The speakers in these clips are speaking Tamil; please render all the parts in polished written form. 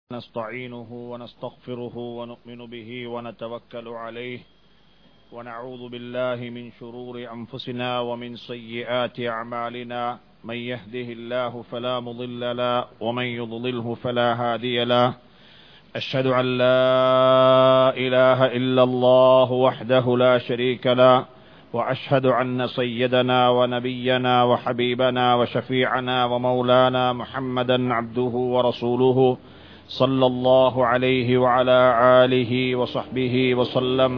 نستعينه ونستغفره ونؤمن به ونتوكل عليه ونعوذ بالله من شرور أنفسنا ومن سيئات أعمالنا من يهده الله فلا مضل له ومن يضلله فلا هادي له أشهد أن لا إله إلا الله وحده لا شريك له وأشهد أن سيدنا ونبينا وحبيبنا وشفيعنا ومولانا محمدا عبده ورسوله صلى الله عليه وعلى آله وصحبه وسلم.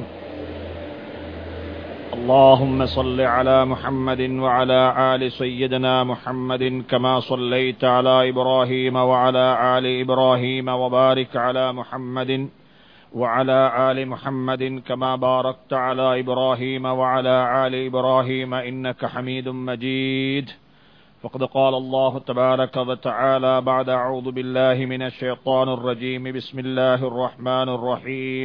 اللهم صل على محمد وعلى آل سيدنا محمد كما صليت على إبراهيم وعلى آل إبراهيم وبارك على محمد وعلى آل محمد كما باركت على إبراهيم وعلى آل إبراهيم إنك حميد مجيد. فقد قال الله تبارك وتعالى بعد أعوذ بالله من الشيطان الرجيم بسم الله الرحمن الرحيم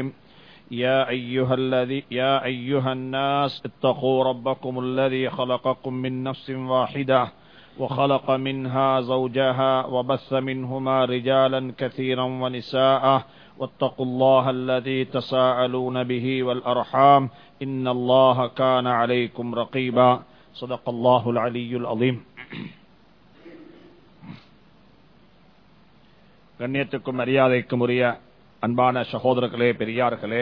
يا أيها الناس اتقوا ربكم الذي خلقكم من نفس واحدة وخلق منها زوجها وبث منهما رجالا كثيرا ونساء واتقوا الله الذي تساءلون به والأرحام إن الله كان عليكم رقيبا. صدق الله العلي العظيم. கண்ணியத்துக்கும் மரியாதைக்கும் உரிய அன்பான சகோதரர்களே, பெரியார்களே,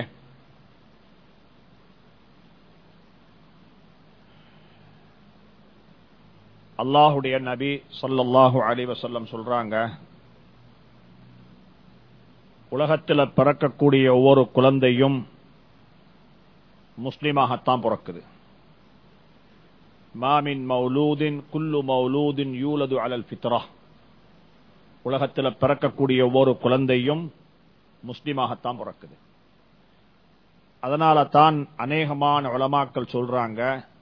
அல்லாஹுடைய நபி ஸல்லல்லாஹு அலைஹி வஸல்லம் சொல்றாங்க, உலகத்தில் பிறக்கக்கூடிய ஒவ்வொரு குழந்தையும் முஸ்லிமாகத்தான் பிறக்குது. மாமின் மௌலூதின் குல்லு மௌலூதின் யூலது அலல் ஃபித்ரா. உலகத்தில் பிறக்கக்கூடிய ஒவ்வொரு குழந்தையும் முஸ்லிமாகத்தான் பிறக்குது. அதனால தான் அநேகமான உலமாக்கள் சொல்றாங்க,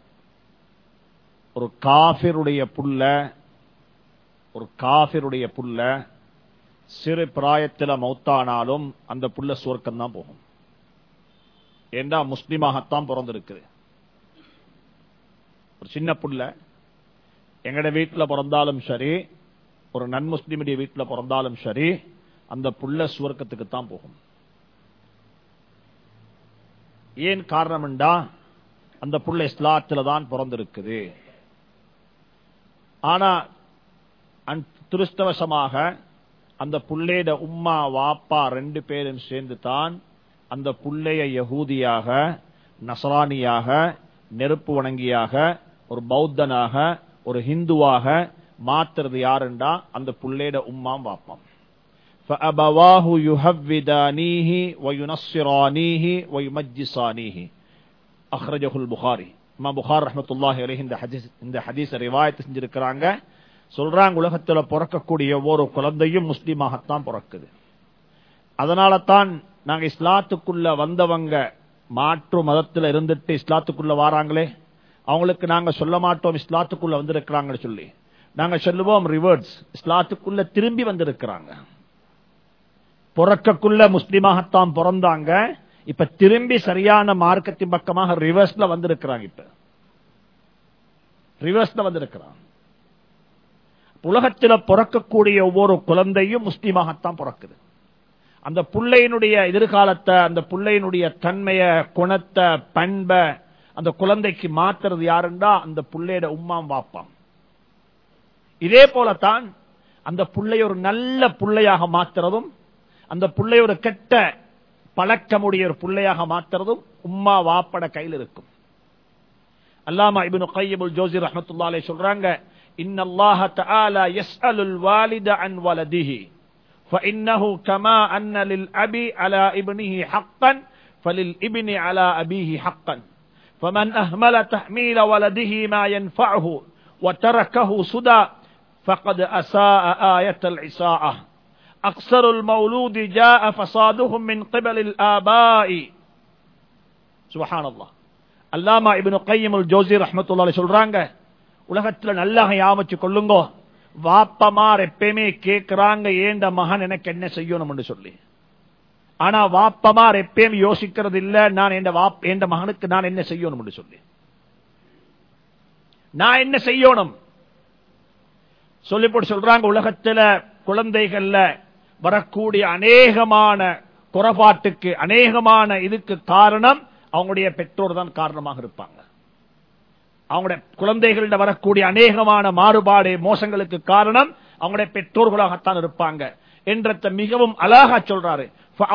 ஒரு காஃபிருடைய புள்ள சிறு பிராயத்தில் மௌத்தானாலும் அந்த புள்ள சுவர்க்கம் தான் போகும். ஏண்டா முஸ்லிமாகத்தான் பிறந்திருக்குது. ஒரு சின்ன புள்ள எங்கட வீட்டில் பிறந்தாலும் சரி, ஒரு நன்முஸ்லிமுடைய வீட்டில் பிறந்தாலும் சரி, அந்த புள்ள சுவர்க்கத்துக்கு தான் போகும். ஏன் காரணம்டா, அந்த புள்ள இஸ்லாத்தில் தான் பிறந்திருக்குது. ஆனா துருஷ்டவசமாக அந்த புள்ளையோட உம்மா வாப்பா ரெண்டு பேரும் சேர்ந்து தான் அந்த புள்ளைய யகூதியாக, நசரானியாக, நெருப்பு வணங்கியாக, ஒரு பௌத்தனாக, ஒரு ஹிந்துவாக மாத்துறது யாருண்டா அந்த புள்ளையோட உம்மாம் வாப்பாம். فَأَبَوَاهُ يُهَوِّدَانِيهِ وَيُنَصِّرَانِيهِ وَيُمَجِّسَانِيهِ أخرجه البخاري. இமாம் புகாரி ரஹ்மத்துல்லாஹி அலைஹி இந்த ஹதீஸை ரிவாயத் செஞ்சிருக்கிறாங்க. சொல்றாங்க, உலகத்தில் பிறக்கக்கூடிய ஒவ்வொரு குழந்தையும் முஸ்லிமாகத்தான் பிறக்குது. அதனால தான் நாங்க இஸ்லாத்துக்குள்ள வந்தவங்க மாற்று மதத்தில் இருந்துட்டு இஸ்லாத்துக்குள்ள வாராங்களே, அவங்களுக்கு நாங்க சொல்ல மாட்டோம் இஸ்லாத்துக்குள்ள வந்திருக்கிறாங்கன்னு சொல்லி. நாங்க சொல்லுவோம் ரிவர்ஸ், இஸ்லாத்துக்குள்ள திரும்பி வந்திருக்கிறாங்க. பிறக்கக்குள்ள முஸ்லிமாகத்தான் பிறந்தாங்க, இப்ப திரும்பி சரியான மார்க்கத்தின் பக்கமாக ரிவர்ஸ்ல வந்திருக்கிறாங்க. இப்ப ரிவர்ஸ்ல வந்திருக்கிறாங்க. உலகத்தில் பிறக்கக்கூடிய ஒவ்வொரு குழந்தையும் முஸ்லிமாகத்தான் பிறக்குது. அந்த புள்ளையினுடைய எதிர்காலத்தை, அந்த புள்ளையினுடைய தன்மைய, குணத்தை, பண்பை அந்த குழந்தைக்கு மாத்துறது யாருண்டா அந்த புள்ளையோட உம்மாம் வாப்பாம். இதே போலத்தான் அந்த புள்ளை ஒரு நல்ல புள்ளையாக மாத்துறதும், அந்த புள்ளை ஒரு கெட்ட பழக்கமுடைய ஒரு புள்ளையாக மாத்துறதும் உம்மா வாப்பட கையில் இருக்கும். அல்லாமா இப்னு கய்யிம் அல் ஜௌஸி ரஹ்மத்துல்லாஹி அலைஹி சொல்றாங்க, இன்னல்லாஹ தஆலா யஸ்அலுல் வாலித அன் வலதிஹி فإنه كما أن للأبي على ابنه حقا فللابن على أبيه حقا فمن أهمل تحميل ولده ما ينفعه وتركه سدى فقد أساء آية العساءة أقصر المولود جاء فصادهم من قبل الآباء. سبحان الله. அல்லாமா இப்னு கய்யிம் அல் ஜௌஸி ரஹ்மத்துல்லாஹி அலைஹி சொல்றாங்க, உலகத்தில் நல்லா யாமச்சு கொள்ளுங்க, வாப்பமார் எப்பயுமே கேட்கிறாங்க ஏண்ட மகன் எனக்கு என்ன செய்யணும் சொல்லி. ஆனா வாப்பமார் எப்பயும் யோசிக்கிறது இல்ல, நான் என் மகனுக்கு நான் என்ன செய்யணும் சொல்லி. நான் என்ன செய்யணும் சொல்லி போட்டு சொல்றாங்க, உலகத்தில் குழந்தைகள்ல வரக்கூடிய அநேகமான குறைபாட்டுக்கு, அநேகமான இதுக்கு காரணம் அவங்களுடைய பெற்றோர் தான் காரணமாக இருப்பாங்க. அவங்களுடைய குழந்தைகளிட வரக்கூடிய அநேகமான மாறுபாடு, மோசங்களுக்கு காரணம் அவங்களுடைய பெற்றோர்களாகத்தான் இருப்பாங்க என்றத மிகவும் அழகா சொல்றாரு.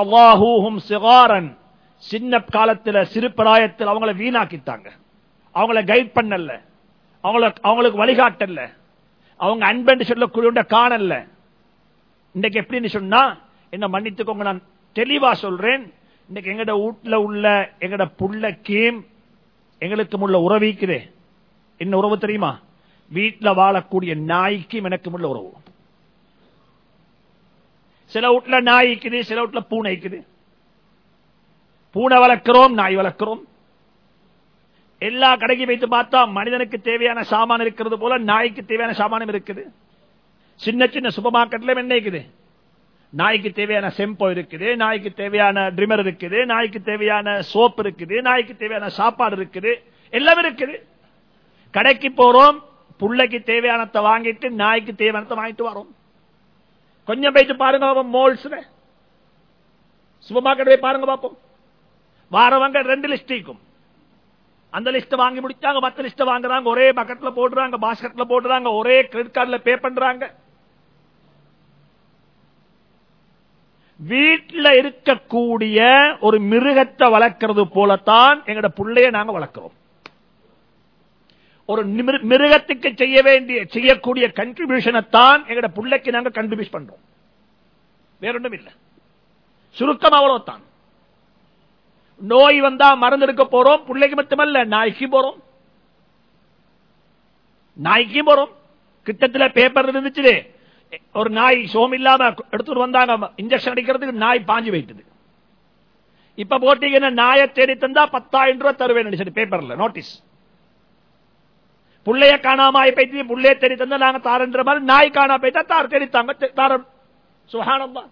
சின்ன காலத்தில், சிறு பிராயத்தில் அவங்களை வீணாக்கிட்டாங்க, அவங்கள கைட் பண்ணல, அவங்களுக்கு வழிகாட்டல, அவங்க அன்பென்று சொல்லக்கூடிய காணல. இன்னைக்கு எப்படின்னு சொன்னா, என்ன மன்னித்துக்கோங்க, நான் தெளிவா சொல்றேன், இன்னைக்கு எங்கட வீட்டுல உள்ள எங்கட புள்ளக்கும் எங்களுக்கும் உள்ள உறவிக்குதே, என்ன உறவு தெரியுமா? வீட்டுல வாழக்கூடிய நாய்க்கும் எனக்கும் உள்ள உறவு. சில வீட்டுல நாய் இருக்குது, சில வீட்டுல பூனை இருக்குது. பூனை வளர்க்கிறோம், நாய் வளர்க்கிறோம். எல்லா கடைக்கு வைத்து பார்த்தா மனிதனுக்கு தேவையான சாமான் இருக்கிறது போல நாய்க்கு தேவையான சாமானம் இருக்குது. சின்ன சின்ன சூப்பர் மார்க்கெட்ல என்ன இருக்குது? நாய்க்கு தேவையான செம்போ இருக்குது, நாய்க்கு தேவையான ட்ரிமர் இருக்குது, நாய்க்கு தேவையான சோப் இருக்குது, நாய்க்கு தேவையான சாப்பாடு இருக்குது, எல்லாம் இருக்குது. கடைக்கு போறோம், புள்ளைக்கு தேவையானத்தை வாங்கிட்டு நாய்க்கு தேவையானத்தை வாங்கிட்டு வரோம். கொஞ்சம் போயிட்டு பாருங்க மால்ஸ், சூப்பர் மார்க்கெட் போய் பாருங்க பார்ப்போம். வாரவங்க 2 லிஸ்ட் இருக்கும். அந்த லிஸ்ட் வாங்கி முடிச்சாங்க, மற்ற லிஸ்ட் வாங்குறாங்க, ஒரே பக்கெட்ல போடுறாங்க, பாஸ்கெட்ல போடுறாங்க, ஒரே கிரெடிட் கார்டுல பே பண்றாங்க. வீட்டில் இருக்கக்கூடிய ஒரு மிருகத்தை வளர்க்கிறது போலத்தான் எங்கட புள்ளைய நாங்க வளர்க்கிறோம். ஒரு மிருகத்துக்கு செய்யக்கூடிய கண்ட்ரிபியூஷனைத்தான் எங்கட புள்ளைக்கு நாங்க கண்ட்ரிபியூட் பண்றோம். வேறொன்றும் இல்லை. சுருக்கம் அவ்வளவுதான். நோய் வந்தா மருந்து எடுக்க போறோம், பிள்ளைக்கு மட்டுமல்ல நாய்க்கு போறோம். கிட்டத்தில் பேப்பர் இருந்துச்சு, ஒரு நாய் சோம் இல்லாம எடுத்துட்டு வந்தாங்க, இன்ஜெக்ஷன் அடிக்கிறதுக்கு நாய் பாஞ்சு வைத்தது. இப்ப போட்டீங்கன்னா நாயை தேடி தந்தா 10,000 ரூபாய் தருவேன் பேப்பர்ல நோட்டீஸ். புள்ளைய காணாம போயிட்டு புள்ளைய தேடி தந்தா நாங்க தாரன்ற மாதிரி, நாய் காணா போயிட்டா தார் தேடித்தாங்க தாரம். சுப்ஹானல்லாஹ்.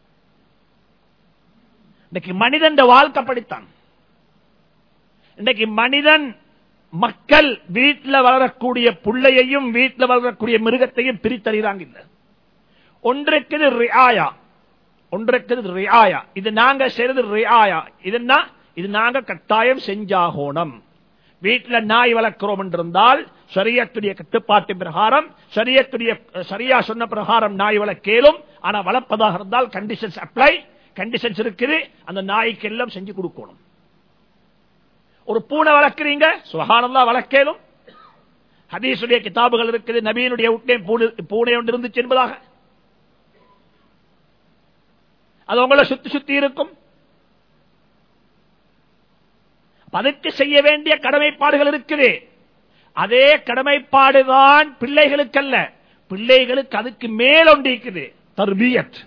இன்னைக்கு மனிதன் வாழ்க்கை படித்தான். இன்னைக்கு மனிதன் மக்கள் வீட்டில் வளரக்கூடிய புள்ளையையும் வீட்டில் வளரக்கூடிய மிருகத்தையும் பிரித்தறிகிறாங்க. இல்ல, ஒன்றுக்கு ரியாயா, இது நாங்க செய்யறது ரியாயா. இது நாங்க கட்டாயம் செஞ்சாகணும். வீட்டில் நாய் வளர்க்கிறோம் என்றிருந்தால் ஷரியத்துடைய கட்டுப்பாட்டு பிரகாரம், சரியா சொன்ன பிரகாரம் நாய் வளர்க்கலும். ஆனா வளர்ப்பதாக இருந்தால் கண்டிஷன்ஸ் அப்ளை, கண்டிஷன்ஸ் இருக்குது. அந்த நாய்க்கு எல்லாம் செஞ்சு கொடுக்கணும். ஒரு பூனை வளர்க்கிறீங்க, சுப்ஹானல்லாஹ், வளர்க்கலும். ஹதீஸுடைய கிதாபுகள் இருக்குது, நபியினுடைய வீட்டிலே பூனை ஒன்று இருந்துச்சு என்பதாக. அது உங்களை சுத்தி இருக்கும். அதுக்கு செய்ய வேண்டிய கடமைப்பாடுகள் இருக்குது. அதே கடமைப்பாடுதான் பிள்ளைகளுக்கல்ல, பிள்ளைகளுக்கு அதுக்கு மேல் ஒன்று இருக்குது, தர்பியத்.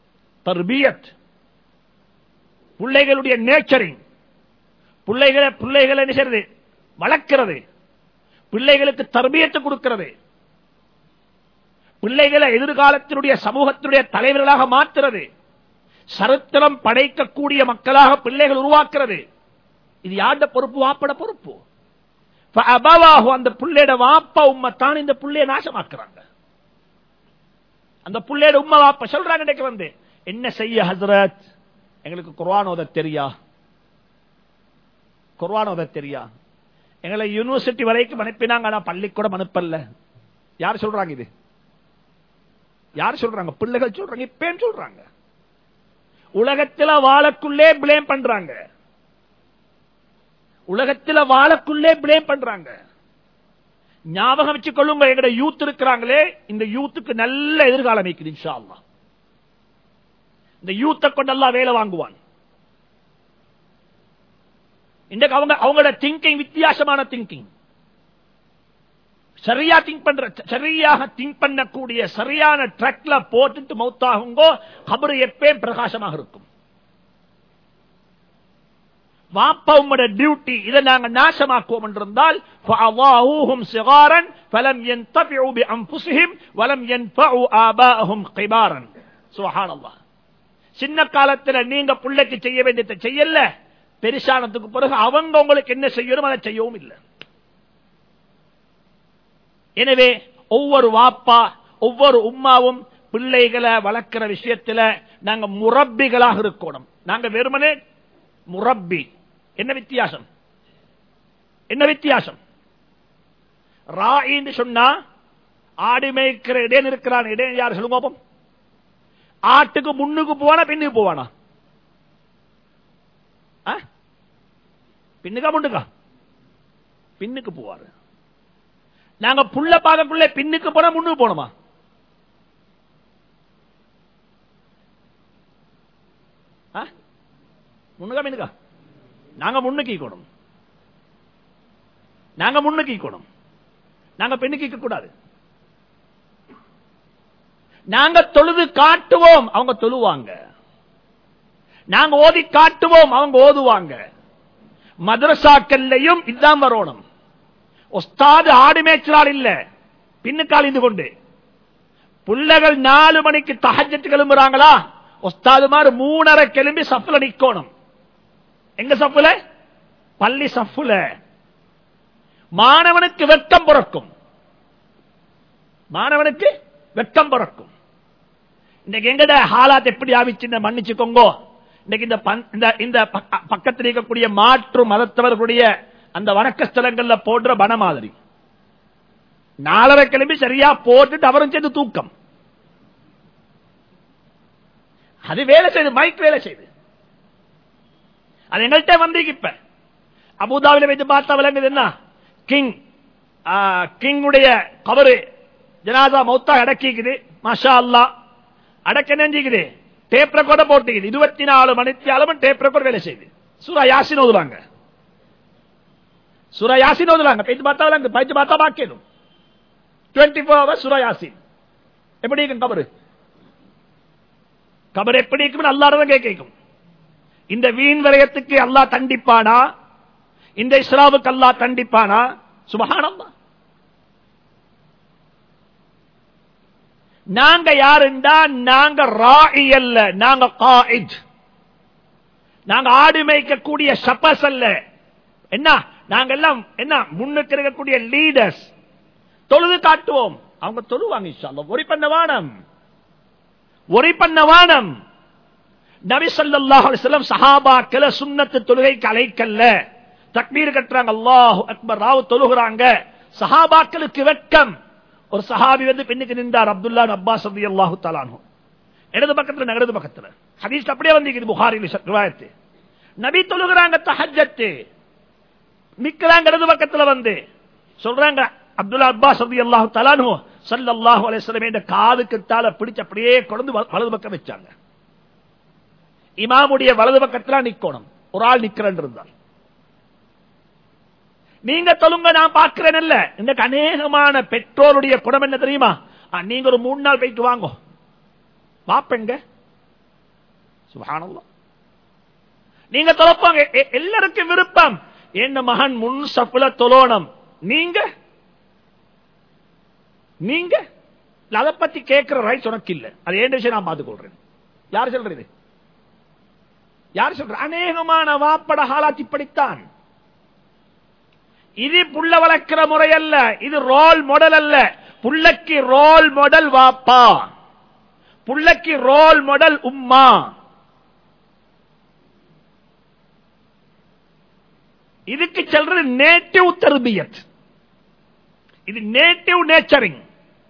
பிள்ளைகளுடைய நேச்சரிங், பிள்ளைகளை நினைக்கிறது, வளர்க்கிறது, பிள்ளைகளுக்கு தர்பியத்து கொடுக்கிறது, பிள்ளைகளை எதிர்காலத்தினுடைய சமூகத்தினுடைய தலைவர்களாக மாற்றுறது, சரித்திரம் படைக்கக்கூடிய மக்களாக பிள்ளைகள் உருவாக்குறது. இது யாருடைய பொறுப்பு? வாப்பட பொறுப்பு. அந்த பிள்ளையோட வாப்பா உம்மத்தான் இந்த பிள்ளைய நாசமாக்குறாங்க. அந்த பிள்ளையோட உம்மா வாப்பா சொல்றாங்க, வந்து என்ன செய்ய ஹஸ்ரத், எங்களுக்கு குர்ஆன் ஓத தெரியா, எங்களை யூனிவர்சிட்டி வரைக்கும் அனுப்பினாங்க, ஆனா பள்ளிக்கூடம் அனுப்பல. யார் சொல்றாங்க? இது யார் சொல்றாங்க? பிள்ளைகள் சொல்றாங்க, இப்ப சொல்றாங்க. உலகத்தில் வாழக்குள்ளே பிளேம் பண்றாங்க, உலகத்தில் வாழக்குள்ளே பிளேம் பண்றாங்க. ஞாபகம் வச்சு கொள்ளுங்க, எங்கட யூத் இருக்கிறாங்களே, இந்த யூத்துக்கு நல்ல எதிர்காலம் இருக்குது இன்ஷா அல்லாஹ். இந்த யூத்தை கொண்டு அல்லாஹ் வேலை வாங்குவான். இன்றைக்கு அவங்களோட திங்கிங் வித்தியாசமான திங்கிங், சரியாக திங்க் பண்ணக்கூடிய சரியான ட்ராக்ல போட்டுட்டு மௌத்தாகுங்கோ, கபர் எப்பயும் பிரகாசமாக இருக்கும். வாப்பா உம்மோட டியூட்டி, இதை நாங்க நாசமாக்குவோம் என்றிருந்தால் ஃபஅவாஹூஹும் சிகாரன் ஃபலம் யன்தஃபிஉ பிஅன்ஃபுஸிஹிம் வலம் யன்ஃபஉ ஆபாஅஹும் கிபாரன். சுப்ஹானல்லாஹ். சின்ன காலத்தில் நீங்க பிள்ளைக்கு செய்ய வேண்டியதை செய்யல, பெருசானதுக்கு பிறகு அவங்க உங்களுக்கு என்ன செய்யணும் அதை செய்யவும் இல்லை. எனவே ஒவ்வொரு வாப்பா ஒவ்வொரு உம்மாவும் பிள்ளைகளை வளர்க்கிற விஷயத்துல நாங்க முரப்பிகளாக இருக்கணும். நாங்க வெறுமனே முரப்பி. என்ன வித்தியாசம்? என்ன வித்தியாசம்? ராயின்னு சொன்னா ஆடு மேய்க்கிற இடையன் இருக்கிறான். இடையன் யார் சொல்லுங்க? ஆட்டுக்கு முன்னுக்கு போவானா பின்னுக்கு போவானா? பின்னுக்கா முன்னுக்கா? பின்னுக்கு போவாரு. நாங்க புள்ள பார்க்கக்குள்ள பின்னுக்கு போனா முன்னுக்கு போனோமா? முன்னுக்கா பின்னுக்கா? நாங்க முன்னுக்கு ஈக்கணும். நாங்க முன்னுக்கு ஈக்கணும். நாங்க பெண்ணுக்கு கூடாது. நாங்க தொழுது காட்டுவோம், அவங்க தொழுவாங்க. நாங்க ஓதி காட்டுவோம், அவங்க ஓதுவாங்க. மதரசாக்கள்லையும் இதுதான் வரணும். உஸ்தாது ஆடு மேய்ச்சலால் இல்ல, பின்னுக்கால் இருந்து கொண்டு பிள்ளைகள் 4 மணிக்கு தஹஜ்ஜத் கிளம்புறாங்களா, உஸ்தாதுமார் 3:30 கிளம்பி சஃப்ல நிக்கணும். எங்க சஃப்ல? பள்ளி சஃப்ல. மாணவனுக்கு வெட்கம் பிறக்கும். மாணவனுக்கு வெட்கம் பிறக்கும். இன்னைக்கு எங்கட ஹாலாத் எப்படி ஆவிச்சுன்னு மன்னிச்சுக்கோங்க. இன்னைக்கு இந்த பக்கத்தில் இருக்கக்கூடிய மாற்று மதத்தவர்களுடைய அந்த வணக்க ஸ்தலங்கள்ல போடுற பண மாதிரி 4:30 கிளம்பி சரியா போட்டுட்டு அவரும் சேர்ந்து தூக்கம். அது வேலை செய்து, மைக் வேலை செய்து. அது எங்கள்கிட்ட வந்து இப்ப அபுதாபில வைத்து பார்த்தா விளங்குது. என்ன கிங்குடைய கபரு ஜனாதா மௌத்தா அடக்கிக்குது. மாஷா அல்லாஹ் அடக்க நெஞ்சிக்குது. டேப் ரெக்கார்ட போட்டுக்குது. 24 மணித்தியாலும் டேப் ரெக்கார்ட் வேலை செய்யுது. சூரா யாசின் ஓதுறாங்க. சூரா யாசின் ஓதுறாங்க. பைத்து பார்த்தா விளங்கு. பைத்து பார்த்தா பாக்கணும். 24 hours சூரா யாசின். எப்படி இருக்கும் கபரு? கபர் எப்படி இருக்கும்? அல்லாஹ்தான் கேட்கும். இந்த வீண் விரயத்துக்கு அல்லாஹ் தண்டிப்பானா? இந்த இஸ்ராவுக்கு அல்லாஹ் தண்டிப்பானா? சுப்ஹானல்லாஹ். நாங்க யாருண்டா, நாங்க ராஇ அல்ல, நாங்க காயித். நாங்க ஆடு மேய்க்கக்கூடிய ஷபஸ் அல்ல. என்ன நாங்க எல்லாம் என்ன முன்னுக்கு இருக்கக்கூடிய லீடர்ஸ். தொழுது காட்டுவோம், அவங்க தொழுவாங்க இன்ஷா அல்லாஹ். ஒரி பண்ண வானம், ஒரி பண்ண வானம். நபி ஸல்லல்லாஹு அலைஹி வஸல்லம் சஹாபாக்கள சுன்னத்து தொழுகைக்கு அழைக்கல்ல. தக்பீர் கட்டுறாங்க, அல்லாஹு அக்பர், ராவு தொழுகிறாங்க. சஹாபாக்களுக்கு வெட்கம். ஒரு சஹாபி வந்து பெண்ணுக்கு நின்றார், அப்துல்லா அப்பாஸ் ரலியல்லாஹு தஆலா அன்ஹு. இடது பக்கத்துல இடது பக்கத்துல ஹதீஸ் அப்படியே வந்து புகாரில ரிவாயத். நபி தொழுகிறாங்க தஹஜ்ஜத், நிக்கறாங்க இடது பக்கத்துல வந்து. சொல்றாங்க அப்துல்லா அப்பாஸ் ரலியல்லாஹு தஆலா அன்ஹு ஸல்லல்லாஹு அலைஹி வஸல்லம் இந்த காது கட்டால பிடிச்சு அப்படியே கொண்டு வலது பக்கம் வச்சாங்க. இமாமுடைய வலது பக்கத்துல நிக்கணும். ஒரு ஆள் நிக்கிறேன் இருந்தால் நீங்க தொழுங்க, நான் பார்க்கிறேன். இல்ல, இன்னைக்கு அநேகமான பெற்றோருடைய குணம் என்ன தெரியுமா? நீங்க ஒரு 3 நாள் போயிட்டு வாங்க, பாப்பெங்க. சுப்ஹானல்லாஹ். நீங்க தொலைப்பாங்க. எல்லாருக்கும் விருப்பம் என்ன மகன் முன் சஃப்ல தொழணும். நீங்க நீங்க அதை பத்தி கேட்கிற ரைட்ஸ் உனக்கு இல்ல. அது ஏன் விஷயம் நான் பார்த்துக் கொள்றேன். யார் சொல்றது? யார் சொல்ற? அநேகமான வாப்பட ஹாலாத் இப்படித்தான். இது புள்ள வளர்க்கிற முறை அல்ல, இது ரோல் மாடல் அல்ல. புள்ளக்கு ரோல் மாடல் வாப்பா, புள்ளக்கு ரோல் மாடல் உம்மா. இதுக்கு சொல்றது நேட்டிவ் தர்பியத். இது நேட்டிவ் நேச்சரிங்.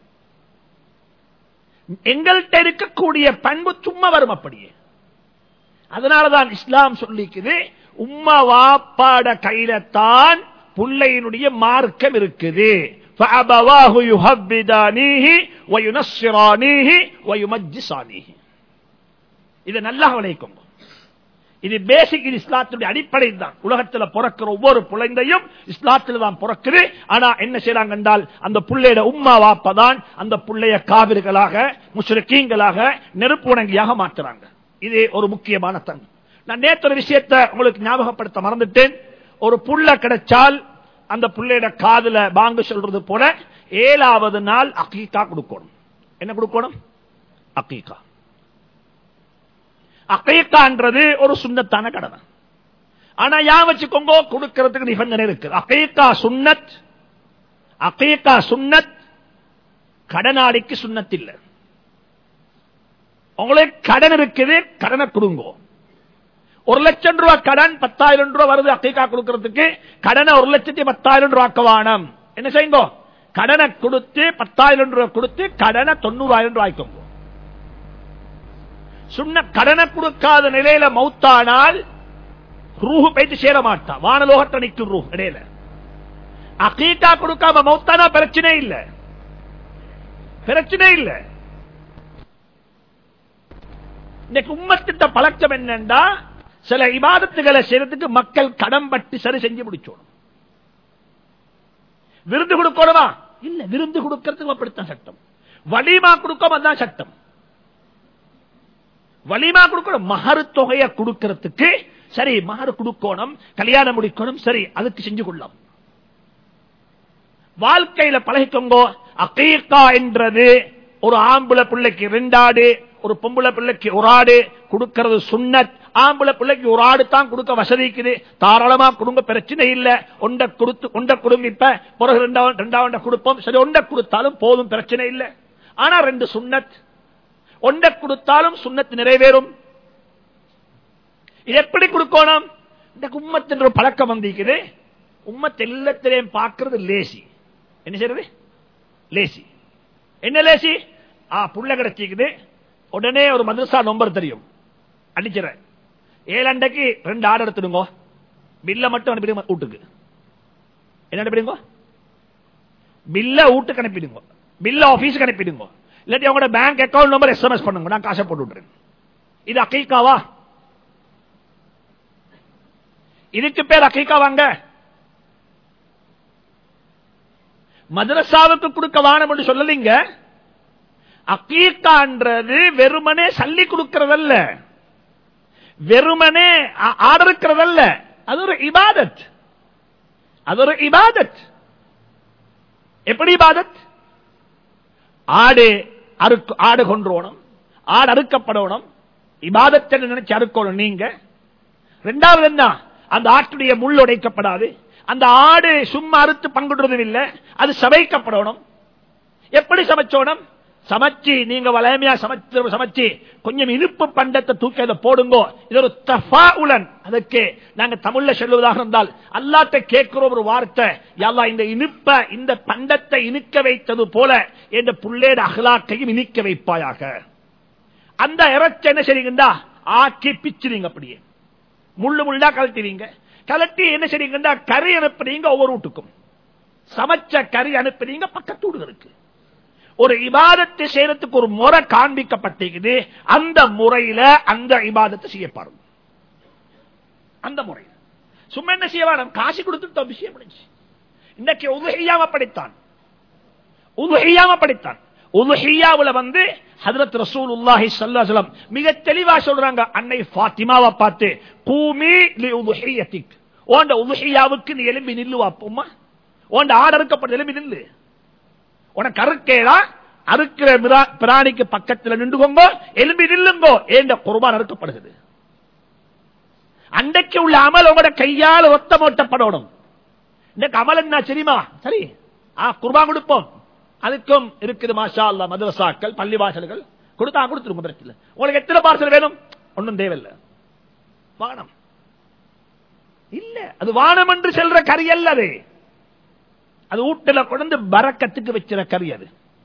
எங்கள்கிட்ட இருக்கக்கூடிய பண்பு சும்மா வரும் அப்படியே. அதனாலதான் இஸ்லாம் சொல்லிக்குது, உம்மா வாப்பாட கையில தான் புள்ளையினுடைய மார்க்கம் இருக்குது. فَأَبَوَاهُ يُهَوِّدَانِهِ وَيُنَصِّرَانِهِ وَيُمَجِّسَانِهِ. இதை நல்லா கவனிக்கும். இது பேசிக், இது இஸ்லாத்துடைய அடிப்படை தான். உலகத்தில் பிறக்கிற ஒவ்வொரு குழந்தையும் இஸ்லாத்தில் தான் பிறக்குது. ஆனா என்ன செய்யறாங்க என்றால், அந்த புள்ளையோட உம்மா வாப்பா தான் அந்த புள்ளைய காவிர்களாக, முஷ்ரிக்கீன்களாக, நெருப்பு வணங்கியாக மாற்றுறாங்க. இது ஒரு முக்கியமான தங்கு. நான் நேற்று ஒரு விஷயத்தை உங்களுக்கு ஞாபகப்படுத்த மறந்துட்டேன். ஒரு புள்ள கிடைச்சால் அந்த புள்ளையோட காதுல பாங்கு சொல்றது போல 7வது நாள் அகீகா கொடுக்கணும். என்ன கொடுக்கணும்? அகீகா. அகீகான்றது ஒரு சுன்னத்தான கடமை. ஆனா யா வச்சுக்கோங்க, கொடுக்கிறதுக்கு நிபந்தனை இருக்கு. அகீகா சுன்னத், அகீகா சுன்னத், கடனாளிக்கு சுன்னத் இல்ல. உங்களுக்கு கடன் இருக்குது, கடனை கொடுங்க. 1 லட்சம் ரூபாய் கடன் 10,000 ரூபாய் வருது அக்கீகா கொடுக்கிறதுக்கு, கடனை 1,10,000 ரூபாய் வானம். என்ன செய்யுங்க? கடனை கொடுத்து 10,000 ரூபாய் கொடுத்து கடனை 90,000 ரூபாய்க்கு. சுன்ன கடனை கொடுக்காத நிலையில மௌத்தானால் ரூஹு போயிட்டு சேர மாட்டா, வானலோகத்தை நிற்கும் ரூஹ் இடையில. அக்கீகா கொடுக்காம மௌத்தானா பிரச்சனை இல்ல, பிரச்சனை இல்ல. இன்னைக்கு உம்மத்திட்ட பழக்கம் என்னன்னா, சில இபாதத்துகளை செய்யறதுக்கு மக்கள் கடன் பட்டு சரி செஞ்சு முடிச்சோம். விருந்து கொடுக்கணுமா? இல்ல, விருந்து கொடுக்கிறதுக்கு அப்படித்தான் சட்டம். வலிமா கொடுக்கும், அதுதான் சட்டம். வலிமா கொடுக்கணும், மகரு தொகையை கொடுக்கிறதுக்கு சரி, மகரு கொடுக்கணும், கல்யாணம் முடிக்கணும், சரி, அதுக்கு செஞ்சு கொள்ளலாம். வாழ்க்கையில பழகிக்கோங்க. அகீகா என்றது ஒரு ஆம்பளை பிள்ளைக்கு 2 ஆடு, ஒரு பொம்பளை பிள்ளைக்கு 1 ஆடு கொடுக்கிறது சுன்னத். ஆம்பளை பிள்ளைக்கு 1 ஆடு தான் கொடுக்க வசதிக்குது, தாராளமா கொடுங்க, பிரச்சனை இல்ல. ஒன்றை கொடுங்க, இப்ப பிறகு 2 கொடுப்போம், சரி, ஒன்றை கொடுத்தாலும் போதும், பிரச்சனை இல்ல. ஆனா 2 சுன்னத், ஒன்றை கொடுத்தாலும் சுன்னத் நிறைவேறும். இது எப்படி கொடுக்கணும்? இந்த உம்மத் என்ற பழக்கம் வந்திருக்குது. உம்மத் எல்லாத்திலையும் பார்க்கிறது லேசி. என்ன செய்யறது? லேசி. என்ன லேசி? புள்ள கிடைச்சிக்குது, உடனே ஒரு மதரசா நம்பர் தெரியும், அடிச்சிட 7 அண்டைக்கு 2 ஆர்டர் எடுத்துடுங்க, பில்ல மட்டும் அனுப்பிடுங்க வீட்டுக்கு. என்ன அனுப்பிடுங்க? பில்ல வீட்டுக்கு அனுப்பிடுங்க, பில்ல ஆபீஸுக்கு அனுப்பிடுங்க. இல்லாட்டி அவங்களோட பேங்க் அக்கௌண்ட் நம்பர் SMS பண்ணுங்க, நான் காசை போட்டு விட்டுறேன். இது அகீகாவா? இதுக்கு பேர் அகீகா வாங்க? மதரசாவுக்கு கொடுக்க வானம் என்று சொல்லலீங்க. அகீகான்றது வெறுமனே சல்லி கொடுக்கிறதல்ல, வெறுமனே ஆடருக்கிறதல்ல, அது ஒரு இபாதத். அது ஒரு இபாதத். எப்படி இபாதத்? ஆடு கொன்றோணும், ஆடு அறுக்கப்படணும், இபாதத்தை நினைச்சு அறுக்கணும் நீங்க. 2வது என்ன? அந்த ஆட்டுடைய முள் உடைக்கப்படாது, அந்த ஆடு சும்மா அறுத்து பங்குடுறதும் இல்லை, அது சமைக்கப்படணும். எப்படி சமைச்சோணும்? சமைச்சு நீங்க வளமையா சமைச்சு கொஞ்சம் இனிப்பு பண்டத்தை தூக்கி அதை போடுங்க. இது ஒரு தஃபாஉலன். அதுக்கு நாங்க தமிழ்ல சொல்லுவதாக இருந்தால், அல்லாஹ்ட்ட கேட்கிற ஒரு வார்த்தை, யா அல்லாஹ் இந்த இனிப்ப, இந்த பண்டத்தை இனிக்க வைத்தது போல என்ற புள்ளேட அகலாக்கையும் இனிக்க வைப்பாயாக. அந்த இறைச்சி என்ன செய்றீங்கடா? ஆக்கி பிச்சுறீங்க, அப்படியே முள்ளு முள்ளா கலட்டுவீங்க. கலட்டி என்ன செய்றீங்கடா? கறி அனுப்புறீங்க ஒவ்வொரு வீட்டுக்கும். சமைச்ச கறி அனுப்புறீங்க பக்கத்து வீடுகளுக்கு. ஒரு இபாதத்தை செய்யறதுக்கு ஒரு முறை காண்பிக்கப்பட்டிருக்குது. அந்த முறையில அந்த இபாதத்தை செய்யப்படும். அந்த முறையில் சும்மா என்ன செய்ய காசு கொடுத்து விஷயம் முடிஞ்சு. இன்னைக்கு உதுஹியாவை படித்தான், உதுஹியாவை படித்தான். உதுஹியாவுல ஹஜ்ரத் ரசூலுல்லாஹி ஸல்லல்லாஹு அலைஹி வஸல்லம் மிக தெளிவா சொல்றாங்க, அன்னை ஃபாத்திமாவை பார்த்து, கூமி லி உதுஹியத்திக், ஓண்ட உதுஹியாவுக்கு நீ எழும்பி நில்லு வாப்புமா, ஓண்ட ஆடு அறுக்கப்பட்ட எழும்பி நில்லு. உனக்கு அறுக்கேடா, அறுக்கிற பிராணிக்கு பக்கத்தில் நின்றுகோங்க, எலும்பி நில்லுங்கோ, ஏண்ட குர்பான் அறுக்கப்படுகிறது. அன்றைக்கு உள்ள அமல் உங்களோட கையால் ஒத்தம் ஓட்டப்படணும். இந்த அமல் என்ன தெரியுமா? சரி, குர்பான் கொடுப்போம், அதுக்கும் இருக்குது மாஷா அல்லாஹ் மதரசாக்கள், பள்ளிவாசல்கள், கொடுத்துருங்க, பிரச்சனை. உங்களுக்கு எத்தனை பார்சல் வேணும்? ஒன்னும் தேவையில்லை, வானம் இல்ல. அது வானம் என்று செல்ற கறி அல்ல, அது வீட்டுல கொண்டு பரக்கத்துக்கு வச்சிட கறி. அது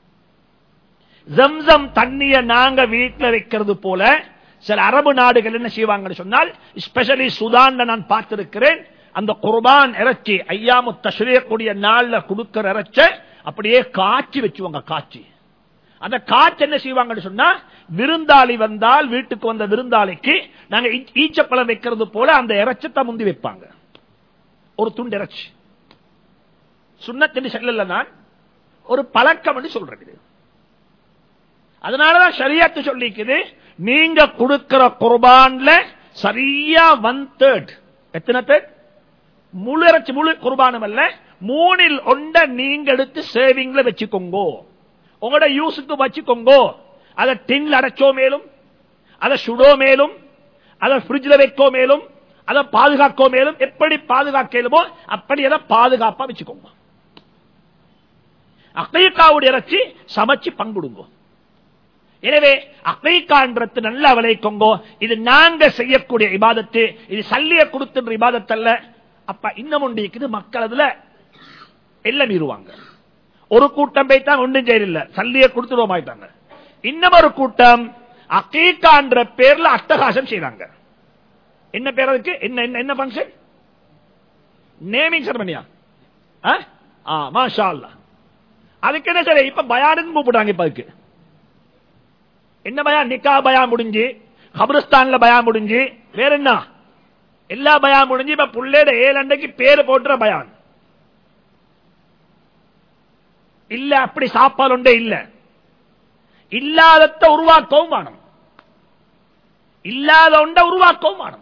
ஜம்சம் தண்ணிய நாங்க வீட்டுல வைக்கிறது போல சில அரபு நாடுகள் என்ன செய்வாங்கன்னு சொன்னால், ஸ்பெஷலி சுதான்ல நான் பார்த்திருக்கிறேன், அந்த குர்பான் இறைச்சி ஐயாமு தஷ்ரீக் கூடிய நாள்ல கொடுக்கிற இறைச்சி அப்படியே காய்ச்சி வச்சுவாங்க. காய்ச்சி அந்த காய்ச்சி என்ன செய்வாங்கன்னு சொன்னா, விருந்தாளி வந்தால் வீட்டுக்கு வந்த விருந்தாளிக்கு நாங்க ஈச்சப்பழம் வைக்கிறது போல அந்த இறைச்சத்தை முந்தி வைப்பாங்க, ஒரு துண்டு இறைச்சி. சுன்னத் செல்லல, நான் ஒரு பழக்கம் என்று சொல்றேன். அதனாலதான் ஷரியத்து சொல்லிக்குது, நீங்க கொடுக்கிற குர்பான்ல சரியா 1/3, எத்தனை தேர்ட்? முழு இறைச்சி, முழு குர்பானும் அல்ல, 3இல் 1 நீங்க எடுத்து சேவிங்ல வச்சுக்கோங்க, உங்களோட யூஸுக்கு வச்சுக்கோங்க. அதை டின்ல அடைச்சோ மேலும், அதை சுடோ மேலும், அதை பிரிட்ஜ்ல வைக்கோ மேலும், அதை பாதுகாக்கோ மேலும், எப்படி பாதுகாக்கலுமோ அப்படி அதை பாதுகாப்பா வச்சுக்கோங்க. அகீகாவுடைய இறைச்சி சமைச்சு பங்குடுங்க. எனவே அகீகான்றது நல்லா விளைக்கோங்கோ. இது நாங்க செய்யக்கூடிய இபாதத்து, இது சல்லிய கொடுத்துன்ற இபாதத்து அல்ல. அப்ப இன்னும் ஒன்று இருக்குது, மக்கள் அதுல எல்லாம் மீறுவாங்க. ஒரு கூட்டம் போய்த்தான் ஒன்றும் செய்யல, சல்லிய கொடுத்துருவோம் ஆயிட்டாங்க. இன்னும் ஒரு கூட்டம் அகீகான்ற பேர்ல அட்டகாசம் செய்றாங்க. என்ன பேர் அதுக்கு? என்ன ஃபங்க்ஷன்? நேமிங் செரமனியா? மாஷா அல்லாஹ். அதுக்கு என்ன சரி, இப்ப பயானுன்னு கூப்பிடுறாங்க. இப்ப அதுக்கு என்ன பயான்? நிக்கா பயான் முடிஞ்சு, கபரஸ்தான்ல பயான் முடிஞ்சு, வேற என்ன எல்லா பயான் முடிஞ்சு, இப்ப புள்ளேட 7 அண்டைக்கு பேரு போட்டுற பயான் இல்ல. அப்படி சாப்பாடு ஒன்றே இல்ல. இல்லாதத உருவாக்கவும் வேணும், இல்லாத ஒன்றை உருவாக்கவும் வேணும்.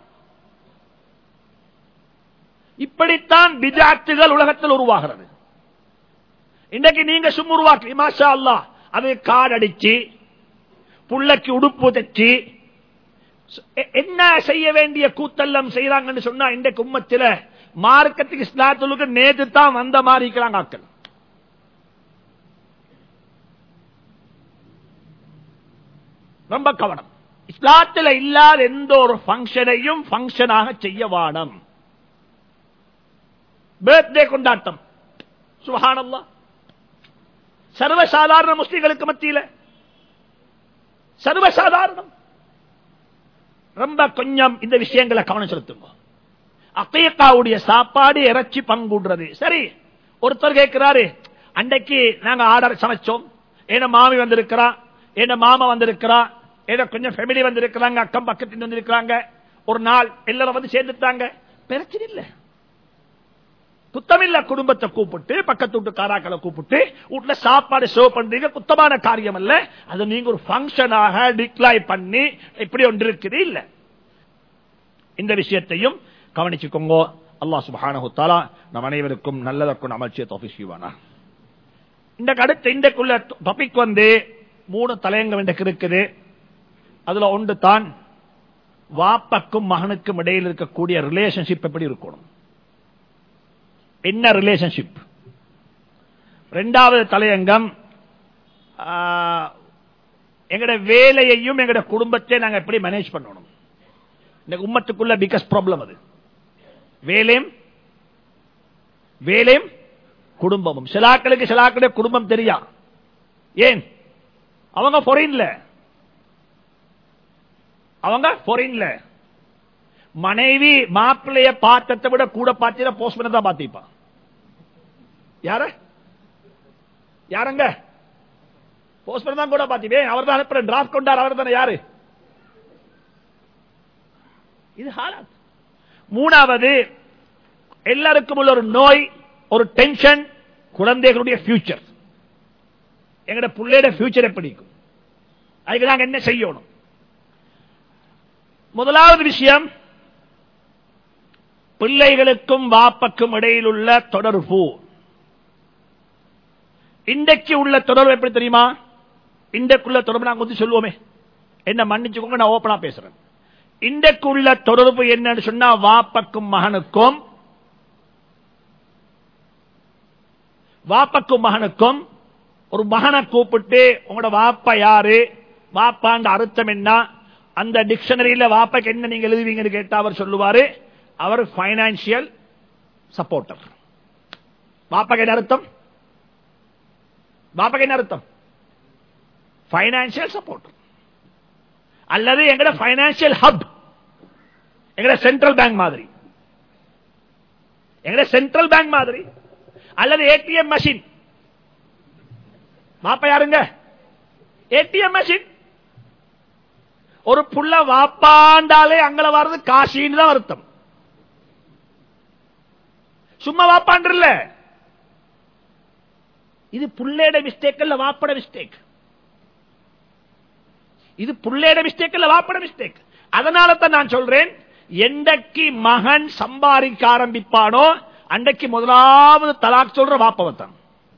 இப்படித்தான் பித்அத்துகள் உலகத்தில் உருவாகிறது. இன்றைக்கு நீங்க சும்மா உருவாக்கி மாஷா அல்லாஹ், அது கார்டு அடிச்சு புள்ளைக்கு உடுப்பு தச்சு என்ன செய்ய வேண்டிய கூத்தெல்லாம் செய்யறாங்கன்னு சொன்னா, இன்றைக்கு உம்மத்தில மார்க்கத்துக்கு இஸ்லாத்துக்கு நேற்று தான் வந்த மாதிரி இருக்கிறாங்க ஆட்கள். ரொம்ப கவனம். இஸ்லாத்தில் இல்லாத எந்த ஒரு பங்கனையும் பங்கனாக செய்ய வானம். பர்த்டே கொண்டாட்டம் சுப்ஹானல்லாஹ், சர்வசாதாரண முஸ்லிம்களுக்கு மத்தியில சர்வசாதாரணம். ரொம்ப கொஞ்சம் இந்த விஷயங்களை கவனம் செலுத்துங்க. அகீகாவுடைய சாப்பாடு இறைச்சி பங்குடுறது சரி. ஒருத்தர் கேட்கிறாரு, அன்றைக்கு நாங்க ஆர்டர் சமைச்சோம், என்ன மாமி வந்திருக்கிறா, என்ன மாமா வந்திருக்கிறா, ஏதோ கொஞ்சம் ஃபேமிலி வந்திருக்கிறாங்க, அக்கம் பக்கத்தில் வந்திருக்கிறாங்க, ஒரு நாள் எல்லாரும் வந்து சேர்ந்துட்டாங்க, பிரச்சனை இல்லை, குத்தமில்ல. குடும்பத்தை கூப்பிட்டு பக்கத்து வீட்டு காராக்களை கூப்பிட்டு வீட்டுல சாப்பாடு சர்வ் பண்றீங்க, குத்தமான காரியம் அல்ல. அது நீங்க ஒரு ஃபங்க்ஷனாக டிக்ளைன் பண்ணி இப்படி ஒன்று இருக்குது இல்ல. இந்த விஷயத்தையும் கவனிச்சுக்கோங்க. அல்லாஹ் சுப்ஹானஹு வ தஆலா நம் அனைவருக்கும் நல்லதற்கும் அமல் செய்ய தௌஃபீக் செய்வானா. இந்தக்குள்ள டாபிக் 3 தலையங்கம் இருக்குது. அதுல ஒன்று தான் வாப்பக்கும் மகனுக்கும் இடையில் இருக்கக்கூடிய ரிலேஷன்ஷிப் எப்படி இருக்கணும், என்ன ரிலேஷன்ஷிப். 2வது தலையங்கம் எங்கட வேலையையும் எங்கட குடும்பத்தை நாங்க எப்படி மேனேஜ் பண்ணணும். இந்த உம்மத்துக்குள்ள பிகஸ்ட் ப்ராப்ளம் அது. வேலையும் குடும்பமும். சிலாக்களுடைய குடும்பம் தெரியா. ஏன்? அவங்க ஃபாரின்ல மனைவி மாப்பிள்ளைய பார்த்ததை விட கூட பார்த்தீங்கன்னா போஸ்ட்மேன் தான் பார்த்திப்பா. யாருங்க? போஸ்ட்மேன் தான் கூட பார்த்திப்பே. அவர் தான் அனுப்புற டிராஃப்ட் கொண்டார், அவர் தானே. யாரு இது ஹாலாத். 3வது எல்லாருக்கும் உள்ள ஒரு நோய், ஒரு டென்ஷன், குழந்தைகளுடைய ஃபியூச்சர். எங்கட புள்ளையோட ஃபியூச்சர் எப்படி இருக்கும், அதுக்கு நாங்க என்ன செய்யணும். முதலாவது விஷயம், பிள்ளைகளுக்கும் வாப்பக்கும் இடையில் உள்ள தொடர்பு. இன்றைக்கு உள்ள தொடர்பு எப்படி தெரியுமா? இன்றைக்குள்ள தொடர்பு நாங்க வந்து சொல்லுவோமே, என்ன மன்னிச்சுக்கோங்க நான் ஓப்பனா பேசுறேன். இன்றைக்குள்ள தொடர்பு என்னன்னு சொன்னா, வாப்பக்கும் மகனுக்கும் ஒரு மகனை கூப்பிட்டு உங்களோட வாப்பா யாரு, வாப்பாண்ட அர்த்தம் என்ன, அந்த டிக்ஷனரியில வாப்பாக்கு என்ன நீங்க எழுதுவீங்கன்னு கேட்டா அவர் சொல்லுவாரு, அவர் பைனான்சியல் சப்போர்ட்டர். வாப்பாக்கு என்ன அர்த்தம்? Financial supporter. அல்லது எங்கட பைனான்சியல் ஹப், எங்கட சென்ட்ரல் பேங்க் மாதிரி, அல்லது ஏடிஎம் மெஷின். வாப்பா யாருங்க? ATM machine. ஒரு புள்ள வாப்பாண்டாலே அங்கள வர்றது காசின்னு தான் அர்த்தம். சும்மா வாப்பாண்டில்ல. இது புள்ளையோட மிஸ்டேக் இல்ல, வாப்பட மிஸ்டேக். இது புள்ளையோட மிஸ்டேக் இல்ல, வாப்பட மிஸ்டேக். அதனால தான் நான் சொல்றேன், என்றைக்கு மகன் சம்பாதிக்க ஆரம்பிப்பானோ அன்றைக்கு முதலாவது தலாக் சொல்ற வாப்பவத்தான்.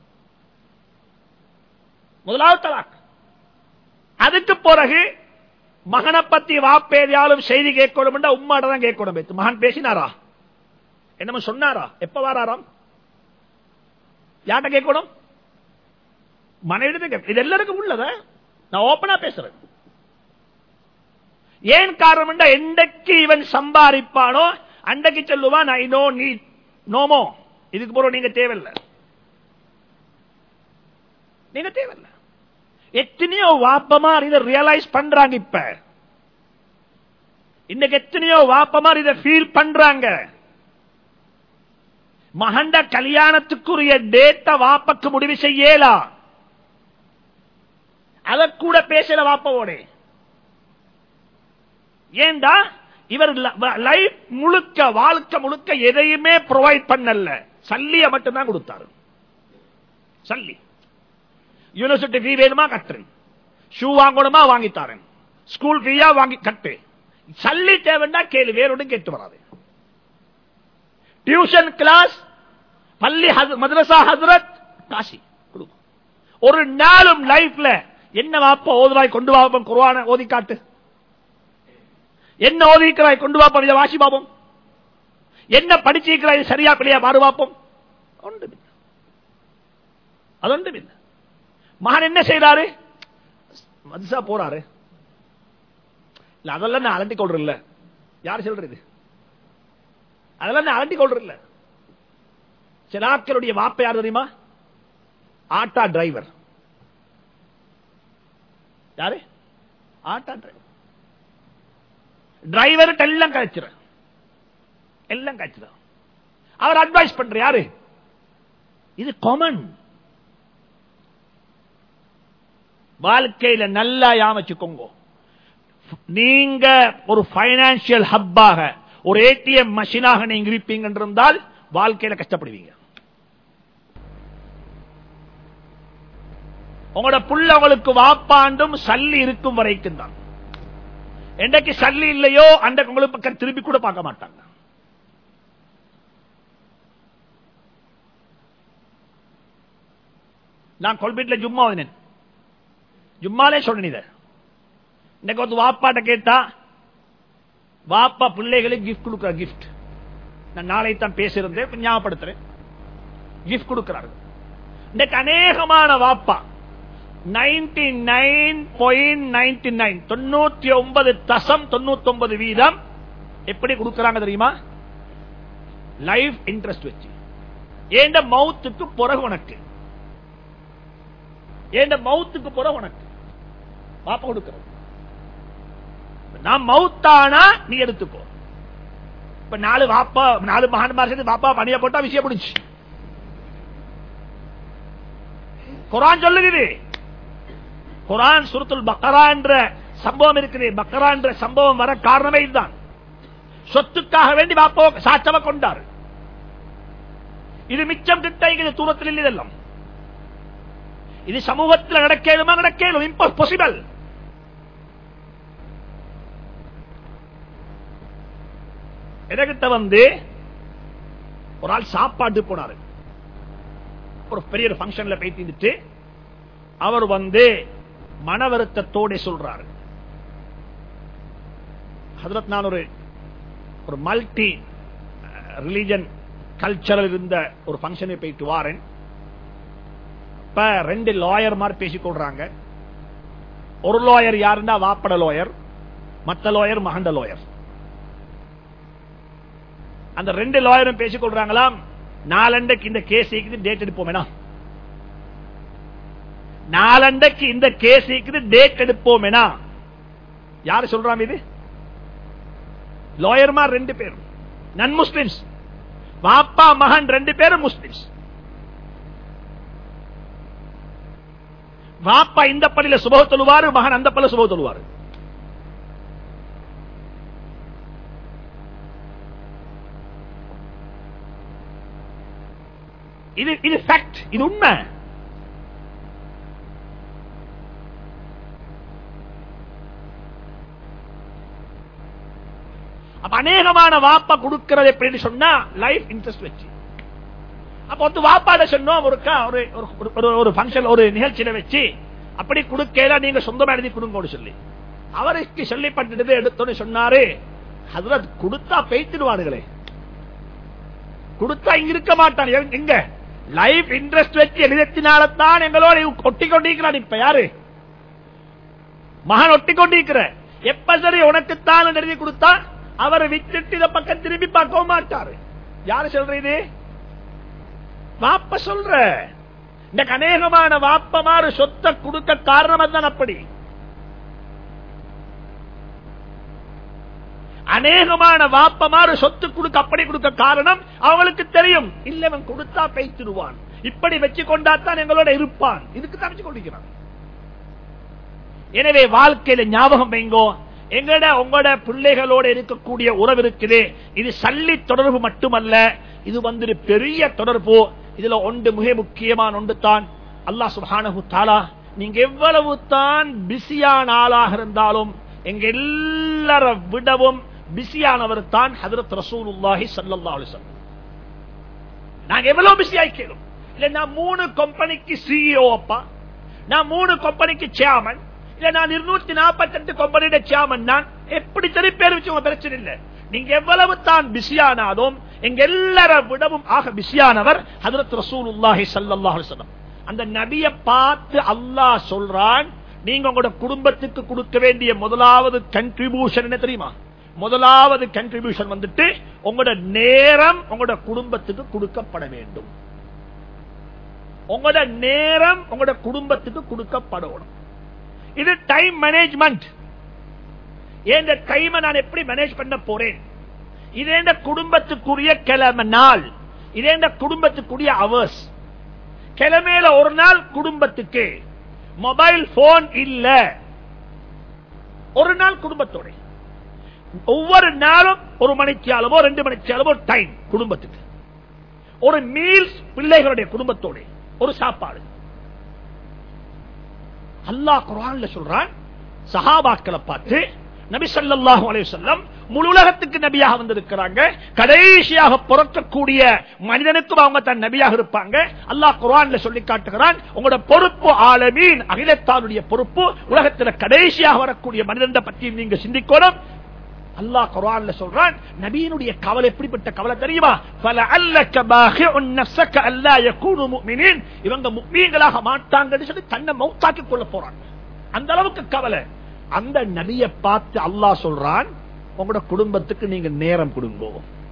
முதலாவது தலாக். அதுக்கு பிறகு மகனை பத்தி வாப்பேதியாலும் செய்தி கேட்கணும், உம்மாட தான் கேட்கணும். மகன் பேசினாரா, என்னமோ சொன்னாரா, எப்ப வாராராம், யார்கிட்ட கேட்கணும்? மனைவி. இது எல்லாருக்கும் உள்ளத நான் ஓபனா பேசுறேன். ஏன் காரணம்? எண்டைக்கு இவன் சம்பாதிப்பானோ அண்டைக்கு சொல்லுவான் ஐ நோ நீட் நோமோ, இதுக்கு போற நீங்க தேவையில்லை, நீங்க தேவையில்லை. எத்தனையோ வாப்பமார் இதை ரியலைஸ் பண்றாங்க. இப்ப இன்னைக்கு எத்தனையோ வாப்பமார் இதை ஃபீல் பண்றாங்க. மகண்ட கல்யாணத்துக்குரிய டேட்ட வாப்பக்கு முடிவு செய்யலாம், அத கூட பேசல வாப்பவோட. ஏண்டா இவர் லைஃப் முழுக்க வாழ்க்கை முழுக்க எதையுமே ப்ரொவைட் பண்ணல, சல்லிய மட்டும்தான் கொடுத்தாரு. சல்லி யூனிவர்சிட்டி ஃபீ வேணுமா கட்டுறேன், ஷூ வாங்கணுமா வாங்கித்தாரன், ஸ்கூல் ஃபீயா வாங்கி கட்டு, சல்லி தேவைன்னா கேளு, வேறொன்னும் கேட்டு வராது. டியூஷன் கிளாஸ் பள்ளி மதரசா ஹஜ்ரத் காசி கொடுக்கும். ஒரு நாளும் லைஃப்ல என்ன வாப்பா ஓதுவாய் கொண்டு வாப்பம் குர்ஆனை ஓதி காட்டு, என்ன ஓதிக்கிறாய் கொண்டு வாப்பம் இதை வாசி பாப்போம், என்ன படிச்சிருக்கிறாய் சரியா பிள்ளையா பாரு பாப்போம். அது மகன் என்ன செய்யறாரு? மதரசா போறாரு, அதெல்லாம் நான் அலட்டி கொள்ற இல்ல. யார் சொல்றது? அதெல்லாம் நான் அலட்டி கொள்ற இல்ல. சிலாக்களுடைய வாப்ப யார் தெரியுமா? Auto driver. யாரு? Auto driver. டிரைவர் எல்லாம் கழிச்சிட, எல்லாம் கழிச்சிட. அவர் அட்வைஸ் பண்ற யாரு? இது காமன். வாழ்க்கையில நல்லா யாமச்சுக்கோங்க, நீங்க ஒரு பைனான்சியல் ஹப்பாக ஒரு ஏடிஎம் மஷினாக நீங்க இருப்பீங்க என்றால் வாழ்க்கையில கஷ்டப்படுவீங்க. உங்களோட புள்ளவங்களுக்கு வாப்பாண்டும் சல்லி இருக்கும் வரைக்கும் தான். என்றைக்கு சல்லி இல்லையோ அன்றைக்கு உங்களுக்கு பக்கம் திருப்பி கூட பார்க்க மாட்டாங்க. நான் கொல்பீட்ல ஜும்மா வந்தேன், ஜும்மாலே சொன்னேன். இன்னைக்கு வந்து வாப்பாட்ட கேட்டா வாப்பா பிள்ளைகளுக்கு கிஃப்ட் கொடுக்கிற கிஃப்ட், நான் நாளை தான் பேசியிருந்தேன் ஞாபகப்படுத்துறேன், கிஃப்ட் கொடுக்கிறாரு. இன்னைக்கு அநேகமான வாப்பா 99.99% எப்படி கொடுக்கிறாங்க தெரியுமா? லைஃப் இன்ட்ரெஸ்ட் வச்சு. ஏண்ட மவுத்துக்கு பிறகு உனக்கு, ஏண்ட மவுத்துக்கு பிறகு உனக்கு வாப்பா கொடுக்கிறது. நான் மவுத்தானா நீ எடுத்துக்கோ. இப்ப 4 வாப்பா 4 மகன்மார் சேர்ந்து வாப்பா பணிய போட்டா விஷயம் முடிஞ்சு. குர்ஆன் சொல்லுது, குர்ஆன் சூரத்துல் பக்ரா என்ற சம்பவம் இருக்குது. பக்ரா என்ற சம்பவம் வர காரணமே இதுதான். சொத்துக்காக வேண்டி வாப்பா சாட்சவ கொண்டார். இது மிச்சம் கிட்ட இது தூரத்தில் இல்லை. இதெல்லாம் இது சமூகத்தில் நடக்கலுமா? நடக்கலும், இம்பாசிபிள். என்கிட்ட வந்து ஒரு ஆள் சாப்பாடு போனாரு, ஒரு பெரிய ஃபங்க்ஷன்ல போயிட்டு அவர் வந்து மன வருத்தத்தோட சொல்றாரு, ஹஜ்ரத் நான் ஒரு மல்டி ரிலிஜன் கல்ச்சரல் இருந்த ஒரு ஃபங்க்ஷனை போயிட்டு வாரேன். இப்ப 2 லாயர் மாதிரி பேசிக்கொள்றாங்க. ஒரு லாயர் யாருன்னா வாப்பட லாயர், மற்ற லாயர் மகண்ட லாயர். அந்த 2 லாயரும் பேசிக்கொள்றாங்களாம், நாளண்டைக்கு இந்த கேஸ் டேட் எடுப்போம், நாளண்டைக்கு இந்த கேஸ் டேட் எடுப்போம். யாரு சொல்றாங்க? இது லாயர்மார் 2 பேரும் நன் முஸ்லிம்ஸ், வாப்பா மகன் 2 பேரும் முஸ்லிம்ஸ். வாப்பா இந்த பள்ளியில சுபஹ தொழுவாரு, மகன் அந்த பள்ளியில சுபஹ தொழுவாரு. இது ஃபேக்ட், இது உண்மை. அநேகமான வாப்பா கொடுக்கிறது எப்படின்னு சொன்னா லைஃப் இன்ட்ரெஸ்ட் வச்சு. அப்ப வந்து வாப்பாட சொன்னோம் ஒரு ஃபங்க்ஷன் ஒரு நிகழ்ச்சியில வச்சு அப்படி கொடுக்கல, நீங்க சொந்தமா எழுதி கொடுங்க சொல்லி அவருக்கு சொல்லிப்பட்டது எடுத்தோன்னு சொன்னாரு, ஹஜ்ரத் கொடுத்தா பேய்த்திடுவானுங்களே, கொடுத்தா இங்க இருக்க மாட்டான். எங்க லைஃப் இன்ட்ரெஸ்ட் வச்சு எழுதினால்தான் எங்களோட கொட்டி கொண்டிருக்கிறான். இப்ப யாரு மகன் ஒட்டி கொண்டிருக்கிற எப்ப சரி உனக்குத்தான் எழுதி கொடுத்தா அவரை விட்டுட்டு இத பக்கம் திரும்பி பார்க்கவும் மாட்டாரு. யாரு சொல்ற இது? வாப்ப சொல்ற. இந்த அநேகமான வாப்பமாறு சொத்தை கொடுக்க காரணம் தான் அப்படி. அநேகமான வாப்பமாறு சொத்து கொடுக்க அப்படி கொடுக்க காரணம் அவங்களுக்கு தெரியும், இல்லவன் கொடுத்தா பேய்த்திடுவான், இப்படி வச்சு கொண்டாத்தான் எங்களோட இருப்பான், இதுக்கு தான் வச்சு கொண்டிருக்கிறான். எனவே வாழ்க்கையில ஞாபகம் வைங்கோ, எங்கட உங்களோட பிள்ளைகளோட இருக்கக்கூடிய உறவு இருக்குது, இது சல்லி தொடர்பு மட்டுமல்ல, இது பெரிய தொடர்பு. இதுல ஒன்று மிக முக்கியமான ஒன்று தான் அல்லாஹ் சுப்ஹானஹு தஆலா நீங்க எவ்வளவு தான் பிஸியான ஆளாக இருந்தாலும் எங்க எல்லார விடவும் பிஸியானவர் தான் ஹஜ்ரத் ரசூலுல்லாஹி ஸல்லல்லாஹு அலைஹி வஸல்லம். நாங்க எவ்வளவு பிஸி ஆயிக்கிறோம் இல்ல, நான் 3 கம்பெனிக்கு சிஇஓ அப்பா, நான் 3 கம்பெனிக்கு சேர்மன், இல்ல நான் 248 கம்பெனியோட சேர்மன், நான் எப்படி சரி பேர் வச்சு பிரச்சனை இல்லை. நீங்க எவ்வளவு தான் பிஸியானாலும் எங்க எல்லார விடவும் ஆக பிஸியானவர் ஹஜ்ரத் ரசூலுல்லாஹி ஸல்லல்லாஹு அலைஹி வஸல்லம். அந்த நபியை பார்த்து அல்லாஹ் சொல்றான், நீங்க உங்களோட குடும்பத்துக்கு கொடுக்க வேண்டிய முதலாவது கன்ட்ரிபியூஷன் என்ன தெரியுமா? முதலாவது கன்ட்ரிபியூஷன் உங்களோட நேரம் உங்களோட குடும்பத்துக்கு கொடுக்கப்பட வேண்டும். உங்களோட நேரம் உங்களோட குடும்பத்துக்கு கொடுக்கப்படணும். இது டைம் மேனேஜ்மெண்ட். இந்த டைமை நான் எப்படி மேனேஜ் பண்ண போறேன், இதே குடும்பத்துக்குரிய கிழமை நாள், இதே குடும்பத்துக்குரிய அவர்ஸ். கிழமையில ஒரு நாள் குடும்பத்துக்கு மொபைல் போன் இல்ல, ஒரு நாள் குடும்பத்தோட, ஒவ்வொரு நாளும் 1 மணிக்காலமோ 2 மணிக்காலமோ டைம் குடும்பத்துக்கு, ஒரு மீல்ஸ் பிள்ளைகளுடைய குடும்பத்தோட ஒரு சாப்பாடு. அல்லாஹ் குர்ஆன்ல சொல்றான், சஹாபாக்களை பார்த்து நபி ஸல்லல்லாஹு அலைஹி வஸல்லம் முழு உலகத்துக்கு நபியாக வந்திருக்கிறாங்க, கடைசியாக பிறக்கக்கூடிய மனிதனுக்கும் அவங்க தான் நபியாக இருப்பாங்க. அல்லாஹ் குர்ஆன்ல சொல்லி காட்டுகிறான், உங்களோட பொறுப்பு ஆலமீன் அகிலத்தாருடைய பொறுப்பு, உலகத்தில் கடைசியாக வரக்கூடிய மனிதனை பற்றி நீங்க சிந்திக்கணும். அல்லாஹ் குர்ஆன்ல சொல்றான், நபியினுடைய கவலை எப்படிப்பட்ட கவலை தெரியுமா? ஃபலஅல்லக பாஹிஉன் நஃப்ஸக அல்லா யகூனு முஃமினீன், இவங்க முஃமின்களாக மாட்டாங்கன்னு சொல்லி தன்னை மௌத்தாக்கி கொள்ள போறாங்க, அந்த அளவுக்கு கவலை. அந்த நபியை பார்த்து அல்லாஹ் சொல்றான், உங்களோட குடும்பத்துக்கு நீங்க நேரம் கொடுங்கோ,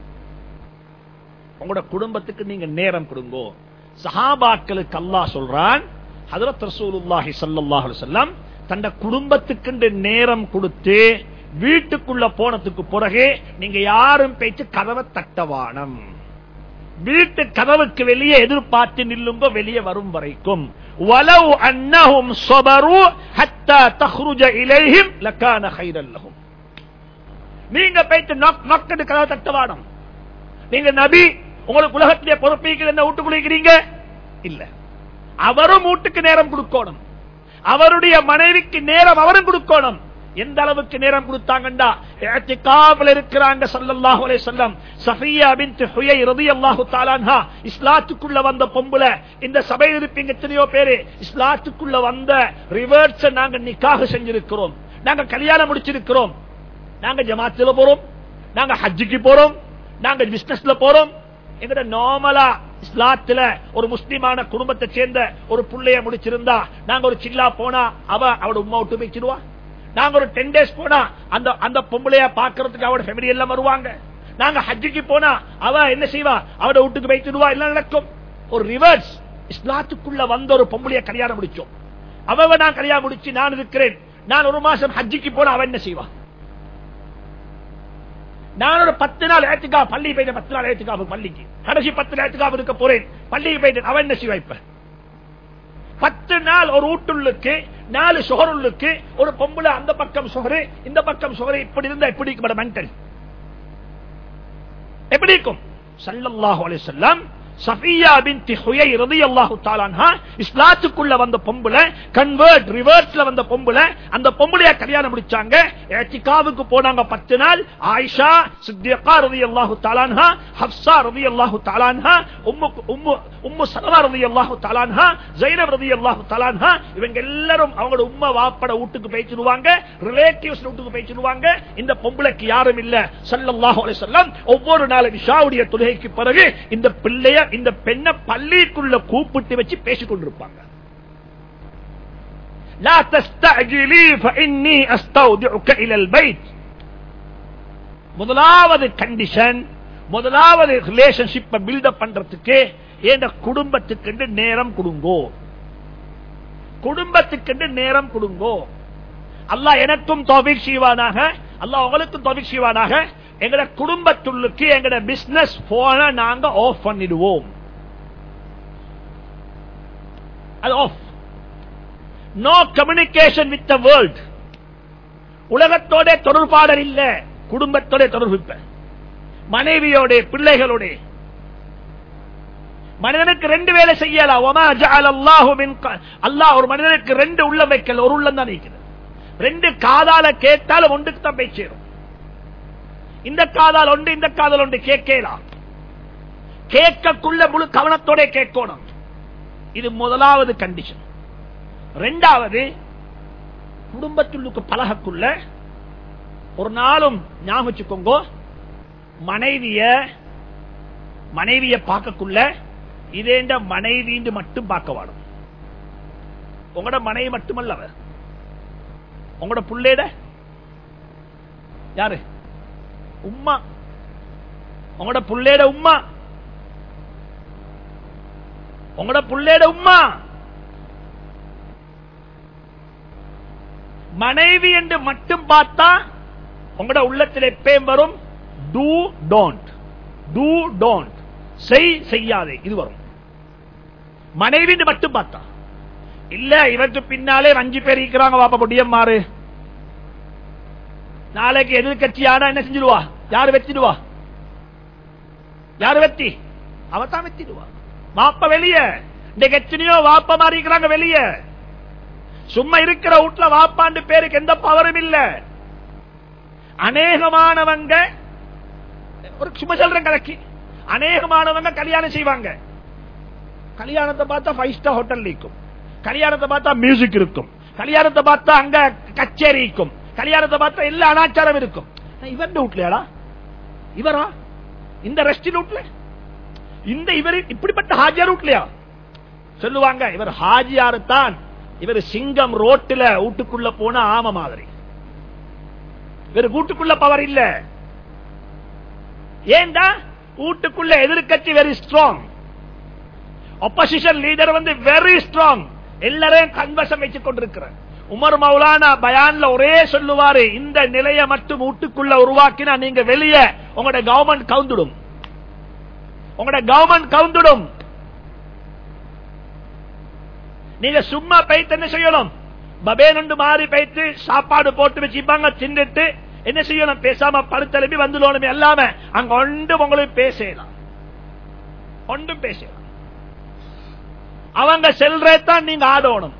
உங்களோட குடும்பத்துக்கு நீங்க நேரம் கொடுங்கோ. சஹாபாக்களுக்கு அல்லாஹ் சொல்றான், ஹஜ்ரத் ரசூலுல்லாஹி ஸல்லல்லாஹு அலைஹி வஸல்லம் தன்னுடைய குடும்பத்துக்கு நேரம் கொடுத்து வீட்டுக்குள்ள போனதுக்கு பிறகு நீங்க யாரும் பேச்சு கதவை தட்டவானம், வீட்டு கதவுக்கு வெளியே எதிர்பார்த்து நில்லுங்க வெளியே வரும் வரைக்கும். வலவ் அன்னஹும் ஸபரு ஹத்தா தخرج இலைஹிம் லகான கைரல் லஹும். நீங்க பேச்சு நொக்கடு கதவை தட்டவானம். நீங்க நபி, உங்களுக்கு உலகத்திலே பொறுப்பீங்க, என்ன வீட்டுக்குள்ள இருக்கிறீங்க இல்ல, அவரும் வீட்டுக்கு நேரம் கொடுக்கணும், அவருடைய மனைவிக்கு நேரம் அவரும் கொடுக்கணும். எந்த அளவுக்கு நேரம் கொடுத்தாங்கண்டா, இஅ்திகாஃப்ல இருக்கிறாங்க ஸல்லல்லாஹு அலைஹி வஸல்லம். சஃபியா பின்த் ஹுயை ரலியல்லாஹு தஆலா அன்ஹா இஸ்லாத்துக்குள்ள வந்த பொம்பளை. இந்த சபையில் இருப்பீங்க எத்தனையோ பேரு இஸ்லாத்துக்குள்ள வந்த ரிவர்ஸ் நாங்க நிக்காஹ் செஞ்சிருக்கிறோம், நாங்க கல்யாணம் முடிச்சிருக்கிறோம், நாங்க ஜமாத்துல போறோம், நாங்க ஹஜ்ஜுக்கு போறோம், நாங்க பிசினஸ்ல போறோம். எங்கட நார்மலா இஸ்லாத்துல ஒரு முஸ்லிமான குடும்பத்தை சேர்ந்த ஒரு புள்ளைய முடிச்சிருந்தா நாங்க ஒரு சில்லா போனா அவட உம்மா விட்டு போயிடுவா. நாங்க ஒரு 10 days போனா அந்த பொம்பளைய பாக்குறதுக்கு அவட ஃபேமிலி எல்லாம் வருவாங்க. நாங்க ஹஜ்ஜுக்கு போனா அவ என்ன செய்வா, அவட வீட்டுக்கு போயிடுவா, எல்லாம் நடக்கும். ஒரு ரிவர்ஸ். இஸ்லாத்துக்குள்ள வந்த ஒரு பொம்பளைய கல்யாணம் முடிச்சோம், அவ நான் கல்யாணம் முடிச்சு நான் இருக்கிறேன், நான் ஒரு மாசம் ஹஜ்ஜுக்கு போனா அவ என்ன செய்வா, நான் ஒரு 10 நாள் ஏத்துக்கா பள்ளி போயிட்டேன், 10 நாள் ஏத்துக்கா பள்ளிக்கு, கடைசி 10 நாள் ஏத்துக்கா இருக்க போறேன், பள்ளிக்கு போயிட்டேன், அவ என்ன செய்வா? இப்ப 10 நாள் ஒரு வீட்டுள்ளுக்கு 4 சுகருள்ளுக்கு ஒரு பொம்பளை, அந்த பக்கம் சுகரு இந்த பக்கம் சுகரு, இப்படி இருந்தா எப்படி இருக்கும் மென்டல்? எப்படி இருக்கும்? ஸல்லல்லாஹு அலைஹி வஸல்லம் சஃபியா பின்த் ஹுயை ரலியல்லாஹு தஆலா அன்ஹா இஸ்லாத்துக்குள்ள வந்த பொம்பளை, கன்வர்ட் ரிவர்ஸ்ல வந்த பொம்பளை, அந்த பொம்பளைய கல்யாணம் முடிச்சாங்க, இஅ்திகாஃபுக்கு போனாங்க 10 நாள். ஆயிஷா சித்திகா ரலியல்லாஹு தஆலா அன்ஹா, ஹஃப்ஸா ரலியல்லாஹு தஆலா அன்ஹா, உம்மு சலமா ரலியல்லாஹு தஆலா அன்ஹா, ஸைனப் ரலியல்லாஹு தஆலா அன்ஹா, இவங்க எல்லாரும் அவங்களோட உம்மா வாப்பட வீட்டுக்கு போயிடுவாங்க, ரிலேட்டிவ்ஸ் வீட்டுக்கு போயிடுவாங்க. இந்த பொம்பளைக்கு யாரும் இல்ல. ஸல்லல்லாஹு அலைஹி வஸல்லம் ஒவ்வொரு நாள் இஷாவுடைய தொழுகைக்கு பிறகு இந்த பிள்ளைய இந்த பெண்ணை பள்ளிக்குள்ள கூப்பிட்டு வச்சு பேசிக் கொண்டிருப்பாங்க. லா தஸ்தஅஜிலி ஃபஇன்னி அஸ்தௌதிஉக இலல் பைத். முதலாவது கண்டிஷன், முதலாவது ரிலேஷன்ஷிப்பை பில்டப் பண்றதுக்கு என் குடும்பத்துக்கு நேரம் கொடுங்கோ, குடும்பத்துக்கு நேரம் கொடுங்கோ. அல்லாஹ் எனக்கும் தௌஃபீக் செய்வானாக, அல்லாஹ் உங்களுக்கும் தௌஃபீக் செய்வானாக. எங்கட குடும்பத்துள்ளுக்கு எங்கட பிசினஸ் போன நாங்க ஆஃப் பண்ணிடுவோம். அது off. No communication with the world. உலகத்தோட தொடர்பாடல் இல்ல, குடும்பத்தோட தொடர்பு. மனைவியோட, பிள்ளைகளோட. மனிதனுக்கு ரெண்டு வேலை செய்யலாம். வமா ஜஅல அல்லாஹு மின் அல்லாஹ் ஒரு மனிதனுக்கு ரெண்டு உள்ளம் வைக்கல, ஒரு உள்ளம் தான் இருக்குது. ரெண்டு காதால கேட்டாலும் ஒன்றுக்கு தான் போய் சேரும். இந்த காதால் ஒன்று, இந்த காதால் ஒன்று கேட்கலாம். கேட்கக்குள்ள முழு கவனத்தோட கேட்கணும். இது முதலாவது கண்டிஷன். ரெண்டாவது, குடும்பத்துள்ளுக்கு பழகக்குள்ள ஒரு நாளும் ஞாபகம் வச்சுக்கோங்க, மனைவிய பார்க்கக்குள்ள இதேண்ட மனைவி மட்டும் பார்க்க வாடும். உங்களோட மனைவி மட்டுமல்ல, அவர் உங்களோட புள்ளேட யாரு? உம்மா. உங்களோட புள்ளேட உம்மா, உங்களோட புள்ளேட உம்மா. மனைவி என்று மட்டும் பார்த்தா உங்களோட உள்ளத்தில் எப்பயும் வரும் டூ டோன்ட், டூ டோன்ட், செய்யாதே, இது வரும். மனைவி மட்டும் பார்த்தா இல்ல. இவருக்கு பின்னாலே 5 பேர் இருக்கிறாங்க, வாப்பா பொடியம் மாறு. நாளைக்கு எதிர்கட்சியானா என்ன செஞ்சிடுவா? யாரு வெத்திடுவா? யாரு வெத்தி? அவதான் வெத்திடுவா. வாப்ப வெளிய. இன்னைக்கு எத்தனையோ வாப்ப மாறி இருக்கிறாங்க வெளிய. சும்மா இருக்கிற வீட்டுல வாப்பாண்டு பேருக்கு எந்த பவரும் இல்ல. அநேகமானவங்க, ஒரு சும்மா சொல்றேன் கலக்கி, அநேகமானவங்க கல்யாணம் செய்வாங்க. கல்யாணத்தை பார்த்தா 5 ஸ்டார் ஹோட்டல் இருக்கும், கல்யாணத்தை பார்த்தா மியூசிக் இருக்கும், கல்யாணத்தை பார்த்தா அங்க கச்சேரி இருக்கும், கல்யாணத்தை பார்த்தா எல்லா அனாச்சாரம் இருக்கும். இவன் வீட்லயாடா? இவரா? இந்த ரெஸ்டின் வீட்ல? இந்த இவர் இப்படிப்பட்ட ஹாஜியார் வீட்லயா? சொல்லுவாங்க இவர் ஹாஜியாரு தான். இவர் சிங்கம் ரோட்டில் வீட்டுக்குள்ள போன ஆம மாதிரி. இவர் வீட்டுக்குள்ள பவர் இல்ல. ஏண்டா? வீட்டுக்குள்ள எதிர்கட்சி வெரி ஸ்ட்ராங், ஆப்போசிஷன் லீடர் வந்து வெரி ஸ்ட்ராங். எல்லாரையும் கன்வசம் வச்சுக் கொண்டிருக்கிறார். உமர் மௌலானா பயான்ல ஒரே சொல்லுவாரு, இந்த நிலையை மட்டும் வீட்டுக்குள்ள உருவாக்கினா நீங்க வெளியே உங்களோட கவர்மெண்ட் கவுந்துடும், உங்களோட கவர்மெண்ட் கவுந்துடும். நீங்க சும்மா போயிட்டு என்ன செய்யணும்? பபேனு மாறி போயிட்டு சாப்பாடு போட்டு வச்சுப்பாங்க, தின்னுட்டு என்ன செய்யணும்? பேசாம படுத்தெலும்பி வந்துடணும். எல்லாமே அங்க ஒன்று உங்களுக்கு பேசலாம், ஒன்றும் பேசலாம். அவங்க செல்றதான் நீங்க ஆடணும்,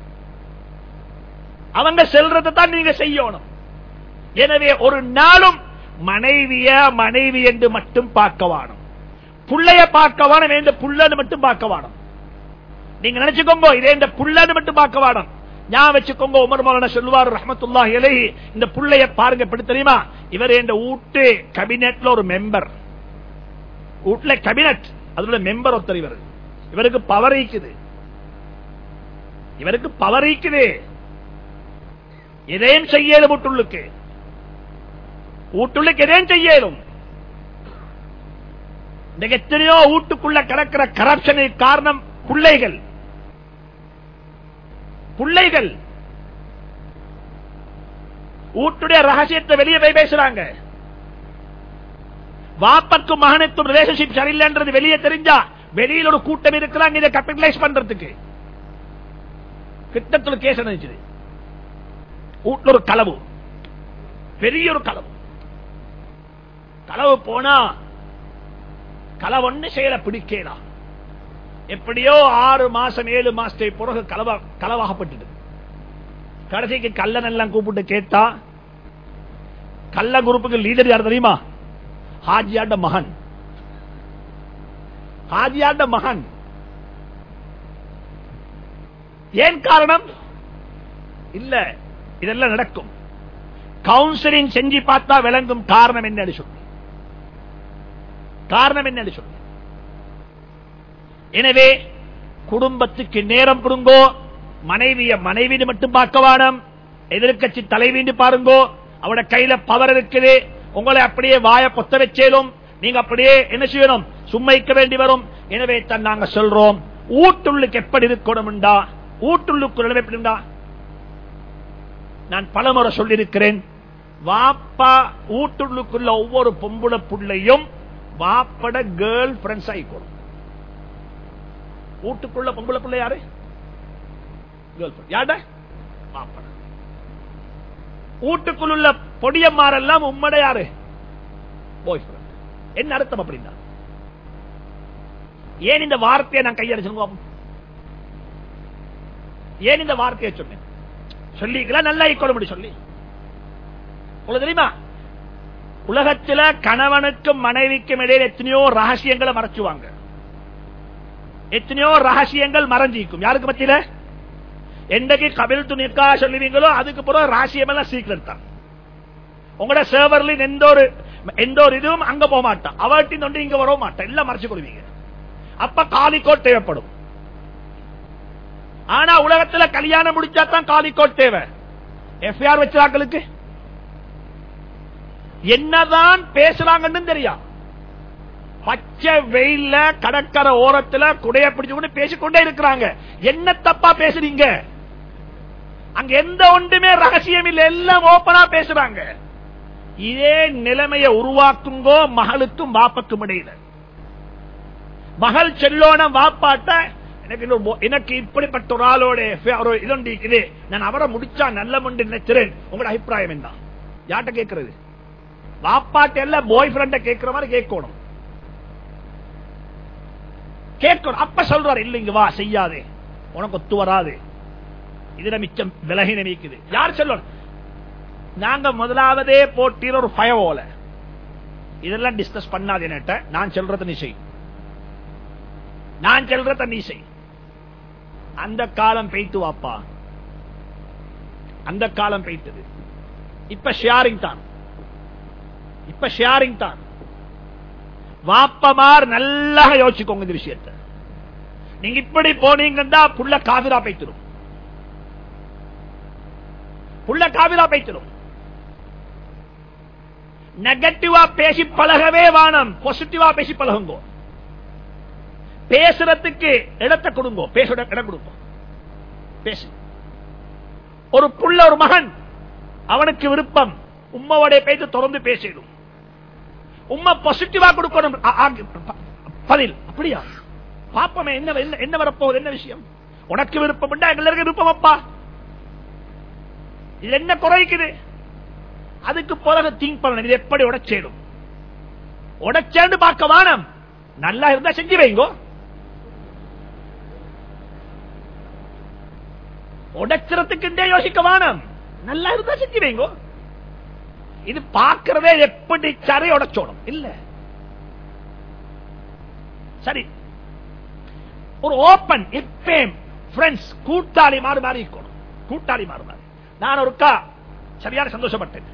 அவங்க செல்றதான் நீங்க செய்யணும். எனவே ஒரு நாளும் மனைவி என்று மட்டும் பார்க்க வேணும், புள்ளைய பார்க்க வேணும், இந்த புள்ளன்னு மட்டும் பார்க்க வேணும். நீங்க நினைச்சுக்கோங்க, இதே இந்த புள்ளன்னு மட்டும் பார்க்க வேணும். ஞாபகம் வச்சுக்கோங்க, உமர் மௌலானா சொல்லுவார் ரஹ்மத்துல்லாஹி அலைஹி, இந்த புள்ளைய பாருங்க எப்படி தெரியுமா? இவர் இந்த வீட்டு கேபினெட்ல ஒரு மெம்பர், வீட்டுல கேபினெட் அதுல மெம்பர் ஒருத்தர். இவருக்கு பவர் இருக்குது, இவருக்கு பவர் இருக்குது. எதையும் செய்யலும் வீட்டுள்ளுக்கு, வீட்டுள்ளுக்கு எதையும் செய்யலும். இந்த எத்தனையோ வீட்டுக்குள்ள கிடக்கிற கரப்ஷனுக்கு காரணம் பிள்ளைகள். பிள்ளைகள் வீட்டுடைய ரகசியத்தை வெளியே போய் பேசுறாங்க. வாப்பக்கும் மகனுக்கும் ரிலேஷன்ஷிப் சரியில்லைன்றது வெளியே தெரிஞ்சா வெளியில் ஒரு கூட்டம் இருக்கிறாங்க இதை கேபிட்டலைஸ் பண்றதுக்கு. கிட்டத்தட்ட கேஸ் நினைச்சது, வீட்டுல ஒரு களவு, பெரிய ஒரு களவு. களவு போனா களவு ஒண்ணு செய்யல, பிடிக்கலாம். எப்படியோ 6 மாசம் 7 மாசத்துக்கு பிறகு களவாகப்பட்டது. கடைசிக்கு கள்ளன் எல்லாம் கூப்பிட்டு கேட்டா, கள்ள குரூப்புக்கு லீடர் யார் தெரியுமா? ஹாஜியாண்ட மகன். ஹாஜியாண்ட மகன். ஏன் காரணம்? இல்ல, இதெல்லாம் நடக்கும். கவுன்சிலிங் செஞ்சு பார்த்தா விளங்கும் காரணம் என்ன சொல்லி. காரணம் என்ன சொல்லி. எனவே குடும்பத்துக்கு நேரம் கொடுங்கோ, மனைவிய மனைவி மட்டும் பார்க்க வேணும், எதிர்கட்சி தலைவீண்டு பாருங்கோ, அவட கையில பவர் இருக்குது. உங்களை அப்படியே வாய பொத்த வச்சேலும் நீங்க அப்படியே என்ன செய்யணும், சும்மைக்க வேண்டி வரும். எனவே தான் நாங்க சொல்றோம், ஊட்டுள்ளுக்கு எப்படி இருக்கணும்டா, ஊட்டுள்ளுக்கு எப்படி இருந்தா. நான் பலமுறை சொல்லியிருக்கிறேன், வாப்பா ஊட்டுள்ளுக்குள்ள ஒவ்வொரு பொம்புள புள்ளையும் வாப்பட கேர்ள் ஃபிரெண்ட்ஸ் ஆயிக்கணும். வீட்டுக்குள்ள பொம்பளை பிள்ளை யாரு? Girlfriend. யாட? வாப்பட. வீட்டுக்குள்ள பொடியம்மாரெல்லாம் உம்மட யாரு? Boyfriend. என்ன அர்த்தம் அப்படின்னா? ஏன் இந்த வார்த்தையை நான் கையடிச்சு, ஏன் இந்த வார்த்தையை சொன்னேன்? சொல்லிக்கலாம் நல்லா ஈக்கணும் சொல்லி. உங்களுக்கு தெரியுமா, உலகத்தில் கணவனுக்கும் மனைவிக்கும் இடையில் எத்தனையோ ரகசியங்களை மறைச்சுவாங்க, எத்தனையோ ரகசியங்கள் மறைஞ்சிக்கும். யாருக்கு மத்தியில? என்னைக்கு கபில் துணிக்கா சொல்லுவீங்களோ அதுக்கு பிறகு ரகசியம் எல்லாம் சீக்கிரம் தான். உங்களோட சர்வர்ல எந்த ஒரு இதுவும் அங்க போக மாட்டான், அவர்கிட்ட ஒன்று இங்க வர மாட்டான், எல்லாம் மறைச்சு கொள்வீங்க. அப்ப காலிக்கோட் தேவைப்படும். ஆனா உலகத்துல கல்யாணம் முடிச்சா தான் காலிக்கோட் தேவை. எஃப்ஐஆர் வச்சாக்களுக்கு என்னதான் பேசுறாங்கன்னு தெரியா, பச்சை வெயில்ல கடற்கரை ஓரத்துல குடைய பிடிச்சு பேசிக்கொண்டே இருக்கிறாங்க. என்ன தப்பா பேசுறீங்க? அங்க எந்த ஒன்றுமே ரகசியம் இல்லை, எல்லாம் ஓப்பனா பேசுறாங்க. இதே நிலைமையை உருவாக்குங்கோ மகளுக்கும் வாப்பக்கும் இடையில. மகள் செல்லோன வாப்பாட்ட எனக்கு இப்படிப்பட்ட ஒரு ஆளோட இது நான் அவரை முடிச்சா நல்ல முண்டு நினைக்கிறேன், உங்களோட அபிப்பிராயம் என்ன? யார்கிட்ட கேட்கறது? வாப்பாட்ட எல்லாம் பாய் ஃப்ரெண்ட கேட்கிற மாதிரி கேட்கணும். கேட்கணும். அப்ப சொல்றாரு, இல்லைங்க வா செய்யாதே, உனக்கு ஒத்து வராது, இதுல மிச்சம் விலகி நினைக்குது. யார் சொல்லணும்? நாங்க முதலாவதே போட்டியில ஒரு ஃபயவோல இதெல்லாம் டிஸ்கஸ் பண்ணாது. என்னட்ட நான் சொல்றத நீ செய், நான் சொல்றத நீ செய். அந்த காலம் பெய்த்து வாப்பா, அந்த காலம் பெய்த்தது. இப்ப ஷேரிங் தான், இப்ப ஷேரிங் தான். வாப்பமார் நல்லா யோசிச்சுக்கோங்க இந்த விஷயத்தை. நீங்க இப்படி போனீங்கன்னா புள்ள காவிரா பைத்திரும், புள்ள காவிரா பைத்திரும். நெகட்டிவா பேசி பழகவே வானம், பாசிட்டிவா பேசி பழகுங்கோ. பேசுறதுக்கு இடத்தை கொடுங்கோ, பேச இடம் கொடுங்கோ, பேசு. ஒரு புள்ள ஒரு மகன் அவனுக்கு விருப்பம் உம்மாவோட பேச்சு தொடர்ந்து பேசிடும். உம்மா பாசிட்டிவா கொடுக்கணும் பதில். அப்படியா பாப்பமே, என்ன வரப்போகுது, என்ன விஷயம்? உனக்கு விருப்பம் எங்களுக்கு விருப்பம் அப்பா, இது என்ன குறைக்குது? அதுக்கு பிறகு திங்க் பண்ணணும், இது எப்படி உடைச்சேடும். உடைச்சேன்னு பார்க்க வானம், நல்லா இருந்தா செஞ்சு வைங்கோ. உடைக்கிறதுக்கு யோசிக்க வானம், நல்லா இருந்தா செஞ்சு வைங்கோ. இது பார்க்கிறதே எப்படி சரி உடைச்சோடும் இல்ல. சரி, ஒரு ஓபன் எப்பேம் ஃப்ரெண்ட்ஸ் கூட்டாளி மாறு மாறி இருக்கணும், கூட்டாளி மாறு மாறி. நான் ஒருக்கா சரியான சந்தோஷப்பட்டேன்.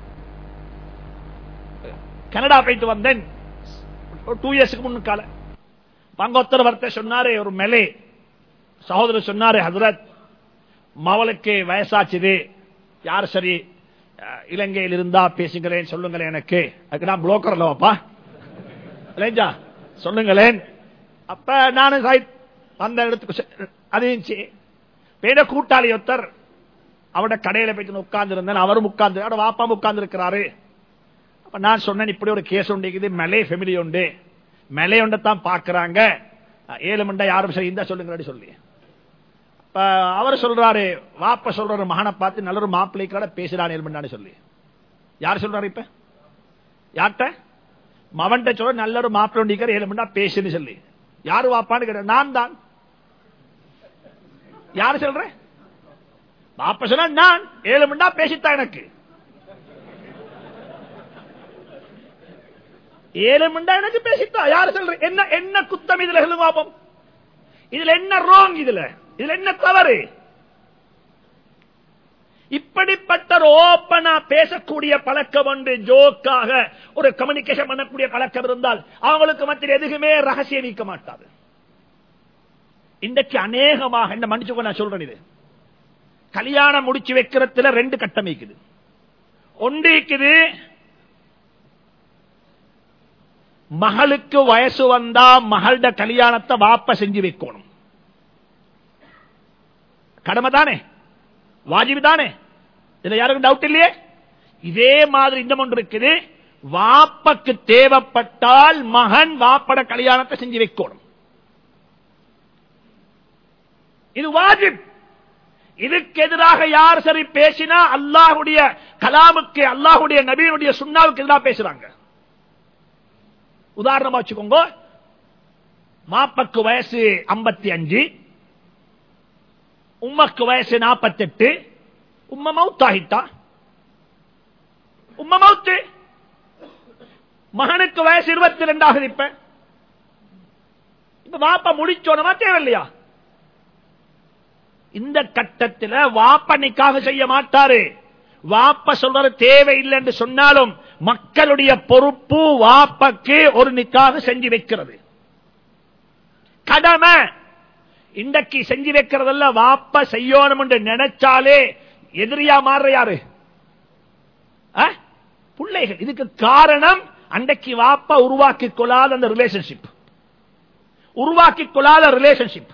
கனடா போயிட்டு வந்தேன் 2 இயர்ஸ்க்கு முன்னுக்கால. பங்கோத்தர வார்த்தை சொன்னாரு, ஒரு மெலே சகோதரர் சொன்னாரு, ஹஜ்ரத் மவளுக்கு வயசாச்சுது, யார் சரி இலங்கையில் இருந்தா பேசுங்களேன் சொல்லுங்களேன் எனக்கு. அதுக்கு நான் புரோக்கர் அல்லவாப்பா, இல்லைஞ்சா சொல்லுங்களேன். அப்ப நானும் அந்த இடத்துக்கு அது பேர கூட்டாளி ஒருத்தர் அவட கடையில போயிட்டு உட்கார்ந்து இருந்தேன். அவரும் உட்கார்ந்து அவட வாப்பா உட்கார்ந்து இருக்கிறாரு. அப்ப நான் சொன்னேன், இப்படி ஒரு கேஸ் உண்டு, மெலே ஃபெமிலி உண்டு, மெலே உண்ட தான் பாக்குறாங்க, 7 மண்டா யாரும் சரி இருந்தா சொல்லுங்க சொல்லி. அவர் சொல்றாரு, வாப்ப சொல்றாரு மகனை பார்த்து நல்ல ஒரு மாப்பிள்ளைக்கார பேசுறான் 7 மண்டான்னு சொல்லி. யார் சொல்றாரு? இப்ப யார்கிட்ட? மவன்கிட்ட சொல்ற நல்ல ஒரு மாப்பிள்ளை 7 மண்டா பேசுன்னு சொல்லி. யாரு வாப்பான்னு கேட்ட, நான் தான். யாரு சொல்ற? பாப்ப சொன்ன நான் 7 மண்டா பேசித்தான் எனக்கு 7 மண்டா எனக்கு பேசித்தா. யாரு சொல்ற? என்ன என்ன குத்தம் இதுல பாப்போம், இதுல என்ன ராங், இதுல என்ன தவறு? இப்படிப்பட்ட ஒரு ஓப்பனா பேசக்கூடிய பழக்கம் ஒன்று, ஜோக்காக ஒரு கம்யூனிகேஷன் பண்ணக்கூடிய பழக்கம் இருந்தால் அவங்களுக்கு மத்தியில் எதுவுமே ரகசியம் நீக்க மாட்டாது. இன்றைக்கு அநேகமாக என்ன மன்னிச்சுக்கோ நான் சொல்றேன், இது கல்யாணம் முடிச்சு வைக்கிறதுல ரெண்டு கட்டம் இருக்குது. ஒன்று இருக்குது, மகளுக்கு வயசு வந்தா மகளோட கல்யாணத்தை வாப்ப செஞ்சு வைக்கணும். கடமை தானே, வாஜிபு தானே, இதுல யாருக்கும் டவுட் இல்லையே. இதே மாதிரி இந்த ஒன்று இருக்குது, வாப்பக்கு தேவைப்பட்டால் மகன் வாப்பட கல்யாணத்தை செஞ்சு வைக்கணும். இது வாஜிப். இதுக்கு எதிராக யார் சரி பேசினா அல்லாஹ்வுடைய கலாமுக்கு, அல்லாஹ்வுடைய நபியினுடைய சுன்னாவுக்கு எதிராக பேசுறாங்க. உதாரணமா வச்சுக்கோங்க, மாப்பக்கு வயசு 55, உம்மக்கு வயசு 48, உம்ம மௌத்தாகிட்டா, உம்ம மௌத்து, மகனுக்கு வயசு 22 ஆகுது. இப்ப வாப்பா முடிச்சோனமா தேவையில்லையா? இந்த கட்டத்தில் வாப்ப நிக்காக செய்ய மாட்டாரு. வாப்ப சொல்றது தேவையில்லை என்று சொன்னாலும் மக்களுடைய பொறுப்பு வாப்பக்கு ஒரு நிக்காக செஞ்சு வைக்கிறது கடமை. இன்றைக்கு செஞ்சு வைக்கிறதல்ல, வாப்ப செய்யணும் என்று நினைச்சாலே எதிரியா மாறுற யாரு? பிள்ளைகள். இதுக்கு காரணம் அன்றைக்கு வாப்பா உருவாக்கிக் கொள்ளாத அந்த ரிலேஷன்ஷிப், உருவாக்கிக் கொள்ளாத ரிலேஷன்ஷிப்.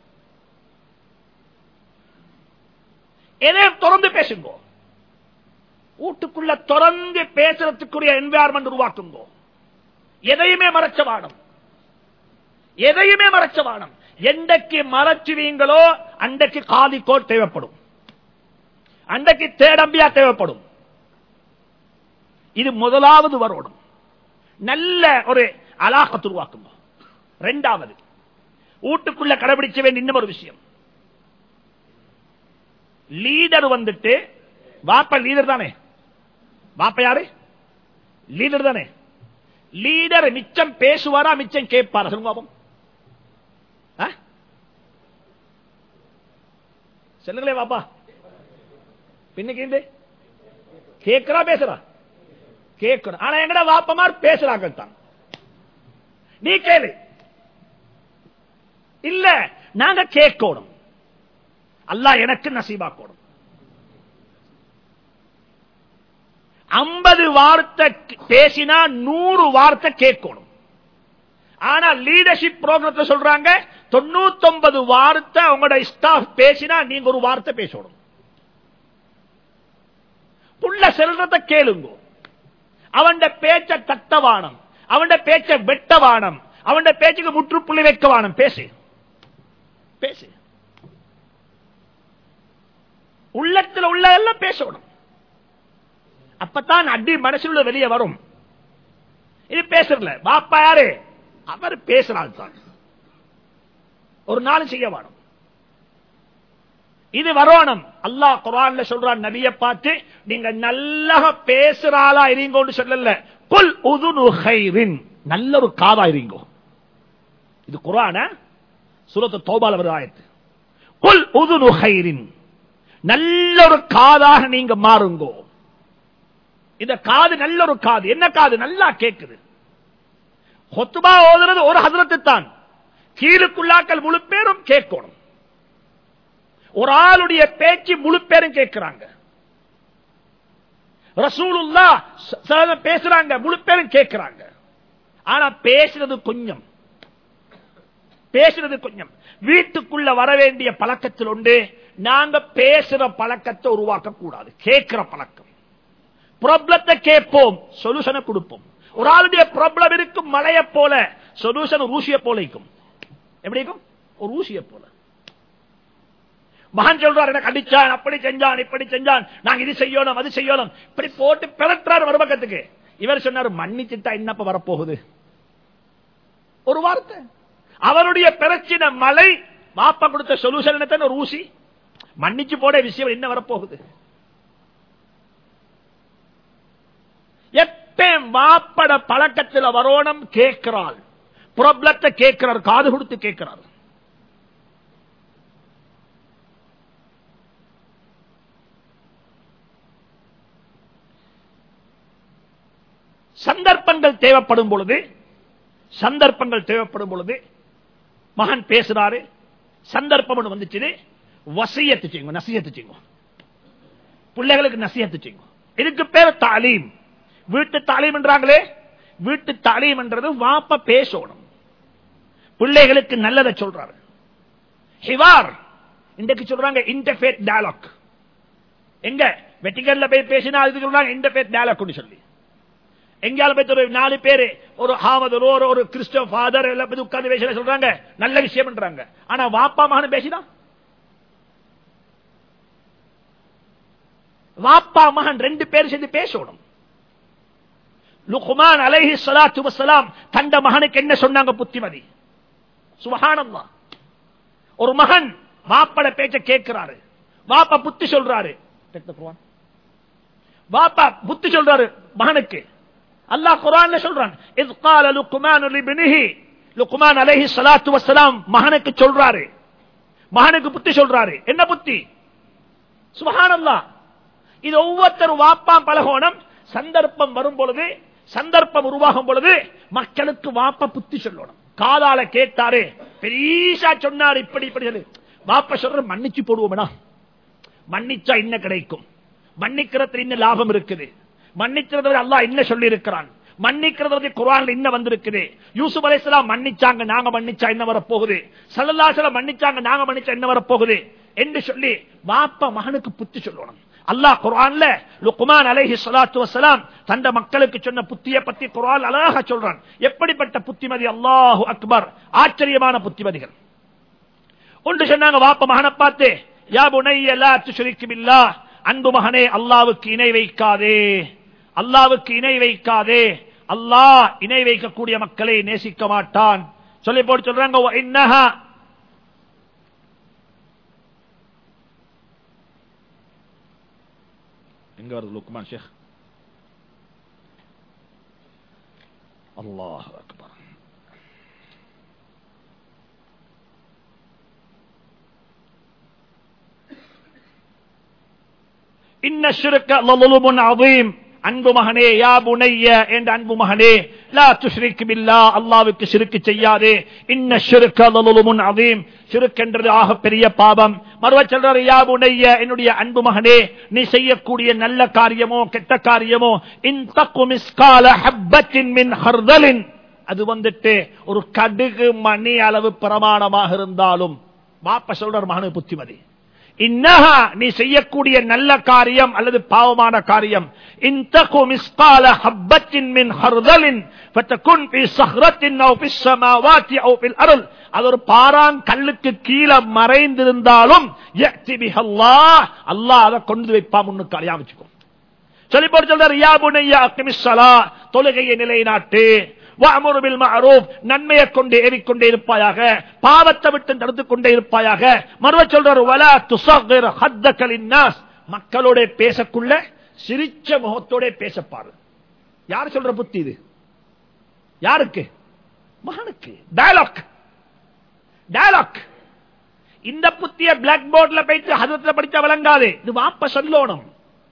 எதையும் தொடர்ந்து பேசுங்க, வீட்டுக்குள்ள தொடர்ந்து பேசுறதுக்குரிய என்வாயர்மெண்ட் உருவாக்குங்க. எதையுமே மறைச்ச வானம், எதையுமே மறைச்ச வானம். எண்டைக்கு மறைச்சுவீங்களோ அன்றைக்கு காதிக்கோட் தேவைப்படும், அன்றைக்கு தேடம்பியா தேவைப்படும். இது முதலாவது வரணும், நல்ல ஒரு அலாகத் உருவாக்குங்க. இரண்டாவது, வீட்டுக்குள்ள கடைபிடிச்ச வேண்டிய இன்னும் ஒரு விஷயம், லீடர் வந்துட்டு, வாப்ப லீடர் தானே, வாப்ப யாரு? லீடர் தானே. லீடர் மிச்சம் பேசுவாரா மிச்சம் கேட்பாரா? சொல்லுங்க, சொல்லுங்களே வாப்பா. பின்னுக்கு கேட்கிறா பேசுறா? கேட்கணும். ஆனா எங்கட வாப்பமார் பேசுறாங்க தான். நீ கேளு, இல்ல நாங்க கேட்கணும். அல்லாஹ் எனக்கு நசீபாக்கணும். 50 வார்த்தை பேசினா 100 வார்த்தை கேட்கணும். ஆனா லீடர்ஷிப் ப்ரோக்ராம்ல சொல்றாங்க 99 வார்த்தை உங்களோட ஸ்டாஃப் பேசினா நீங்க ஒரு வார்த்தை பேசணும். புள்ள செல்றத கேளுங்க, அவன் பேச்ச தட்டவானம், அவன் பேச்ச வெட்டவானம், அவன் பேச்சுக்கு முற்றுப்புள்ளி வைக்கவானம். பேசு பேசு, உள்ளத்தில் உள்ள எல்லாம் பேசணும். அப்பதான் அடி மனசுல வெளியே வரும். இது பேசுறல பாப்பா யாரு? அவர் பேசுறாள் தான், ஒரு நாள் செய்ய வேணும். இது வரணும். அல்லாஹ் குர்ஆன்ல சொல்றான், நபியை பார்த்து நீங்க நல்லா பேசுறாளா இருங்கன்னு சொல்லல, குல் உதுனு கைரின், நல்ல ஒரு காதா இருங்கோ. இது குர்ஆன சூரத்து தௌபால வர ஆயத்து. குல் உதுனு கைரின், நல்ல ஒரு காதாக நீங்க மாறுங்கோ. இந்த காது நல்ல ஒரு காது. என்ன காது? நல்லா கேட்குது. ஹுத்பா ஓதுறது ஒரு ஹஜ்ரத்து தான், கீழுக்குள்ளாக்கள் முழு பேரும் கேட்கணும். ஒரு ஆளுடைய பேச்சு முழு பேரும் கேட்கிறாங்க. ரசூலுல்லாஹ் பேசுறாங்க, முழு பேரும் கேட்கிறாங்க. ஆனா பேசுறது கொஞ்சம், பேசுறது கொஞ்சம். வீட்டுக்குள்ள வர வேண்டிய பழக்கத்தில் உண்டு. நாங்க பேசுற பழக்கத்தை உருவாக்க கூடாது, கேட்கிற பழக்கம். ப்ராப்ளத்தை கேட்போம், சொல்யூஷனை கொடுப்போம். ஒரு ஆளுடைய ப்ராப்ளம் இருக்கும் மலையை போல, சொல்யூஷன் ஊசியை போல இருக்கும். எப்படி இருக்கும்? ஒரு ஊசியை போல. மகன் சொல்றார், எனக்கு அடிச்சான், அப்படி செஞ்சான், இப்படி செஞ்சான், நாங்க இது செய்யணும் அது செய்யணும், இப்படி போட்டு பிறற்றார் மறுபக்கத்துக்கு. இவர் சொன்னார், மன்னிச்சுட்டா என்னப்ப வரப்போகுது? ஒரு வார்த்தை. அவருடைய பிரச்சனை மலை, மாப்பா கொடுத்த சொல்யூஷன் ஒரு ஊசி. மன்னிச்சு போட விஷயம் என்ன வரப்போகுது? எப்பயும் மாப்பட பழக்கத்தில் வரோணம் கேட்கிறாள், ப்ராப்ளத்தை கேட்கிறார், காது கொடுத்து கேட்கிறார். சந்தர்ப்பங்கள் தேவைப்படும் பொழுது மகன் பேசுறாரு, சந்தர்ப்பம் வந்துச்சு, வசியத்து செய்யுங்க, நசியத்து செய்யுங்க. பிள்ளைகளுக்கு நசிஹத் செய்யும். இதுக்கு பேர் தாலீம். வீட்டு தாலீம் என்றாங்களே, வீட்டு தாலீம் என்றது வாப்ப பேசணும், பிள்ளைகளுக்கு நல்லதை சொல்றாரு. ஹிவார் இன்றைக்கு சொல்றாங்க இன்டர்ஃபேத் டயலாக். எங்க வெட்டிகன்ல போய் பேசினா அதுக்கு சொல்றாங்க இன்டர்ஃபேத் டயலாக் சொல்லி. எங்கேயாலும் போய் ஒரு 4 பேரு ஒரு ஹாமதர் ஒரு கிறிஸ்டோ ஃபாதர் எல்லாம் போய் உட்கார்ந்து பேச சொல்றாங்க நல்ல விஷயம் பண்றாங்க. ஆனா வாப்பா மகன் பேசினா, வாப்பா மகன் 2 பேர் சேர்ந்து பேசணும். லுக்மான் அலைஹி ஸலாத்து வஸ்ஸலாம் தந்த மகனுக்கு என்ன சொன்னாங்க? புத்திமதி. சுப்ஹானல்லாஹ். ஒரு மகன் வாப்பட பேச்ச கேட்கிறாரு, வாப்பா புத்தி சொல்றாரு, வாப்பா புத்தி சொல்றாரு மகனுக்கு. அல்லாஹ் குர்ஆன்ல சொல்றான், இஸ் قال لقمان لابنه, லுக்மான் அலைஹி ஸலாத்து வஸ்ஸலாம் மகனுக்கு சொல்றாரு, மகனுக்கு புத்தி சொல்றாரு. என்ன புத்தி? சுப்ஹானல்லாஹ். இது ஒவ்வொரு வாப்பா பலகோணம். சந்தர்ப்பம் வரும் பொழுது, சந்தர்ப்பம் உருவாகும் பொழுது மக்களுக்கு வாப்பா புத்தி சொல்லணும். காதால கேட்டாரு, பெரியசா சொன்னாரு, இப்படி இப்படி சொல்லு. வாப்பா சொல்ற மன்னிச்சு போடுவோம்டா, மன்னிச்சா என்ன கிடைக்கும், மன்னிக்கிறதுல என்ன லாபம் இருக்குது, மன்னிக்கிறது அல்லாஹ் என்ன சொல்லி இருக்கிறான், மன்னிக்கிறது குர்ஆன்ல என்ன வந்திருக்குது. யூசுப் அலைஹிஸ்ஸலாம் மன்னிச்சாங்க, நாங்க மன்னிச்சா என்ன வரப்போகுது, ஸல்லல்லாஹு அலைஹி வஸல்லம் மன்னிச்சாங்க, நாங்க மன்னிச்சா என்ன வரப்போகுது என்று சொல்லி வாப்பா மகனுக்கு புத்தி சொல்லணும். அல்லாஹ் குர்ஆன்ல லுக்மான் அலைஹி ஸலாத்து வஸ்ஸலாம் தந்த மக்களுக்கு சொன்ன புத்தியை பத்தி குர்ஆன் அழகா சொல்றான். எப்படிப்பட்ட புத்திமதி! அல்லாஹு அக்பர். ஆச்சரியமான புத்திமதிகள். ஒன்று சொன்னாங்க வாப்பா மகனை பார்த்து, யா புனைய லா துஷ்ரிக் பில்லாஹ், அன்பு மகனே அல்லாஹ்வுக்கு இணை வைக்காதே, அல்லாஹ்வுக்கு இணை வைக்காதே, அல்லாஹ் இணை வைக்கக்கூடிய மக்களை நேசிக்க மாட்டான் சொல்லி போட்டு சொல்றாங்க. வ இன்னஹா, எங்க வருது லுக்மான் ஷேக்? அல்லாஹ் அக்பர். இன்ன ஷிர்க லظுலுமுன் அதீம், அன்பு மகனே, யா புனைய என்ற அன்பு மகனே, லா துஷ்ரிக் பில்லாஹ், அல்லாஹ்வுக்கு ஷிர்க் செய்யாதே. இன்ன ஷிர்க லظுலுமுன் அதீம், ஷிர்க் என்றது ஆக பெரிய பாவம். மறுவ சொல்றார், யா புனைய என்னுடைய அன்பு மகனே, நீ செய்யக்கூடிய நல்ல காரியமோ கெட்ட காரியமோ, இன் தகு மிஸ்கால ஹப்பத்தின் மின் ஹர்தலின், அது வந்துட்டு ஒரு கடுகு மணி அளவு பிரமாணமாக இருந்தாலும், வாப்பா சொல்றார் மகனுக்கு புத்திமதி. இன்னஹா, நீ செய்யக்கூடிய நல்ல காரியம் அல்லது பாவமான காரியம், இன் தகு மிஸ்கால ஹப்பத்தின் மின் ஹர்தலின் ஃபதகுன் ஃபீ ஸஹ்ரத்தின் அவ் ஃபீஸ் ஸமாவாத்தி அவ் ஃபில் அர்ல், அது ஒரு பாறாங்கல்லுக்கு கீழே மறைந்திருந்தாலும் யஅதி பிஹல்லாஹ், அல்லாஹ் அதை கொண்டு வைப்பா முன்னுக்கு. அறியாம வச்சுக்கோ. சொல்லி போட்டு சொல்றார், யா புனைய அகிமிஸ் ஸலாத், தொழுகையை நிலைநாட்டு, வஅமுர் பில் மஅரூஃப், நன்மையை கொண்டு ஏறிக்கொண்டே இருப்பாயாக, பாவத்தை விட்டு தடுத்து கொண்டே இருப்பாயாக. மறுவ சொல்றார், வலா துஸகிர் ஹத்தக லின்னாஸ், மக்களோட பேசக்குள்ள சிரிச்ச முகத்தோட பேசப்பாரு. யார் சொல்ற புத்தி இது? யாருக்கு? மகனுக்கு. Dialogue, dialogue. இந்த புத்திய பிளாக் போர்ட்ல போயிட்டு ஹதரத்ல படிச்சா விளங்காது. இது வாப்ப சொல்லணும்,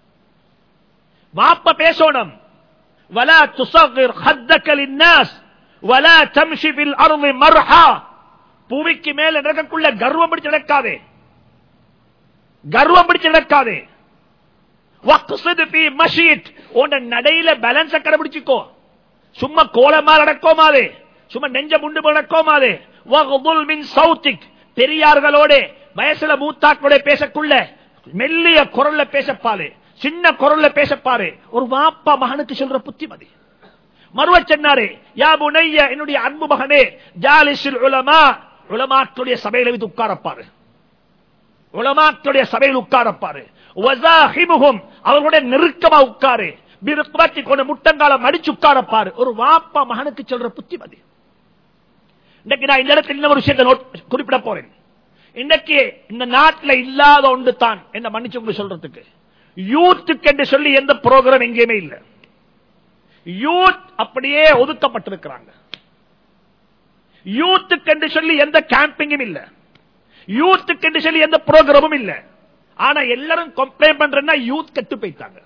வாப்ப பேசணும். ولا تصغر خدك للناس ولا تمشي في الارض مرحا, பூமிக்கு மேல நடக்கக்குள்ள கர்வம் பிடிச்சு நடக்காதே, கர்வம் பிடிச்சு நடக்காதே. வக்ஸித் ஃபீ மஷீத், உன் நடையில பேலன்ஸ் கடைபிடிச்சுக்கோ. சும்மா கோலமா நடக்கோமாதே, சும்மா நெஞ்ச முண்டு நடக்கோமாதே. வக்துல் மின் சௌத்திக், பெரியார்களோட வயசுல மூத்தாக்களோட பேசக்குள்ள மெல்லிய குரல்ல பேசப்பாலே, சின்ன குரல்ல பேசப்பாரு. ஒரு வாப்பா மகனுக்கு சொல்ற புத்திமதி. மறுவ சொன்னாரே, யா புனைய என்னுடைய அன்பு மகனே, ஜாலிஸுல் உலமா, உலமாக்களுடைய சபையில வந்து உட்காரப்பாரு, உலமாக்களுடைய சபையில் உட்காரப்பாரு. வஸாஹிமுஹும், அவர்களுடைய நெருக்கமா உட்காரு. பிருக்பத்தி, கொண்ட முட்டங்காலம் அடிச்சு உட்காரப்பாரு. ஒரு வாப்பா மகனுக்கு சொல்ற புத்திமதி. இன்னைக்கு நான் இந்த இடத்துல இன்னொரு விஷயத்தை குறிப்பிட போறேன். இன்னைக்கு இந்த நாட்டில் இல்லாத ஒன்று தான், என்ன மன்னிச்சு உங்களுக்கு சொல்றதுக்கு, யூத்துக்கு என்று சொல்லி எந்த புரோகிராம் எங்கேயுமே இல்ல. யூத் அப்படியே ஒதுக்கப்பட்டிருக்கிறாங்க. யூத்துக்கு என்று சொல்லி எந்த கேம்பிங்கும் இல்ல, யூத்துக்கு என்று சொல்லி எந்த புரோகிராமும் இல்ல. ஆனா எல்லாரும் கம்ப்ளைண்ட் பண்றேன்னா யூத் கெட்டு போயிட்டாங்க.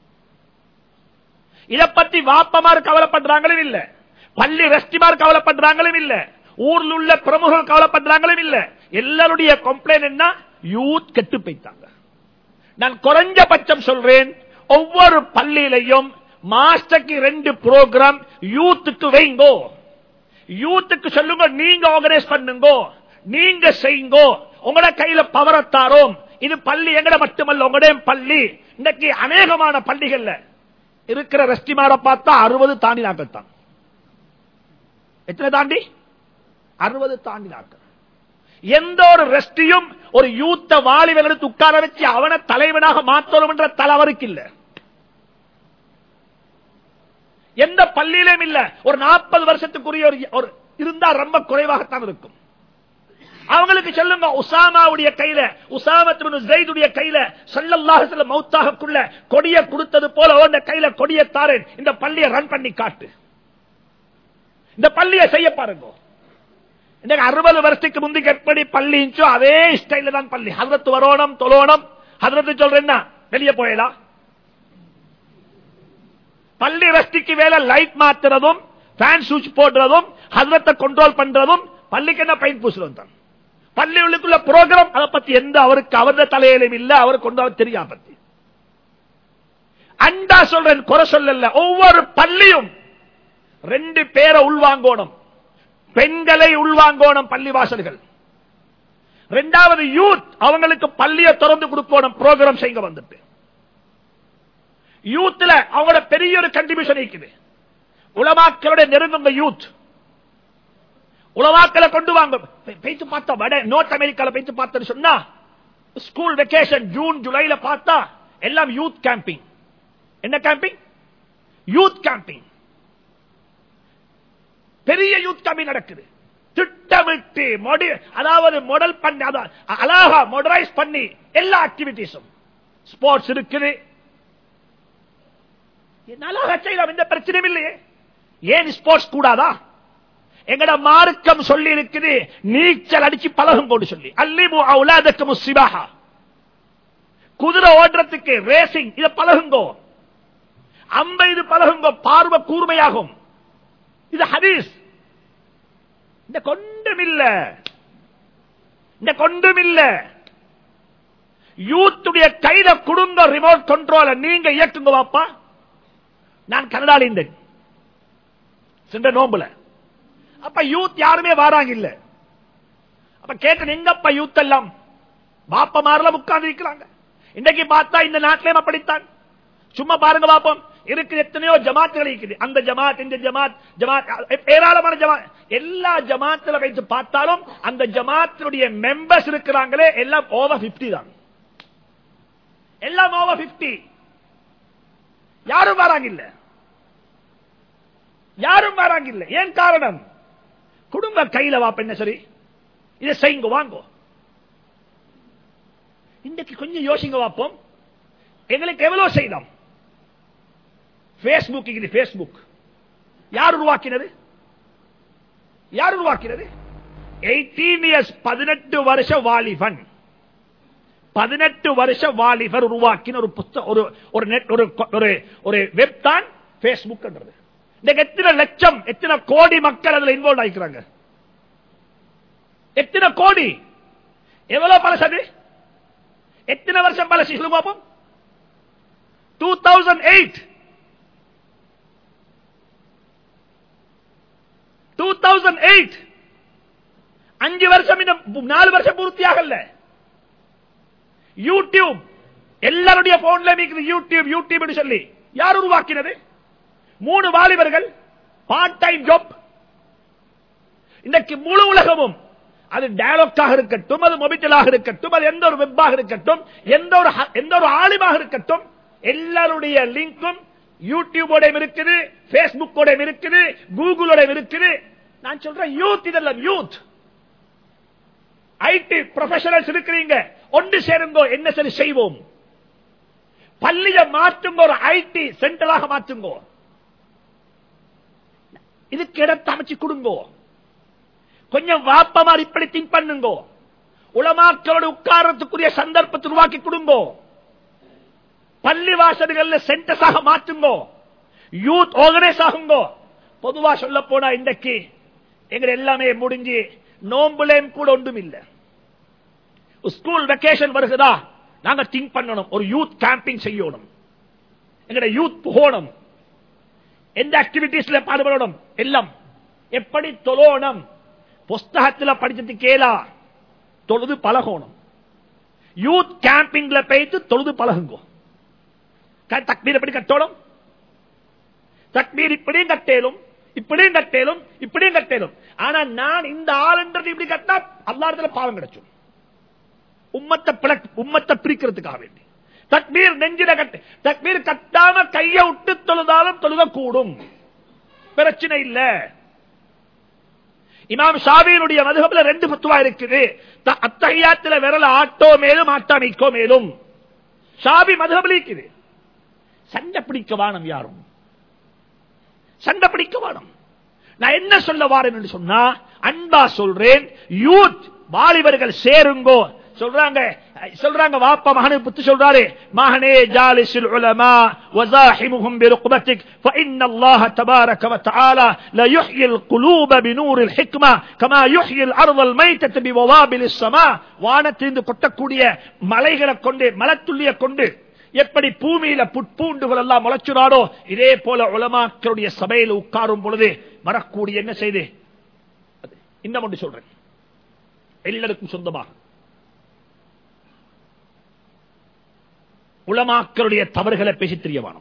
இத பத்தி வாப்பமார் கவலைப்படுறாங்களும் இல்ல, பள்ளி ரெஸ்டிமார் கவலைப்படுறாங்களும் இல்ல, ஊர்ல உள்ள பிரமுகர்கள் கவலைப்படுறாங்களும் இல்ல. எல்லாருடைய கம்ப்ளைண்ட் என்ன? யூத் கெட்டு போயிட்டாங்க. நான் குறைஞ்சபட்சம் சொல்றேன், ஒவ்வொரு பள்ளியிலையும் மாஸ்டருக்கு 2 புரோகிராம் யூத்துக்கு வைங்கோ. யூத்துக்கு சொல்லுங்க, நீங்க ஆர்கனைஸ் பண்ணுங்க, நீங்க செய்யுங்க, உங்களோட கையில பவரத்தாரோம். இது பள்ளி எங்கட மட்டுமல்ல, உங்களுடைய பள்ளி. இன்னைக்கு அநேகமான பள்ளிகள்ல இருக்கிற ரெஸ்டிமார பார்த்தா 60 தாண்டி நாட்கள் தான். எத்தனை தாண்டி? 60 தாண்டி நாட்கள். எந்த ஒரு ரெஸ்டியும் ஒரு யூத்த வாலிபர்களுக்கு உட்கார வச்சு அவனை தலைவனாக மாற்றணும் என்ற தலைவருக்கு இல்ல, எந்த பள்ளியிலும் இல்ல. ஒரு 40 வருஷத்துக்குரிய ஒரு இருந்தா ரொம்ப குறைவாகத்தான் இருக்கும். அவங்களுக்கு சொல்லுங்க, உசாமாவுடைய கையில, உசாமத் இப்னு ஸைதுடைய கையில ஸல்லல்லாஹு அலைஹி வஸல்லம் மௌத்தாகக்குள்ள கொடியை கொடுத்தது போல உன்ன கையில கொடியை தாரேன், இந்த பள்ளியை ரன் பண்ணி காட்டு, இந்த பள்ளியை செய்ய பாருங்க. 60 வருஷத்துக்கு முந்தைக்கு எப்படி பள்ளி இருந்துச்சோ அதே ஸ்டைல தான் பள்ளி. ஹஜ்ரத் வரோணம் தொலோணம், ஹஜ்ரத் சொல்றேன்னா வெளியே போயலாம். பள்ளி ரெஸ்டிக்கு வேலை லைட் மாத்துறதும், ஃபேன் சுவிட்ச் போடுறதும், ஹஜ்ரத்தை கண்ட்ரோல் பண்றதும், பள்ளிக்கு என்ன பெயிண்ட் பூசுறதும் தான். பள்ளி உள்ளுக்குள்ள புரோகிராம் அதை பத்தி எந்த அவருக்கு அவரது தலையிலும் இல்ல, அவருக்கு கொண்டு அவர் தெரியா பத்தி. அண்டா சொல்றேன், குறை சொல்லல. ஒவ்வொரு பள்ளியும் 2 பேரை உள்வாங்கோணும், பெண்களை உள்வாங்கோணும் பள்ளிவாசல்கள். 2வது யூத், அவங்களுக்கு பள்ளியை திறந்து கொடுக்கணும், புரோகிராம் செய்ய வந்துட்டு. யூத்ல அவங்களோட பெரிய ஒரு கண்டிபியூஷன் இருக்குது. உலமாக்களுடைய நெருங்குங்க யூத், உலமாக்களை கொண்டு வாங்க. பேச்சு பார்த்தா வட நோர்த் அமெரிக்கால பேச்சு பார்த்தா சொன்னா, ஸ்கூல் வெக்கேஷன் ஜூன் ஜூலைல பார்த்தா எல்லாம் யூத் கேம்பிங். என்ன கேம்பிங்? Youth camping. பெரிய யூத் கேம்பிங் நடக்குது. திட்டமிட்டு அதாவது மாடல் பண்ணி, அழகா மாடரைஸ் பண்ணி எல்லா ஆக்டிவிட்டிஸும். ஸ்போர்ட்ஸ் இருக்குது, நல்லா செய்யலாம், எந்த பிரச்சனையும் இல்லையே. ஏன் ஸ்போர்ட்ஸ் கூடாதா? எங்கட மார்க்கம் சொல்லி இருக்குது, நீச்சல் அடிச்சு பழகும் கொண்டு சொல்லி. அல்லிமு அவுலாதக்கும் ஸிபாஹா, குதிரை ஓடுறதுக்கு ரேசிங் இத பழகுங்கோ, அம்பை இது பழகுங்கோ, பார்வை கூர்மையாகும். இது ஹதீஸ். இந்த கொண்டுமில்ல, இந்த கொண்டுமில்ல. யூத்துடைய கையில குடுங்க ரிமோட் கண்ட்ரோல, நீங்க இயக்குங்க வாப்பா. நான் கனடால இருந்தேன் சென்ற நோம்புல. அப்ப யூத் யாருமே வாராங்க இல்ல. அப்ப கேட்டேன், எங்கப்பா யூத் எல்லாம்? பாப்பா மாரெல்லாம் உட்கார்ந்து இருக்கிறாங்க. இன்றைக்கு பார்த்தா இந்த நாட்டிலே அப்படித்தான். சும்மா பாருங்க பாப்போம், இருக்கு எத்தனையோ ஜமாத்துகள் இருக்குது. அந்த ஜமாத், இந்த ஜமாத், ஏராளமான ஜமாத். எல்லா ஜமாத்துல வைத்து பார்த்தாலும் அந்த ஜமாத்துடைய மெம்பர்ஸ் இருக்கிறாங்களே எல்லாம் ஓவர் 50 தான். எல்லாம் ஓவர் 50. யாரும் வராங்க இல்ல, யாரும் வராங்க இல்ல. ஏன் காரணம்? குடும்ப கையில வாப்ப என்ன சரி, இதை செய்யுங்க வாங்கோ. இன்றைக்கு கொஞ்சம் யோசிங்க வாப்போம், எங்களுக்கு எவ்வளவு செய்தோம். பேஸ்புக் இது, பேஸ்புக் யார் உருவாக்கினது? யார் உருவாக்கினது? 18 இயர்ஸ், 18 வருஷ வாலிபன், 18 வருஷ வாலிபர் உருவாக்கின ஒரு புத்தகம், ஒரு வெப் தான் பேஸ்புக். எத்தனை லட்சம், எத்தனை கோடி மக்கள் அதுல இன்வால்வ் ஆகிக்கிறாங்க. எத்தனை கோடி, எவ்வளவு பழசது? எத்தனை வருஷம் பழசு சொல்லுங்க பாப்போம். 2008 5 வருஷம், இன்னும் 4 வருஷம் பூர்த்தியாகல. யூடியூப் எல்லாருடைய போன்ல யூடியூப் யூடியூப் சொல்லி யார் உருவாக்கினது? 3 வாலிபர்கள், பார்ட் டைம் ஜாப். இன்றைக்கு முழு உலகமும், அது டயலாக்காக இருக்கட்டும், அது மொபைலாக இருக்கட்டும், அது எந்த ஒரு வெப்பாக இருக்கட்டும், எந்த ஒரு ஆலிமாக இருக்கட்டும், எல்லாருடைய லிங்கும் யூடியூபோட இருக்குது, பேஸ்புக்கோட இருக்குது, கூகுளோட இருக்குது. நான் சொல்றேன் யூத், இதெல்லாம் யூத். ஐடி ப்ரொஃபஷனல்ஸ் இருக்கிறீங்க, ஒன்று சேருங்கோ, என்ன சரி செய்வோம். பள்ளியை மாற்றுங்க, ஒரு ஐடி சென்டராக மாற்றுங்கோ, இதுக்கு இடத்தை அமைச்சு கொடுங்கோ. கொஞ்சம் வாப்பமார் இப்படி திங்க் பண்ணுங்கோ. உலமாக்களோடு உட்காரத்துக்குரிய சந்தர்ப்பத்தை உருவாக்கி கொடுங்கோ. பள்ளி வாசல்கள் சென்டர்ஸாக மாற்றுங்கோ. Youth organise ஆகுங்கோ. பொதுவா சொல்ல போனா இன்றைக்கு எங்க எல்லாமே முடிஞ்சு நோம்புலேயும் கூட ஒன்றும் இல்லை. ஸ்கூல் வெக்கேஷன் வருகிறதா, நாங்க திங்க் பண்ணணும், ஒரு யூத் கேம்பிங் செய்யணும், எங்கட யூத் போகணும், எந்த ஆக்டிவிட்டீஸ்ல பாடுபடணும், எல்லாம் எப்படி தொழணும். புஸ்தகத்தில் படிச்சது கேளா, தொழுது பழகணும். யூத் கேம்பிங்ல போயிட்டு தொழுது பழகுங்க. தக்பீர் எப்படி கட்டணும், தக்பீர் இப்படியும் கட்டேலும், இப்படியும் கட்டேலும், இப்படியும் கட்டேலும். ஆனா நான் இந்த ஆளுன்றது இப்படி கட்டா அல்லாஹ்விடத்துல பாவம் கிடைச்சும். உம்மத்தை பிரிக்கிறதுக்காக வேண்டி தக்பீர் நெஞ்சில கட்டு, தக்பீர் கட்டாம கையை விட்டு தொழுதாலும் தொழுக கூடும், பிரச்சனை இல்ல. இமாம் ஷாஃபியினுடைய மதுஹப்ல 2 ஃபத்வா இருக்குது. அத்தஹியாத்துல விரல ஆட்டோ மேலும் ஆட்டாமிக்கோ மேலும் ஷாஃபி மதுஹப்ல இருக்குது. சண்டை பிடிக்க வானம், யாரும் சண்டை பிடிக்க வானம். நான் என்ன சொல்ல வாரேன் என்று சொன்னா, அன்பா சொல்றேன், யூத் வாலிபர்கள் சேருங்கோ. சொல்றாங்க வாப்பா மகனை புத்தி சொல்றாரு, மகனே ஜாலிஸுல் உலமா வஸாஹிமுஹும் பிருக்பத்திக் ஃபஇன்னல்லாஹ தபாரக வ தஆலா லா யுஹ்யில் குலூப பினூரில் ஹிக்மா கமா யுஹ்யில் அர்தல் மைத்தத பிவவாபிலிஸ் ஸமா. வானத்திலிருந்து கொட்டக்கூடிய மலைகளை கொண்டு, மலத்துள்ளியை கொண்டு எப்படி பூமியில புட்பூண்டுகள் எல்லாம் முளைச்சுறாரோ, இதே போல உலமாக்களுடைய சபையில் உட்காரும் பொழுது வரக்கூடிய என்ன செய்து இன்னும் ஒன்று சொல்றேன், எல்லாருக்கும் சொந்தமாக உலமாக்களுடைய தவறுகளை பேசி தெரியவானும்.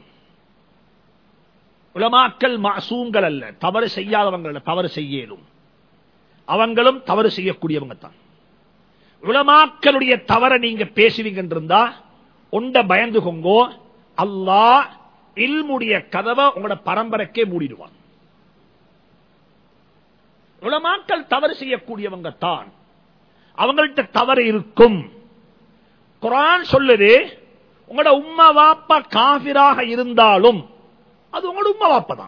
உலமாக்கள் மாசூங்கள் அல்ல, தவறு செய்யாதவங்க அல்ல, தவறு செய்யலும். அவங்களும் தவறு செய்யக்கூடியவங்க தான். உலமாக்களுடைய தவறை நீங்க பேசுவீங்க இருந்தா உண்ட பயந்துகோங்கோ, அல்லாஹ் இல்முடைய கதவை உங்களோட பரம்பரைக்கே மூடிடுவான். உலமாக்கள் தவறு செய்யக்கூடியவங்க தான், அவங்கள்ட்ட தவறு இருக்கும். குர்ஆன் சொல்லுது, உங்களோட உம்மா வாப்பா காஃபிராக இருந்தாலும் அது உங்களோட உம்மா வாப்பா தான்,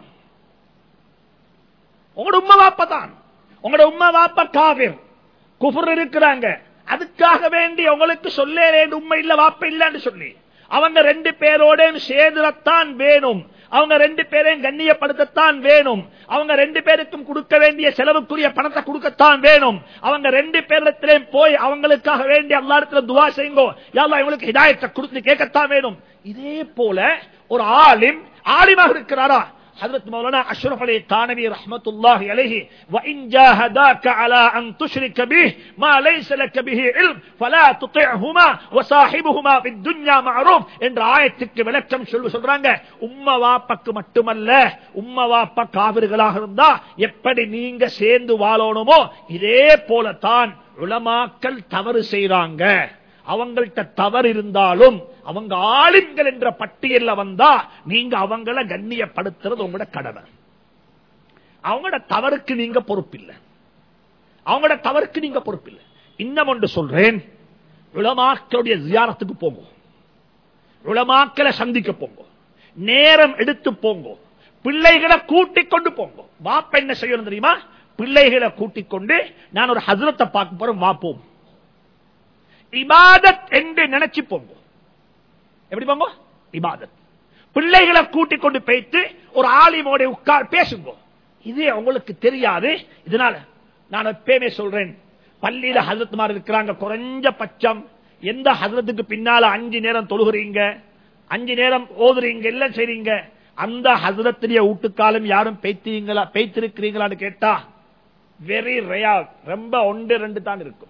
உங்களோட உம்மா வாப்பா தான். உங்களோட உம்மா வாப்பா காஃபிர் குஃப்ர் இருக்கிறாங்க, அதுக்காக வேண்டி உங்களுக்கு சொல்ல உண்மை இல்ல வாப்ப இல்லன்னு சொல்லி அவங்க 2 பேரோட சேர்ந்துதான் வேணும், அவங்க 2 பேரையும் கண்ணியப்படுத்தத்தான் வேணும், அவங்க 2 பேருக்கும் கொடுக்க வேண்டிய செலவுக்குரிய பணத்தை கொடுக்கத்தான் வேணும், அவங்க 2 பேரிடத்திலும் போய் அவங்களுக்காக வேண்டி அல்லாஹ்விடத்துல துஆ செய்யுங்கோ, யா அல்லாஹ் இவங்களுக்கு ஹிதாயத்தை கொடுத்து கேட்கத்தான் வேணும். இதே போல ஒரு ஆலிமாக இருக்கிறாரா, ஹஜ்ரத் மௌலானா அஷ்ரஃப் அலி தானவி ரஹ்மத்துல்லாஹி அலைஹி, வஇன் ஜாஹதாக அலா அன் துஷ்ரிக பிஹி மா லைஸ லக பிஹி இல்ம் ஃபலா துதிஹுமா வஸாஹிபுஹுமா ஃபித் துன்யா மஅரூஃப் என்ற ஆயத்துக்கு விளக்கம் சொல்றாங்க. உம்மா வாப்பாக்கு மட்டுமல்ல, உம்மா வாப்பா காபிர்களாக இருந்தா எப்படி நீங்க சேர்ந்து வாழணுமோ இதே போலத்தான் உலமாக்கள் தவறு செய்றாங்க. அவங்கள்ட்ட தவறு இருந்தாலும் அவங்க ஆலிம்கள் என்ற பட்டியல்ல வந்தா நீங்க அவங்கள கண்ணியப்படுத்துறது உங்களோட கடமை. அவங்களோட தவறுக்கு நீங்க பொறுப்பில்லை, அவங்களோட தவறுக்கு நீங்க பொறுப்பில்லை. இன்னும் ஒன்று சொல்றேன், உலமாக்களுடைய ஜியாரத்துக்கு போங்க, உலமாக்களை சந்திக்க போங்க, நேரம் எடுத்து போங்க, பிள்ளைகளை கூட்டிக் கொண்டு போங்க. வாப்ப என்ன செய்யணும் தெரியுமா, பிள்ளைகளை கூட்டிக் கொண்டு நான் ஒரு ஹஸ்ரத்தை பார்க்க போறேன், வாப்போம் இபாதத் என்று நினைச்சு போங்க. எப்படி போங்க, இபாதத். பிள்ளைகளை கூட்டிக் கொண்டு போயிட்டு ஒரு ஆலிமோட உட்கார் பேசுங்க. இது உங்களுக்கு தெரியாது. இதனால நான் எப்பயுமே சொல்றேன், பள்ளியில ஹஜ்ரத்மார் இருக்கிறாங்க, குறைஞ்ச பட்சம் எந்த ஹஜ்ரத்துக்கு பின்னால 5 நேரம் தொழுகிறீங்க, 5 நேரம் ஓதுறீங்க, எல்லாம் செய்றீங்க, அந்த ஹஜ்ரத்துடைய வீட்டுக்காலம் யாரும் பேய்த்திருக்கிறீங்களான்னு கேட்டா வெரி ரேர், ரொம்ப 1-2 தான் இருக்கும்,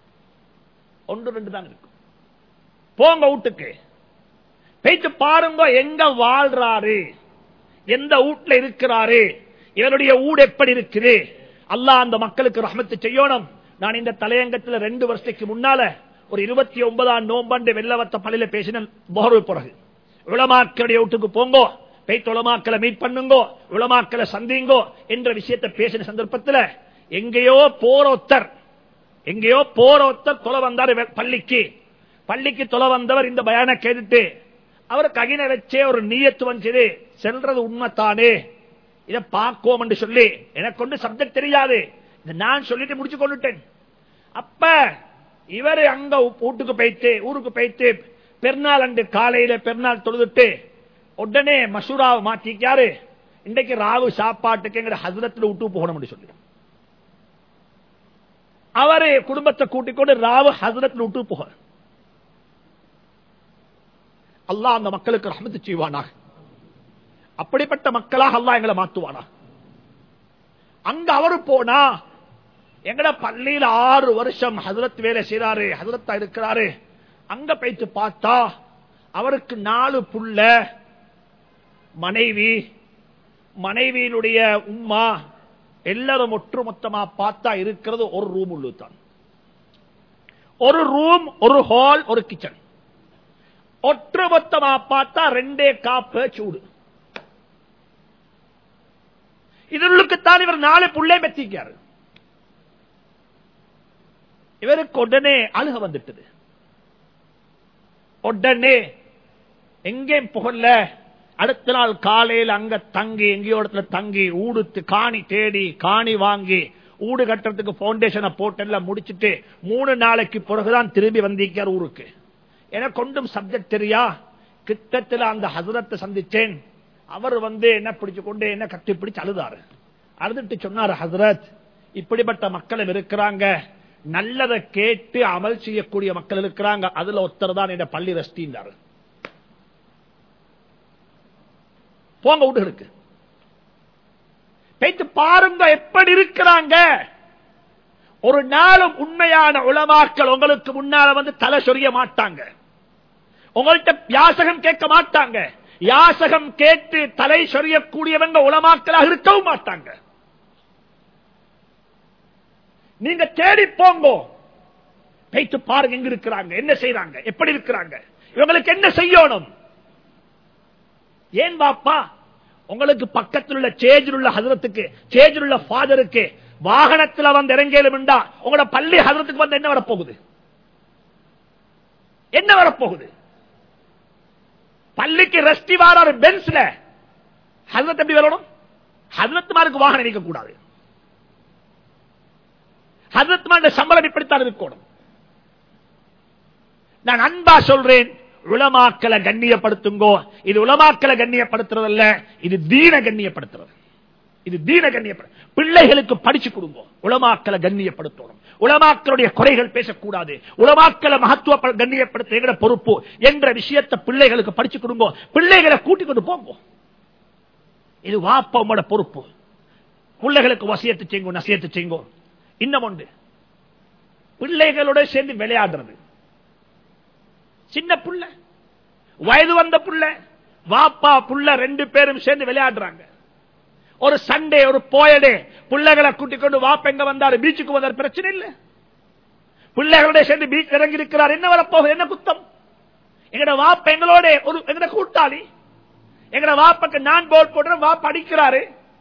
1-2 தான் இருக்கும். போங்க வீட்டுக்கு போயிட்டு பாருங்க, எங்க வாழ்றாரு, எந்த வீட்டுல இருக்கிறாரு, இவருடைய ஊடு எப்படி இருக்குது. அல்லாஹ் அந்த மக்களுக்கு ரஹ்மத்து செய்யணும். நான் இந்த தலையங்கத்தில் 2 வருஷத்துக்கு முன்னால ஒரு 29ஆம் நோம்பு வெள்ளவத்த பள்ளியில பேசினேன். பிறகு உலமாக்களுடைய வீட்டுக்கு போங்கோ, போயிட்டு உலமாக்களை மீட் பண்ணுங்கோ, உலமாக்களை சந்திங்கோ என்ற விஷயத்தை பேசின சந்தர்ப்பத்தில் எங்கேயோ போற ஒருத்தர் தொலை வந்தார் பள்ளிக்கு தொலை வந்தவர். இந்த பயான கேட்டுட்டு அவருக்கு அகின வச்சே ஒரு நீயத்து வந்தது, செல்றது உண்மைத்தானே, இதை பார்ப்போம் என்று சொல்லி, எனக்கு கொண்டு சப்ஜெக்ட் தெரியாது, நான் சொல்லிட்டு முடிச்சு கொண்டுட்டேன். அப்ப இவர் அங்க ஊருக்கு போயிட்டு பெருநாள் அன்று காலையில பெருநாள் தொழுதுட்டு உடனே மசூராவை மாற்றிக்காரு, இன்றைக்கு ராவு சாப்பாட்டுக்கு எங்க ஹஸ்ரத்துல விட்டு போகணும் சொல்லி அவரு குடும்பத்தை கூட்டிக் கொண்டு ராவு ஹஸ்ரத்துல விட்டு போக. அல்லாஹ் அந்த மக்களுக்கு ரஹ்மத்து செய்வானாக. அப்படிப்பட்ட மக்களாக அல்லாஹ் எங்களை மாத்துவானா. அங்க அவரு போனா எங்கட பள்ளியில 6 வருஷம் ஹஜ்ரத் வேலை செய்யறாரு, ஹஜ்ரத்தா இருக்கிறாரு. அங்க போயிட்டு பார்த்தா அவருக்கு 4 புள்ள, மனைவி, மனைவியினுடைய உம்மா, எல்லாரும் ஒட்டுமொத்தமா பார்த்தா இருக்கிறது ஒரு ரூம் உள்ளுதான். ஒரு ரூம், ஒரு ஹால், ஒரு கிச்சன். ஒட்டுமொத்தமா பார்த்தா 2 காப்பு சூடு. இதற்குத்தான் இவர் 4 புள்ளை பெற்றிருக்காரு. இவருக்கு உடனே அழுக வந்துட்டது. உடனே எங்கே புகழ அடுத்த நாள் காலையில் அங்க தங்கி, எங்கேயோ இடத்துல தங்கி, ஊடுத்து காணி தேடி, காணி வாங்கி, ஊடு கட்டுறதுக்கு பவுண்டேஷனை போட்டு எல்லாம் முடிச்சுட்டு 3 நாளைக்கு பிறகுதான் திரும்பி வந்திருக்கார் ஊருக்கு. எனக்கு ஒன்றும் சப்ஜெக்ட் தெரியா. கிட்டத்தில் அந்த ஹசரத்தை சந்திச்சேன். அவர் என்ன பிடிச்சு கொண்டு என்ன கட்டி பிடிச்சு அழுதாரு. அழுதுட்டு சொன்னார், ஹசரத், இப்படிப்பட்ட மக்களும் இருக்கிறாங்க, நல்லதை கேட்டு அமல் செய்யக்கூடிய மக்கள் இருக்கிறாங்க, அதுல ஒருத்தர் தான் என் பள்ளி ரஸ்டின்றாரு. போங்க வீடுகளுக்கு போயிட்டு பாருங்க எப்படி இருக்கிறாங்க. ஒரு நாளும் உண்மையான உலமாக்கள் உங்களுக்கு முன்னால தலை சொரிய மாட்டாங்க. உங்கள்கிட்ட யாசகம் கேட்க மாட்டாங்க. யாசகம் கேட்டு தலை சொரியக்கூடியவங்க உலமாக்களாக இருக்கவும் மாட்டாங்க. நீங்க தேடி போங்க, போயிட்டு பாருங்க எங்க இருக்கிறாங்க, என்ன செய்யறாங்க, எப்படி இருக்கிறாங்க, இவங்களுக்கு என்ன செய்யணும். ஏன் பாப்பா, உங்களுக்கு பக்கத்தில் உள்ள சேஜில் உள்ள ஹஜரத்துக்கு, சேஜில் உள்ள ஃபாதருக்கு வாகனத்தில் இறங்கலும் உங்களோட பள்ளி ஹஜரத்துக்கு என்ன வரப்போகுது? என்ன வரப்போகுது? பள்ளிக்கு ரெஸ்டி வாராரு பென்ஸ்ல, ஹஜரத் எப்படி வரணும்? ஹஜரத்மாருக்கு வாகனம் நீக்க கூடாது. ஹஜரத்மாருடைய சம்பளம் இப்படித்தான் இருக்கணும். நான் அன்பா சொல்றேன், உலமாக்களை கண்ணியப்படுத்துங்கோ. இது உலமாக்களை கண்ணியப்படுத்துறதல்ல, இது தீன கண்ணியப்படுத்துறது. இது தீன கண்ணியப்படுத்த பிள்ளைகளுக்கு படிச்சு கொடுங்க. உலமாக்களை கண்ணியப்படுத்தணும். உலமாக்களுடைய குறைகள் பேசக்கூடாது. உலமாக்களை மகத்துவ கண்ணியப்படுத்த எங்கட பொறுப்பு என்ற விஷயத்தை பிள்ளைகளுக்கு படிச்சு கொடுங்க. பிள்ளைகளை கூட்டிக் கொண்டு போங்க. இது வாப்போட பொறுப்பு. பிள்ளைகளுக்கு வசியத்து செய்யுங்க, நசியத்து செய்யுங்க. இன்னும் ஒன்று, பிள்ளைகளோட சேர்ந்து விளையாடுறது. சின்ன புள்ள, வயது வந்த புள்ள, வாப்பா புள்ள 2 பேரும் சேர்ந்து விளையாடுறாங்க. ஒரு சண்டே, ஒரு போயடே, பிள்ளைகளை கூட்டிக் கொண்டு வாப்ப எங்க வந்தாரு, பீச்சுக்கு வந்தார், பிரச்சனை இல்லை. பிள்ளைகளோட சேர்ந்து பீச் இறங்கி இருக்கிறார், என்ன வரப்போகுது, என்ன குத்தம்? எங்கட வாப்ப எங்களோட ஒரு எங்கட கூட்டாளி. எங்கட வாப்பக்கு நான் போல் போடுறேன், வாப்பா அடிக்கிறாரு.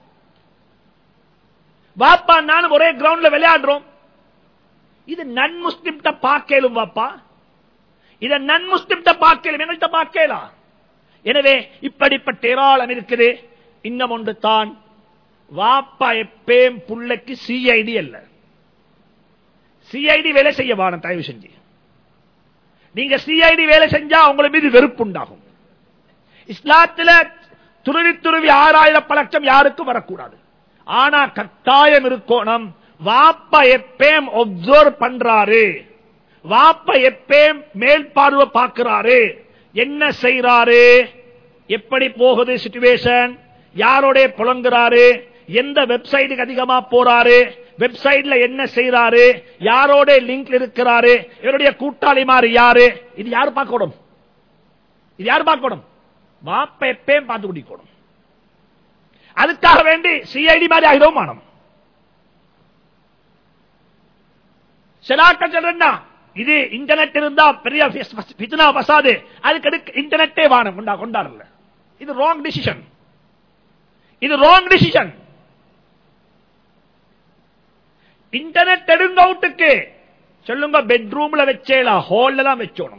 வாப்பா நானும் ஒரே கிரவுண்ட்ல விளையாடுறோம். இது நன் முஸ்லிம் பார்க்கலும் வாப்பா, இத நன் முஸ்லிம் பார்க்கலும், எங்கள்கிட்ட பார்க்கலாம். எனவே இப்படிப்பட்ட ஏராளம் இருக்குது. இன்னும் ஒன்று தான், வாப்பா எப்பேம் புள்ளைக்கு சிஐடி அல்ல. சிஐடி வேலை செய்ய வாரம் தயவு செஞ்சு. நீங்க சிஐடி வேலை செஞ்சா உங்களை மீது வெறுப்பு உண்டாகும். இஸ்லாத்துல துருவி துருவி 6000 பழக்கம் யாருக்கும் வரக்கூடாது. ஆனா கட்டாயம் இருக்கணும், வாப்பா எப்பேம் ஒப்சர்வ் பண்றாரு, வாப்பா எப்பேம் மேல் பார்வை பார்க்கிறாரு, என்ன செய்யறாரு, எப்படி போகுது சிச்சுவேஷன், யாரோட புலங்குறாரு, எந்த வெப்சைட்டுக்கு அதிகமா போறாரு, வெப்சைட்ல என்ன செய்யறாரு, யாரோட லிங்க் இருக்கிறாரு, இவருடைய கூட்டாளி மாதிரி யாரு, இது யாரு பார்க்கணும்? இது யாரு பார்க்கணும்? வாப்ப எப்பயும் பார்த்து குடிக்கணும். அதுக்காக வேண்டி சிஐடி மாதிரி ஆகிடும் மானம். சிலாக்கள் சொல்றா, இது இன்டர்நெட் இருந்தா பெரிய பித்னா வசாது, அதுக்கு இன்டர்நெட்டே வானம் கொண்டாடல. இது ராங் டிசிஷன். இது ராங் டிசிஷன். இன்டர்நெட் எடுங்க அவுட்டுக்கு சொல்லுங்க, பெட்ரூம்ல வச்சேலா, ஹால்ல தான் வச்சோணும்.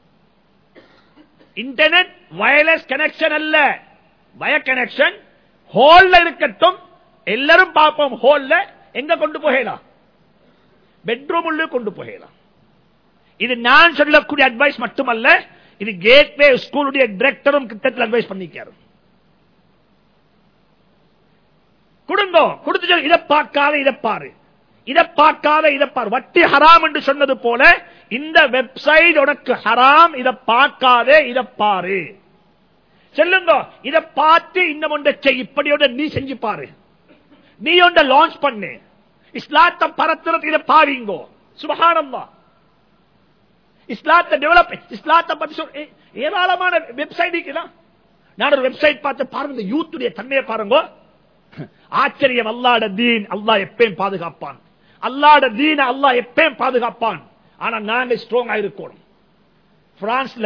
இன்டர்நெட் வயர்லெஸ் கனெக்ஷன் அல்ல, வயர் கனெக்ஷன். ஹால்ல இருக்கட்டும், எல்லாரும் பார்ப்போம். ஹால்ல எங்க கொண்டு போகலாம்? பெட்ரூம் உள்ள கொண்டு போகலாம். இது நான் சொல்லக்கூடிய அட்வைஸ் மட்டுமல்ல, இது கேட்வே ஸ்கூலுடைய டைரக்டரும் கிட்டத்தில் அட்வைஸ் பண்ணிக்காரு. கொடுங்கோ, கொடுத்து இதை பார்க்காத, இதை பாரு. இதை பார்க்காத இதை பார். வட்டி ஹராம் என்று சொன்னது போல இந்த வெப்சைட் உனக்கு ஹராம், இதை பார்க்காத இதை பாரு. சொல்லுங்க, இதை பார்த்து இன்னும் ஒன்றை செய், இப்படியோட நீ செஞ்சு பாரு, நீ ஒன்றை லான்ச் பண்ணு, இஸ்லாத்தை பரத்துறது இதை பாருங்கோ. சுப்ஹானல்லாஹ். இஸ்லாத்தை டெவலப், இஸ்லாத்தை பத்தி ஏராளமான வெப்சைட் இருக்குதான். நான் ஒரு வெப்சைட் பார்த்து பாருங்க, யூத்துடைய தன்மையை பாருங்க. ஆச்சரியம். அல்லாஹ்வுடைய தீன் அல்லாஹ் எப்பயும் பாதுகாப்பான். அல்லாஹ்வுடைய தீனை அல்லாஹ் எப்பயும் பாதுகாப்பான். ஆனா நாங்க ஸ்ட்ராங்கா இருக்கணும். பிரான்ஸ்ல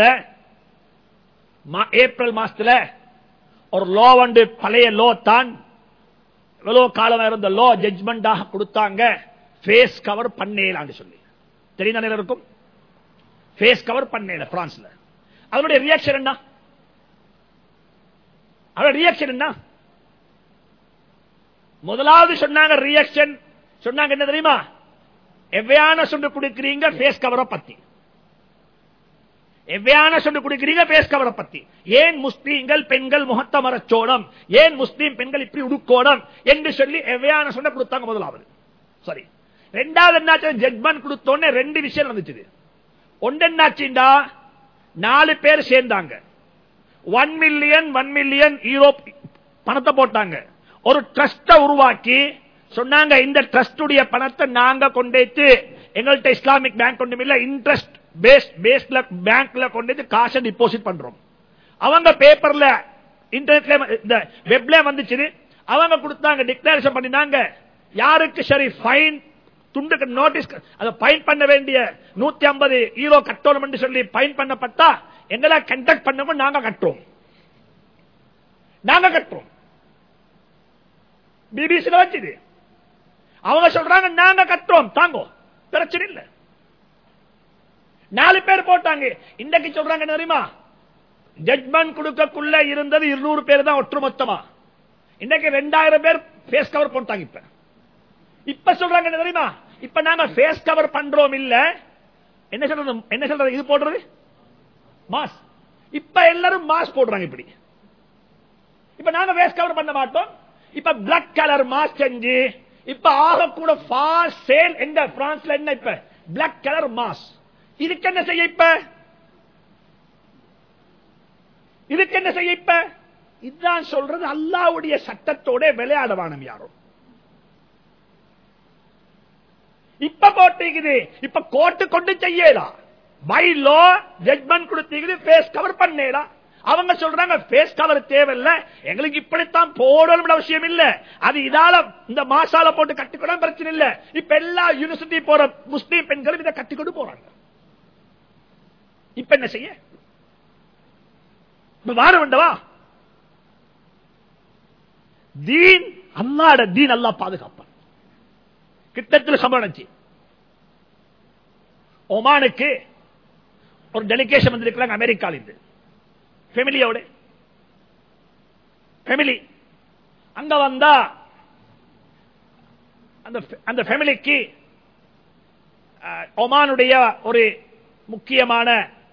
ஏப்ரல் மாசத்துல ஒரு லோ வந்து, பழைய லோ தான், எவ்வளவு காலம் இருந்த லோ ஜட்ஜ்மெண்டாக கொடுத்தாங்க, ஃபேஸ் கவர் பண்ணேலான்னு சொல்லி. தெரியுதா இருக்கும்? ஃபேஸ் கவர் பண்ணேல பிரான்ஸ்ல. அதனுடைய ரியாக்ஷன் என்ன? அவருடைய ரியாக்ஷன் என்ன? முதலாவது சொன்னாங்க ரியாக்ஷன் சொன்னாங்க என்ன தெரியுமா? எவ்வையான சொல்லி கொடுக்கிறீங்க ஃபேஸ் கவரை பத்தி, எவ்வையான சொல்லி கொடுக்கிறீங்க ஃபேஸ் கவரை பத்தி. ஏன் முஸ்லீம்கள் பெண்கள் முகத்தை மறைச்சோடம், ஏன் முஸ்லீம் பெண்கள் இப்படி உடுக்கோடம் என்று சொல்லி எவ்வையான சொல்ல கொடுத்தாங்க முதலாவது. சரி. ரெண்டாவது என்னாச்சு? ஜட்மெண்ட் கொடுத்தோன்னே ரெண்டு விஷயம் வந்துச்சு. ஒன்று என்னாச்சுண்டா, 4 பேர் சேர்ந்தாங்க, 1 மில்லியன் யூரோ பணத்தை போட்டாங்க, ஒரு ட்ரஸ்ட உருவாக்கி சொன்னாங்க, இந்த ட்ரஸ்டுடைய பணத்தை நாங்க கொண்டு எங்கள்கிட்ட இஸ்லாமிக் பேங்க் கொண்டு இல்ல, இன்ட்ரெஸ்ட் பேஸ்ட்ல பேங்க்ல கொண்டு காசை டிபாசிட் பண்றோம். அவங்க பேப்பர்ல இன்டர்நெட்ல இந்த வெப்ல வந்துச்சு, அவங்க கொடுத்தாங்க, டிக்ளரேஷன் பண்ணினாங்க, யாருக்கு சரி ஃபைன் துண்டுக்கு நோட்டீஸ் அதை ஃபைன் பண்ண வேண்டிய 150 யூரோ கட்டணும் என்று சொல்லி ஃபைன் பண்ணப்பட்டா எங்களை கண்டக்ட் பண்ணவும் நாங்க கட்டுறோம். பிபிசில வச்சுது. அவங்க சொல்றாங்க நாங்க கட்டுறோம், தாங்கோ, பிரச்சனை இல்ல. 4 பேர் போட்டாங்க. இன்றைக்கு சொல்றாங்க தெரியுமா, ஜட்மெண்ட் கொடுக்கக்குள்ள இருந்தது 200 பேர் தான் ஒட்டுமொத்தமா. இன்னைக்கு 2000 பேர் ஃபேஸ் கவர் போட்டாங்க. இப்ப சொல்றாங்க என்ன தெரியுமா, இப்ப நாங்க ஃபேஸ் கவர் பண்றோம் இல்ல, என்ன சொல்றது, இது போடுறது மாஸ். இப்ப எல்லாரும் மாஸ் போடுறாங்க. இப்படி இப்ப நாங்க ஃபேஸ் கவர் பண்ண மாட்டோம். இப்ப பிளாக் கலர் மாஸ் செஞ்சு இப்ப ஆக கூட ஃபாஸ்ட் சேல் எங்க பிரான்ஸ்ல என்ன இப்ப பிளாக் கலர் மாஸ். இதுக்கு என்ன செய்ய இப்ப, இதுக்கு என்ன செய்ய இப்ப? இதுதான் சொல்றது, அல்லாஹ்வுடைய சட்டத்தோட விளையாடவானம் யாரும். இப்ப போட்டிக்குது, இப்ப கோர்ட்டு கொண்டு செய்யலாம், பை லோ ஜட்மெண்ட் கொடுத்தீங்க, ஃபேஸ் கவர் பண்ணலாம். அவங்க சொல்றாங்க ஃபேஸ் கவர் தேவையில்லை, எங்களுக்கு இப்படித்தான் போடணும் அவசியம் இல்ல, அது இதால இந்த மாசால போட்டு கட்டிக்கொள்ள பிரச்சனை இல்ல. இப்ப எல்லா யூனிவர்சிட்டி போற முஸ்லீம் பெண்களும் இதை கட்டிக்கொண்டு போறாங்க. இப்ப என்ன செய்ய? வார வேண்டவா? தீன் அல்லாஹ்வுடைய தீன் அல்லாஹ் பாதுகாப்பான். கிட்டத்தில் சம்பளம் ஒமானுக்கு ஒரு டெலிகேஷன் வந்திருக்கிறாங்க அமெரிக்கால இருந்து, ஃபேமிலியோட. ஃபேமிலி அங்க வந்தா அந்த ஃபேமிலிக்கு ஒமானுடைய ஒரு முக்கியமான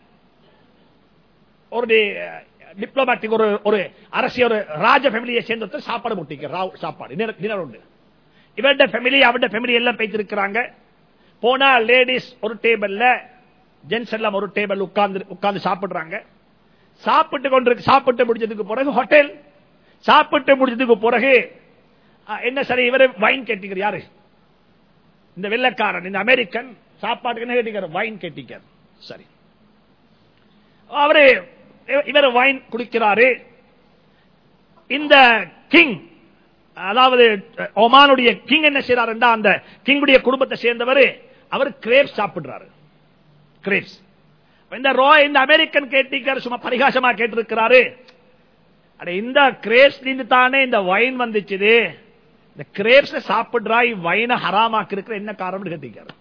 ஒரு டிப்ளமேட்டிக் ஒரு அரசியல் ஒரு ராஜ ஃபேமிலியை சேர்ந்து சாப்பாடு போட்டிருக்க, சாப்பாடு டின்னர் உண்டு. இவருடைய ஃபேமிலி அவருடைய ஃபேமிலி எல்லாம் பேசிருக்கிறாங்க. போனா லேடிஸ் ஒரு டேபிள்ல, ஜென்ஸ் எல்லாம் ஒரு டேபிள் உட்கார்ந்து சாப்பிடுறாங்க. சாப்பிட்டு முடிச்சதுக்கு பிறகு ஹோட்டல் சாப்பிட்டு முடிச்சதுக்கு பிறகு என்ன சரி, இவரு வைன் கேட்டிக்கிறார். யாரு? இந்த வெள்ளக்காரன், இந்த அமெரிக்கன் சாப்பாட்டுக்கு என்ன கேட்டிக்கிறார்? வைன் கேட்டிக்கிறார். சரி, அவரு இவர் வைன் குடிக்கிறாரு. இந்த கிங், அதாவது ஒமானுடைய கிங் என்ன செய்யறாரு, அந்த கிங்குடைய குடும்பத்தை சேர்ந்தவர், அவர் கிரேப்ஸ் சாப்பிடுறாரு. கிரேப்ஸ். இந்த அமெரிக்கன் கேட்டிக்கார், சும்மா பரிகாசமா கேட்டிருக்கிறாரு, இந்த கிரேப்ஸ் தானே இந்த வைன் வந்துச்சு, இந்த கிரேப்ஸ் சாப்பிடுறாய், வைனை ஹராமாக்கு இருக்கிற என்ன காரணம் கேட்டிருக்காரு.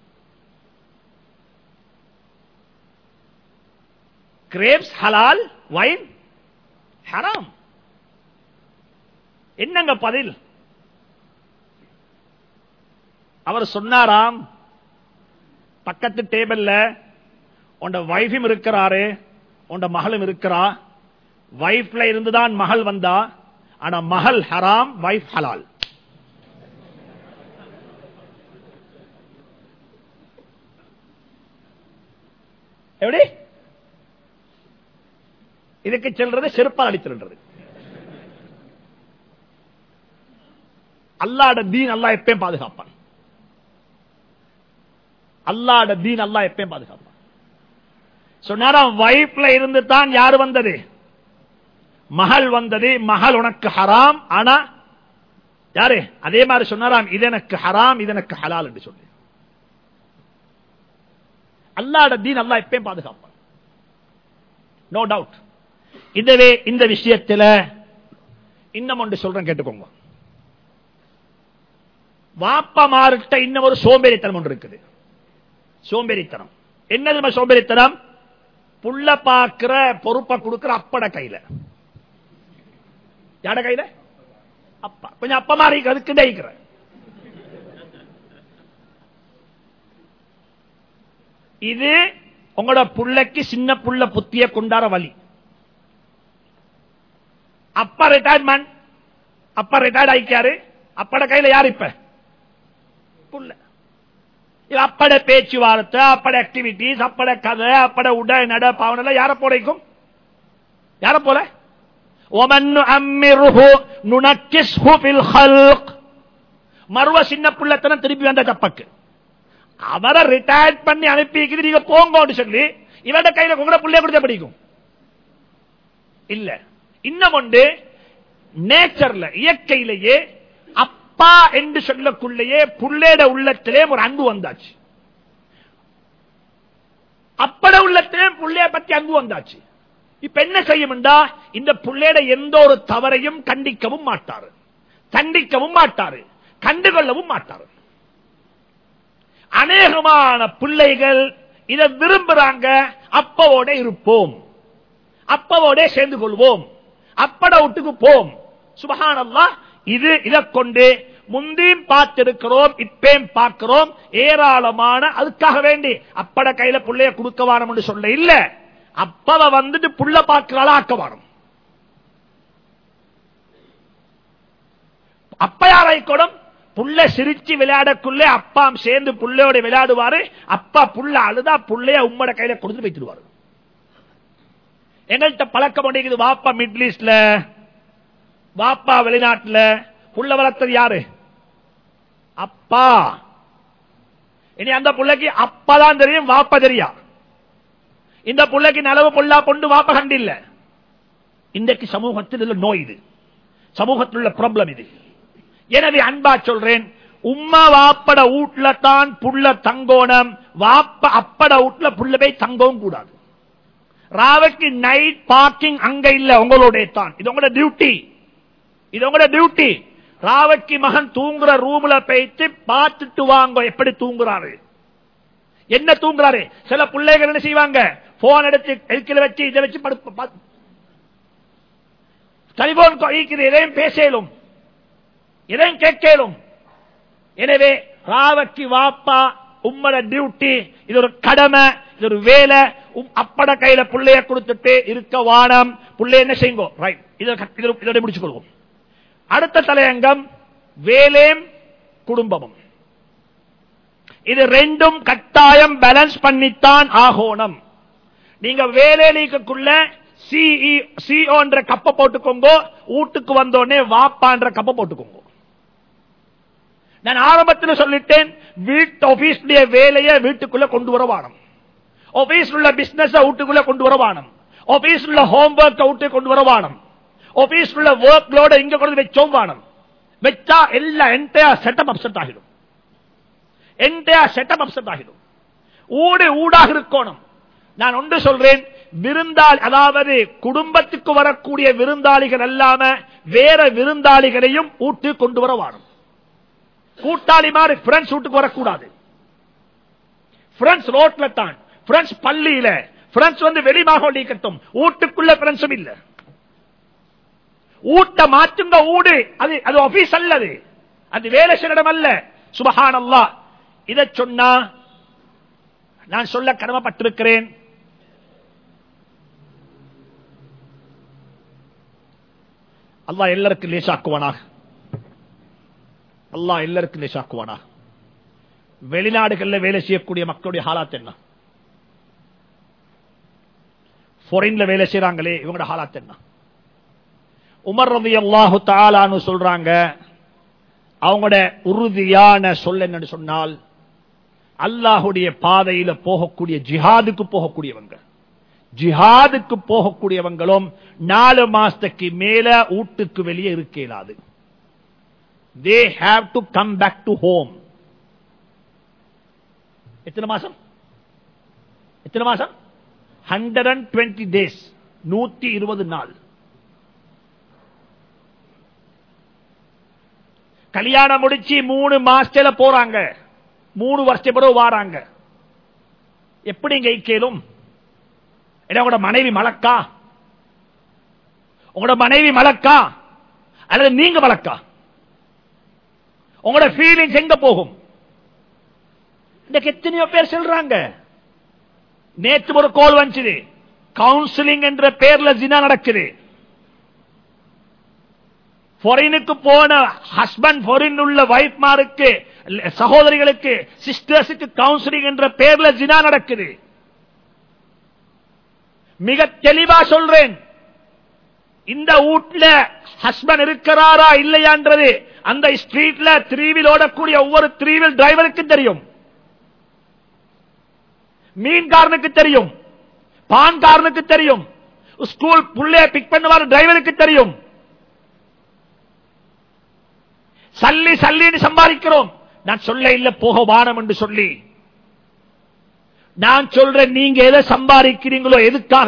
கிரேப்ஸ் ஹலால், வைன் ஹராம். என்னங்க பதில்? அவர் சொன்னாராம், பக்கத்து டேபிள்ல உண்ட வைஃபும் இருக்கிறாரு, உண்ட மகளும் இருக்கிறா. வைஃப்ல இருந்துதான் மகள் வந்தா, ஆனா மகள் ஹராம், வைஃப் ஹலால். எப்படி இதுக்கு செல்றது செருப்பால் அடித்திருந்தது. அல்லாஹ்வுடைய தீன் அல்லாஹ் எப்பயும் பாதுகாப்பான். அல்லாஹ்வுடைய தீன் அல்லாஹ் எப்பயும் பாதுகாப்பான். சொன்னாராம் வைஃப்ல இருந்து தான் யாரு வந்தது? மகள் வந்தது. மகள் உனக்கு ஹராம். ஆனா யாரு அதே மாதிரி சொன்னாராம் இது எனக்கு ஹராம் இது எனக்கு ஹலால் என்று சொல்லி. அல்லாஹ்வுடைய தீன் அல்லாஹ் எப்பயும் பாதுகாப்பான். No doubt. இதுவே இந்த விஷயத்தில் இன்னும் ஒன்று சொல்றேன் கேட்டுக்கோங்க. வாப்பமார்கிட்ட இன்னும் ஒரு சோம்பேறித்தனம் ஒன்று இருக்குது. சோம்பேறித்தனம் என்னது? சோம்பேறித்தனம் புள்ள பாக்குற பொறுப்பை கொடுக்கிற அப்பட கையில. யாட கையில? அப்பா. கொஞ்சம் அப்ப மாதிரி அதுக்கு டேய்க்கிற. இது உங்களோட புள்ளைக்கு சின்ன புள்ள புத்திய கொண்டாட வழி. அப்பா ரிட்டையர்மெண்ட், அப்பா ரிட்டையர்ட் ஆயிக்காரு. அப்பட கையில யாரு இப்ப? புள்ள. அப்பட பேச்சுவார்த்தை, அப்பட ஆக்டிவிட்டிஸ், அப்பட கதை, அப்பட உட நட பாவனை யார போடைக்கும்? யார போல? மறுவ சின்ன புள்ளத்தனம் திருப்பி வந்த தப்பக்கு அவரை ரிட்டையர்ட் பண்ணி அனுப்பி நீங்க போங்க சொல்லி இவட கையில உங்களோட புள்ளைய கொடுத்த பிடிக்கும் இல்ல. இன்னும் ஒன்று நேச்சர்ல இயற்கையிலேயே அப்பா என்று சொல்லக்குள்ளேயே புள்ளேட உள்ளத்திலே ஒரு அன்பு வந்தாச்சு. அப்பட உள்ளத்திலே புள்ளைய பத்தி அன்பு வந்தாச்சு. இப்ப என்ன செய்யும்டா இந்த புள்ளேட எந்த ஒரு தவறையும் கண்டிக்கவும் மாட்டாரு, தண்டிக்கவும் மாட்டாரு, கண்டுகொள்ளவும் மாட்டாரு. அநேகமான பிள்ளைகள் இதை விரும்புறாங்க. அப்பாவோட இருப்போம், அப்பாவோட சேர்ந்து கொள்வோம், அப்பட வீட்டுக்கு போம். சுப்ஹானல்லாஹ். இது இதை கொண்டு முந்தியும் பார்த்திருக்கிறோம், இப்பயும் பார்க்கிறோம். ஏராளமான அதுக்காக வேண்டி அப்பட கையில புள்ளைய கொடுக்க வாரம் என்று சொல்ல இல்ல, அப்பவ வந்துட்டு புள்ள பார்க்கிறாளா ஆக்க வாரம். அப்ப யாரைக்கூடும் புள்ள சிரிச்சு விளையாடக்குள்ளே அப்பாம் சேர்ந்து புள்ளையோட விளையாடுவாரு. அப்பா புள்ள அழுதா புள்ளைய உம்மட கையில கொடுத்து வைத்துடுவாரு. எங்கள்கிட்ட பழக்கம் முடியுது. வாப்பா மிடில் ஈஸ்ட்ல, வாப்பா வெளிநாட்டுல, புள்ள வளர்த்தது யாரு? அப்பா. இனி அந்த புள்ளைக்கு அப்பாதான் தெரியும், வாப்பா தெரியா. இந்த புள்ளைக்கு நலவு பொல்லா பொண்டு வாப்பா கண்டு இல்ல. இன்றைக்கு சமூகத்தில் உள்ள நோய் இது, சமூகத்தில் உள்ள ப்ராப்ளம் இது. எனவே அன்பா சொல்றேன், உம்மா வாப்பட வீட்டுல தான் புள்ள தங்கோணம், வாப்ப அப்பட வீட்டுல புள்ள போய் தங்கவும் கூடாது. ராவுக்கு நைட் பார்க்கிங் அங்க இல்ல, உங்களுடைய தான். இது உங்களோட டியூட்டி, இது உங்களோட டியூட்டி. ராவுக்கு மகன் தூங்குற ரூம்ல போயிட்டு பார்த்துட்டு வாங்க எப்படி தூங்குறாரு, என்ன தூங்குறாரு. சில பிள்ளைகள் என்ன செய்வாங்க, போன் எடுத்து எல்கில வச்சு இதை வச்சு டெலிபோன் இதையும் பேசலும், இதையும் கேட்கலும். எனவே ராவுக்கு வாப்பா உம்மட டியூட்டி, இது ஒரு கடமை, இது ஒரு வேலை. அப்பட கையில புள்ளைய கொடுத்துட்டு இருக்க வானம். புள்ளைய என்ன செய்யுங்க, ரைட், இதோட முடிச்சுக் கொள்வோம். அடுத்த தலையங்கம் வேலையும் குடும்பமும். இது ரெண்டும் கட்டாயம் பேலன்ஸ் பண்ணித்தான் ஆகணும். நீங்க வேலைக்குள்ள சிஓ என்ற கப்ப போட்டுக்கோங்க, வீட்டுக்கு வந்தோடனே வாப்பான்ற கப்ப போட்டுக்கோங்க. நான் ஆரம்பத்தில் சொல்லிட்டேன், வீட்டு ஆபீஸ்ல வேலையை வீட்டுக்குள்ள கொண்டு வர வானம், ஆபீஸ் உள்ள பிசினஸ் வீட்டுக்குள்ள கொண்டு வர வானம், ஆபீஸ் உள்ள ஹோம்வொர்க் வீட்டுக்கு கொண்டு வர வானம், ஆபீஸ் உள்ள ஒர்க் லோட இங்க கொண்டு வச்சோம் வானம். வச்சா எல்லா என்டையர் செட்டப் அப்செட் ஆகிடும், என்டையர் செட்டப் அப்செட் ஆகிடும். ஊடாக இருக்கணும். நான் ஒன்று சொல்றேன், விருந்தாளி, அதாவது குடும்பத்துக்கு வரக்கூடிய விருந்தாளிகள் அல்லாம வேற விருந்தாளிகளையும் ஊட்டு கொண்டு வர வானம். கூட்டாளி மாதிரி பிரெண்ட்ஸ் வீட்டுக்கு வரக்கூடாது. பிரெண்ட்ஸ் ரோட்ல தான், பிரெண்ட்ஸ் பள்ளியில, பிரெண்ட்ஸ் வந்து வெளிமாக நீக்கட்டும், வீட்டுக்குள்ள பிரெண்ட்ஸும் இல்ல. ஊட்ட மாற்றுங்க. ஊடு அது ஆபீஸ் அல்லது, அது வேலை செய்யடம் அல்ல. சுப்ஹானல்லாஹ். இதை சொன்னா நான் சொல்ல கடமைப்பட்டிருக்கிறேன். அல்லாஹ் எல்லாருக்கும் லேசாக்குவானாக, அல்லாஹ் எல்லாருக்கும் லேசாக்குவானாக. வெளிநாடுகளில் வேலை செய்யக்கூடிய மக்களுடைய ஹாலாத் என்ன? ஃபாரின்ல வேலை செய்றாங்களே இவங்களோட ஹாலாத் என்ன? உமர் ரலியல்லாஹு தஆலா அன்ஹு சொல்றாங்க, அவங்களோட உறுதியான சொல் என்னன்னு சொன்னால், அல்லாஹ்வுடைய பாதையில போகக்கூடிய ஜிஹாதுக்கு போகக்கூடியவங்க, ஜிஹாதுக்கு போகக்கூடியவங்களும் 4 மாசத்துக்கு மேல வீட்டுக்கு வெளியே இருக்க இயலாது. They have to come back to home. எத்தனை மாசம்? 120 days, 120 நாள். கல்யாணம் முடிச்சு 3 மாசத்துல போறாங்க, 3 வருஷம் பிறகு வாராங்க. எப்படி இங்க கேளும்? உங்களோட மனைவி மலக்கா? உங்களோட மனைவி மலக்கா அல்லது நீங்க மலக்கா? உங்களோட ஃபீலிங்ஸ் எங்க போகும்? எத்தனையோ பேர் சொல்றாங்க. நேற்று ஒரு கோல் வந்துச்சு, கவுன்சிலிங் என்ற பேர்ல ஜினா நடக்குது. ஃபாரினுக்கு போன ஹஸ்பண்ட், ஃபாரின் உள்ள வைஃப்மாருக்கு, சகோதரிகளுக்கு, சிஸ்டர்ஸுக்கு கவுன்சிலிங் என்ற பேர்ல ஜினா நடக்குது. மிக தெளிவா சொல்றேன், இந்த வீட்டுல ஹஸ்பண்ட் இருக்கிறாரா இல்லையான்றது அந்த ஸ்ட்ரீட்ல 3 வீல் ஓடக்கூடிய ஒவ்வொரு 3 வீல் டிரைவருக்கு தெரியும், மீன்காரனுக்கு தெரியும், பான்காரனுக்கு தெரியும், ஸ்கூல் புள்ளைய பிக் பண்ணுவார் டிரைவருக்கு தெரியும். சல்லி சல்லின்னு சம்பாதிக்கிறோம். நான் சொல்ல இல்ல போக வானம் என்று சொல்லி, நான் சொல்றேன், நீங்க எதை சம்பாதிக்கிறீங்களோ, எதுக்காக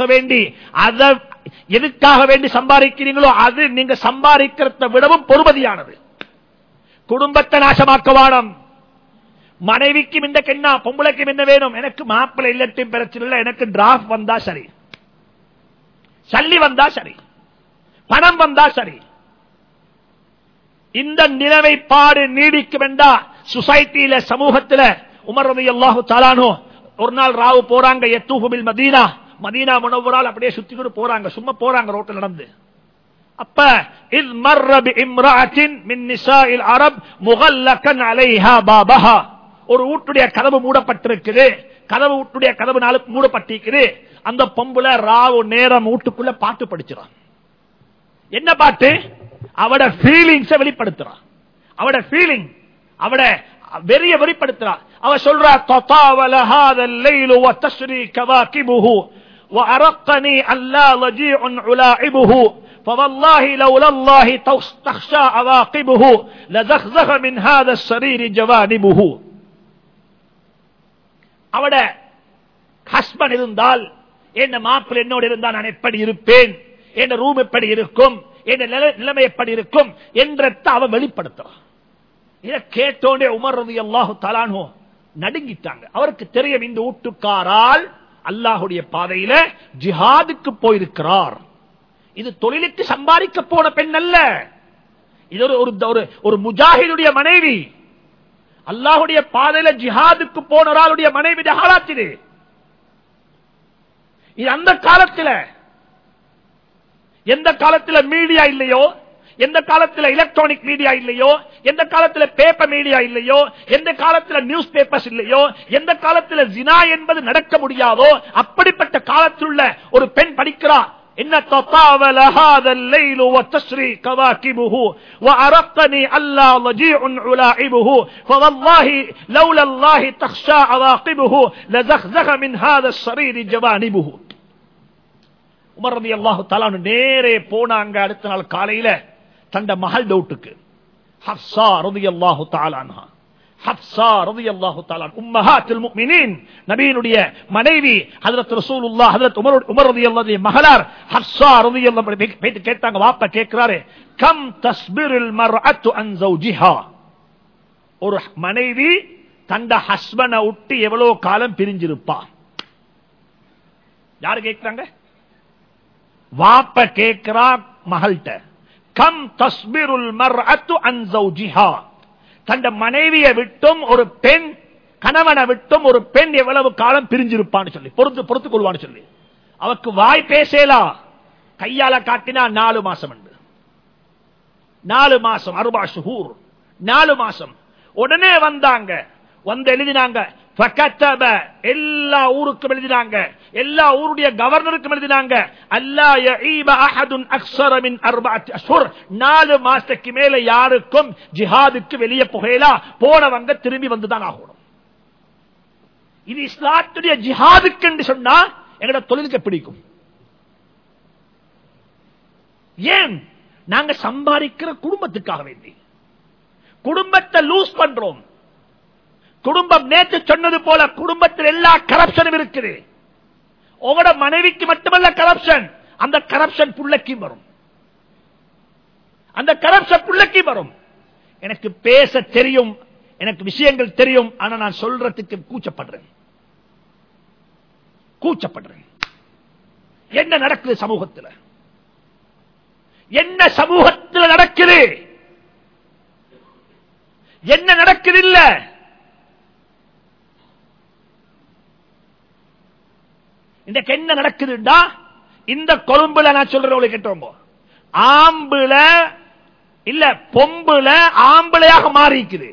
வேண்டி சம்பாதிக்கிறீங்களோ அது நீங்க சம்பாதிக்கிறத விடவும் பொறுமதியானது. குடும்பத்தை நாசமாக்க வானம். மனைவிக்கும் இந்த கென்னா, பொம்பளைக்கும் என்ன வேணும்? எனக்கு மாப்பிள்ளை இல்லட்டும் பிரச்சனை இல்லை, எனக்கு டிராஃப்ட் வந்தா சரி, சல்லி வந்தா சரி, பணம் வந்தா சரி. இந்த நிலைமைப்பாடு நீடிக்க வேண்டா சொசைட்டியில, சமூகத்தில். உமர் ரலியல்லாஹு தஆலா அன்ஹு ஒரு நாள் ராவு போறாங்க, யத்தூஃபு பில் மதீனா, மதீனா முனவ்வரால் அப்படியே சுத்திட்டு போறாங்க, சும்மா போறாங்க ரோட்ல நடந்து. அப்ப இஸ் மர்ர பி இம்ராஅத்தின் மின் நிசாஇல் அரப் முகல்லகன் அலைஹா பாபஹா, ஒரு வீட்டுடைய கதவு மூடப்பட்டிருக்குது, வீட்டுடைய கதவு மூடப்பட்டிருக்குது. அந்த பொம்புல ராவு நேரம் வீட்டுக்குள்ள பாட்டு படிச்சுறான். என்ன பாட்டு? அவட ஃபீலிங்ஸ் வெளிப்படுத்துறான், அவட ஃபீலிங், அவட வெறிய வெளிப்படுத்துறா. அவ சொல்றா, ததாவல ஹாதல் லைலு வ தஸ்ரி கவாகிபுஹு வ அரقني அல்லா லஜீஉ உலாஇபுஹு فوالله لولا الله تخشى عواقبه لزخزخ من هذا السرير جوانبه. அவட ஹஸ்பண்ட் இருந்தால், என்ன மாப்பிள்ளை என்னோடு இருந்தால் நான் எப்படி இருப்பேன், என்ன ரூம் எப்படி இருக்கும், என்ன நிலைமை எப்படி இருக்கும் என்றத அவ வெளிப்படுத்துறான். இதை கேட்டோண்டே உமர் ரலியல்லாஹு தஆலா அன்ஹு நடுங்கிட்டாங்க. அவருக்கு தெரியும், இந்த வீட்டுக்காரால் அல்லாஹ்வுடைய பாதையில ஜிஹாதுக்கு போயிருக்கிறார். இது தொழிலுக்கு சம்பாதிக்க போன பெண் அல்ல, இது ஒரு முஜாஹிதுடைய மனைவி, அல்லாஹ்வுடைய பாதையில ஜிஹாதுக்கு போனவருடைய மனைவி ஹாலாத்திலே. இது அந்த காலத்தில், எந்த காலத்தில் மீடியா இல்லையோ, எந்த காலத்தில் எலக்ட்ரானிக் மீடியா இல்லையோ, எந்த காலத்தில் பேப்பர் மீடியா இல்லையோ, எந்த காலத்தில் நியூஸ் பேப்பர்ஸ் இல்லையோ, எந்த காலத்தில் ஜினா என்பது நடக்க முடியாதோ, அப்படிப்பட்ட காலத்தில் உள்ள ஒரு பெண் படிக்கிறார். என்ன? ததாவல ஹாதல் லைலு வ தஸ்ரி கவாகிபுஹு வ அரقني அல்லா லஜீஉ உலாஇபுஹு ஃபவல்லாஹி லௌலா அல்லாஹி தக்ஷா அவாகிபுஹு லஸக்ஸக மின் ஹாதா ஸரீர் ஜவானிபுஹு. உமர் ரலியல்லாஹு தஆலா நேரே போனாங்க. அடுத்த நாள் காலையில தந்த மகள் டவுட்டுக்கு, ஹப்ஸா ரலியல்லாஹு தஆலா அன்ஹா, ஹப்ஸா ரலியல்லாஹு தஆலா உம்மஹாத்துல் முஃமினீன், நபியினுடைய மனைவி ஹஜ்ரத் ரசூலுல்லாஹ், ஹஜ்ரத் உமர் ரலியல்லாஹு மகளார் ஹப்ஸா ரலியல்லாஹு போய் கேட்டாங்க. வாப்பா கேக்குறாரு, கம் தஸ்பிருல் மர்அத்து அன் ஜௌஜிஹா, ஒரு மனைவி தந்த ஹஸ்பண்ட விட்டு எவ்வளவு காலம் பிரிஞ்சிருப்பா? யாரு கேக்குறாங்க? வாப்ப கேக்குறா மகள்கிட்ட, கம் தஸ்பிருல் மர்அத்து அன் ஜௌஜிஹா, தந்த மனைவியை விட்டும் ஒரு பெண், கணவனை விட்டும் ஒரு பெண் எவ்வளவு காலம் பிரிஞ்சிருப்பான்னு சொல்லி, பொறுத்துக் கொள்வான்னு சொல்லி. அவக்கு வாய் பேசலா, கையால காட்டினா 4 மாசம், 4 மாசம், 4 ஷுஹூர், 4 மாசம். உடனே வந்தாங்க, வந்து எழுதினாங்க, எல்லா ஊருக்கும் எழுதினாங்க, எல்லா ஊருடைய கவர்னருக்கும் எழுதினாங்க, அல்லா யஈப அஹதுன் அக்ஸர மின் 4 அஷ்ஹுர், 4 மாசத்துக்கு மேல யாருக்கும் ஜிஹாதுக்கு வெளியே போகலா, போனவங்க திரும்பி வந்துதான் ஆகணும். இது இஸ்லாத்துடைய ஜிஹாதுக்கு என்று சொன்னா எங்கட தொழிலுக்கு பிடிக்கும். ஏன்? நாங்க சம்பாதிக்கிற குடும்பத்துக்காக வேண்டி குடும்பத்தை லூஸ் பண்றோம். குடும்பம் நேற்று சொன்னது போல குடும்பத்தில் எல்லா கரப்ஷனும் இருக்குது. உங்களோட மனைவிக்கு மட்டுமல்ல கரப்ஷன், அந்த கரப்ஷன் புள்ளைக்கு வரும், அந்த கரப்ஷன் புள்ளைக்கு வரும். எனக்கு பேச தெரியும், எனக்கு விஷயங்கள் தெரியும், ஆனா நான் சொல்றதுக்கு கூச்சப்படுறேன். என்ன நடக்குது சமூகத்தில்? என்ன சமூகத்தில் நடக்குது? என்ன நடக்குது? இல்ல இன்றைக்கு என்ன நடக்குதுண்டா, இந்த கொழும்புல நான் சொல்றேன் கேட்டோம், ஆம்புல இல்ல பொம்புல ஆம்பளையாக மாறிக்குது,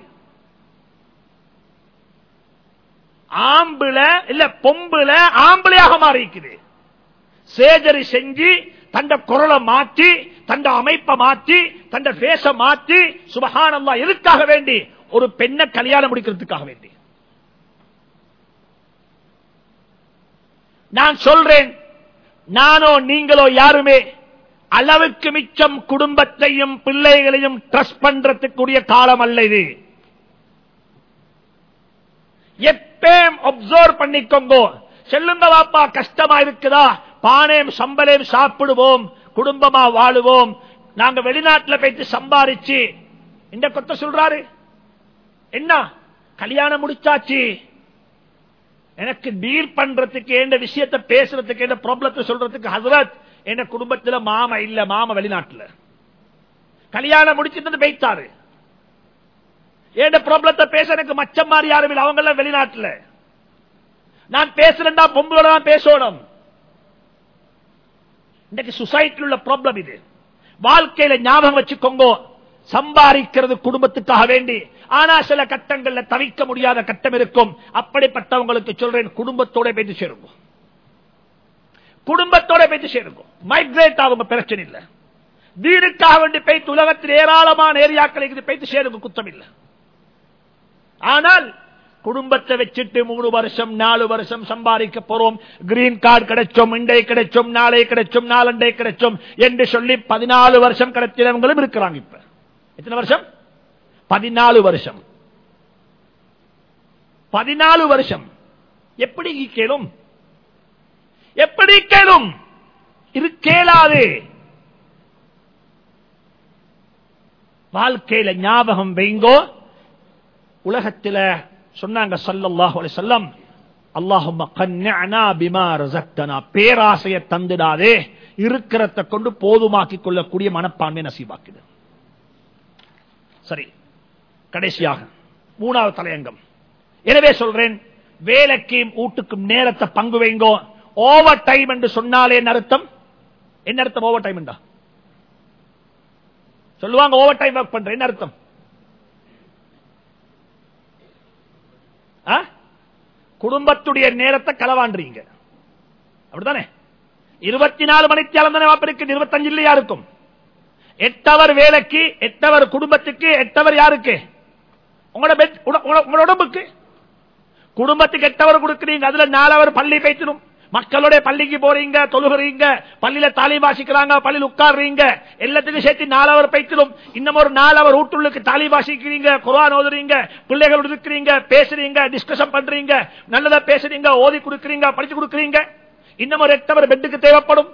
ஆம்புல இல்ல பொம்புல ஆம்பளையாக மாறிக்குது. சேஜரி செஞ்சு தண்ட குரலை மாற்றி, தண்ட அமைப்பை மாற்றி, தண்ட பேச மாற்றி, சுபஹானல்லாஹ், எதுக்காக வேண்டி? ஒரு பெண்ணை கல்யாணம் முடிக்கிறதுக்காக வேண்டி. நான் சொல்றேன், நானோ நீங்களோ யாருமே அளவுக்கு மிச்சம் குடும்பத்தையும் பிள்ளைகளையும் ட்ரஸ்ட் பண்றதுக்குரிய காலம் அல்ல இது. எப்பயும் அப்சர்வ் பண்ணிக்கோங்க. செல்லுங்க வாப்பா, கஷ்டமா இருக்குதா, பானையும் சம்பளையும் சாப்பிடுவோம், குடும்பமா வாழுவோம். நாங்க வெளிநாட்டில் போயிட்டு சம்பாதிச்சு இந்த கொத்த சொல்றாரு, என்ன கல்யாணம் முடிச்சாச்சு, எனக்கு டீல் பண்றதுக்கு, எந்த விஷயத்தை பேசுறதுக்கு, எந்த ப்ராப்ளத்தை சொல்றதுக்கு ஹஸ்ரத் என் குடும்பத்தில் மாமா இல்ல, மாமா வெளிநாட்டுல கல்யாணம் முடிச்சுட்டு போயிட்டாரு. எந்த ப்ராப்ளத்தை பேச எனக்கு மச்சம் மாதிரி யாரும் இல்லை, அவங்க எல்லாம் வெளிநாட்டுல. நான் பேசுறேன்டா பொம்பளோட தான் பேசணும். இன்னைக்கு சொசைட்டியில் உள்ள ப்ராப்ளம் இது. வாழ்க்கையில ஞாபகம் வச்சுக்கோங்க, சம்பாதிக்கிறது குடும்பத்துக்காக வேண்டி, ஆனா சில கட்டங்கள்ல தவிக்க முடியாத கட்டம் இருக்கும். அப்படிப்பட்டவங்களுக்கு சொல்றேன், குடும்பத்தோட பேசி சேருங்க, குடும்பத்தோட பேசி சேருங்க. மைக்ரேட் ஆகும் பிரச்சனை இல்லை. தீனுக்காக வேண்டி பேசி உலகத்தில் ஏராளமான ஏரியாக்களுக்கு பேசி சேருங்க, குத்தம் இல்லை. ஆனால் குடும்பத்தை வச்சுட்டு 3 வருஷம் 4 வருஷம் சம்பாதிக்க போறோம், கிரீன் கார்டு கிடைச்சோம், இண்டை கிடைச்சோம், நாளை கிடைச்சோம், நாளண்டை கிடைச்சோம் என்று சொல்லி 14 வருஷம் கிடைச்சவங்களும் இருக்கிறாங்க. இப்ப எத்தனை வருஷம்? 14 வருஷம். 14 வருஷம் எப்படி கேளும்? எப்படி கேளும்? இது கேளாது. வாழ்க்கையில ஞாபகம் வைங்கோ. உலகத்தில் சொன்னாங்க ஸல்லல்லாஹு அலைஹி வஸல்லம், அல்லாஹும்ம கன்னிஅனா பிமா ரஸக்தனா, பேராசையை தந்துடாதே, இருக்கிறத கொண்டு போதுமாக்கிக் கொள்ளக்கூடிய மனப்பான்மை நசீபாக்குது. சரி, கடைசியாக 3வது தலையங்கம். எனவே சொல்றேன், வேலைக்கும் வீட்டுக்கும் நேரத்தை பங்கு வைங்கோ. ஓவர் டைம் என்று சொன்னாலே என்ன அர்த்தம்? என்ன அர்த்தம் ஓவர் டைம் என்றா? சொல்லுவாங்க ஓவர் டைம் ஒர்க் பண்ற, என்ன அர்த்தம்? குடும்பத்துடைய நேரத்தை களவாண்டுறீங்க, அப்படித்தானே? 24 மணித்தியாலம் தானே வாப்பிருக்கு, 25 இல்லையா இருக்கும். 8 ஹவர் வேலைக்கு, 8 ஹவர் குடும்பத்துக்கு, 8 ஹவர் யாருக்கு? உங்களோட உடம்புக்கு. குடும்பத்துக்கு 8 ஹவர் கொடுக்குறீங்க, அதுல 4 ஹவர் பள்ளி பேசணும், மக்களோட பள்ளிக்கு போறீங்க, தொழுகிறீங்க, பள்ளியில தாலீம் வாசிக்கிறாங்க, பள்ளியில் உட்கார்றீங்க, எல்லாத்துக்கும் சேர்த்து 4 ஹவர் பேசணும். இன்னும் ஒரு 4 ஹவர் வீட்டுள்ளுக்கு தாலீம் வாசிக்கிறீங்க, குர்ஆன் ஓதுறீங்க, பிள்ளைகளோட இருக்கிறீங்க, பேசுறீங்க, டிஸ்கஷன் பண்றீங்க, நல்லதா பேசுறீங்க, ஓதி கொடுக்குறீங்க, படிச்சு கொடுக்குறீங்க. இன்னும் ஒரு 8 ஹவர் பெட்டுக்கு தேவைப்படும்.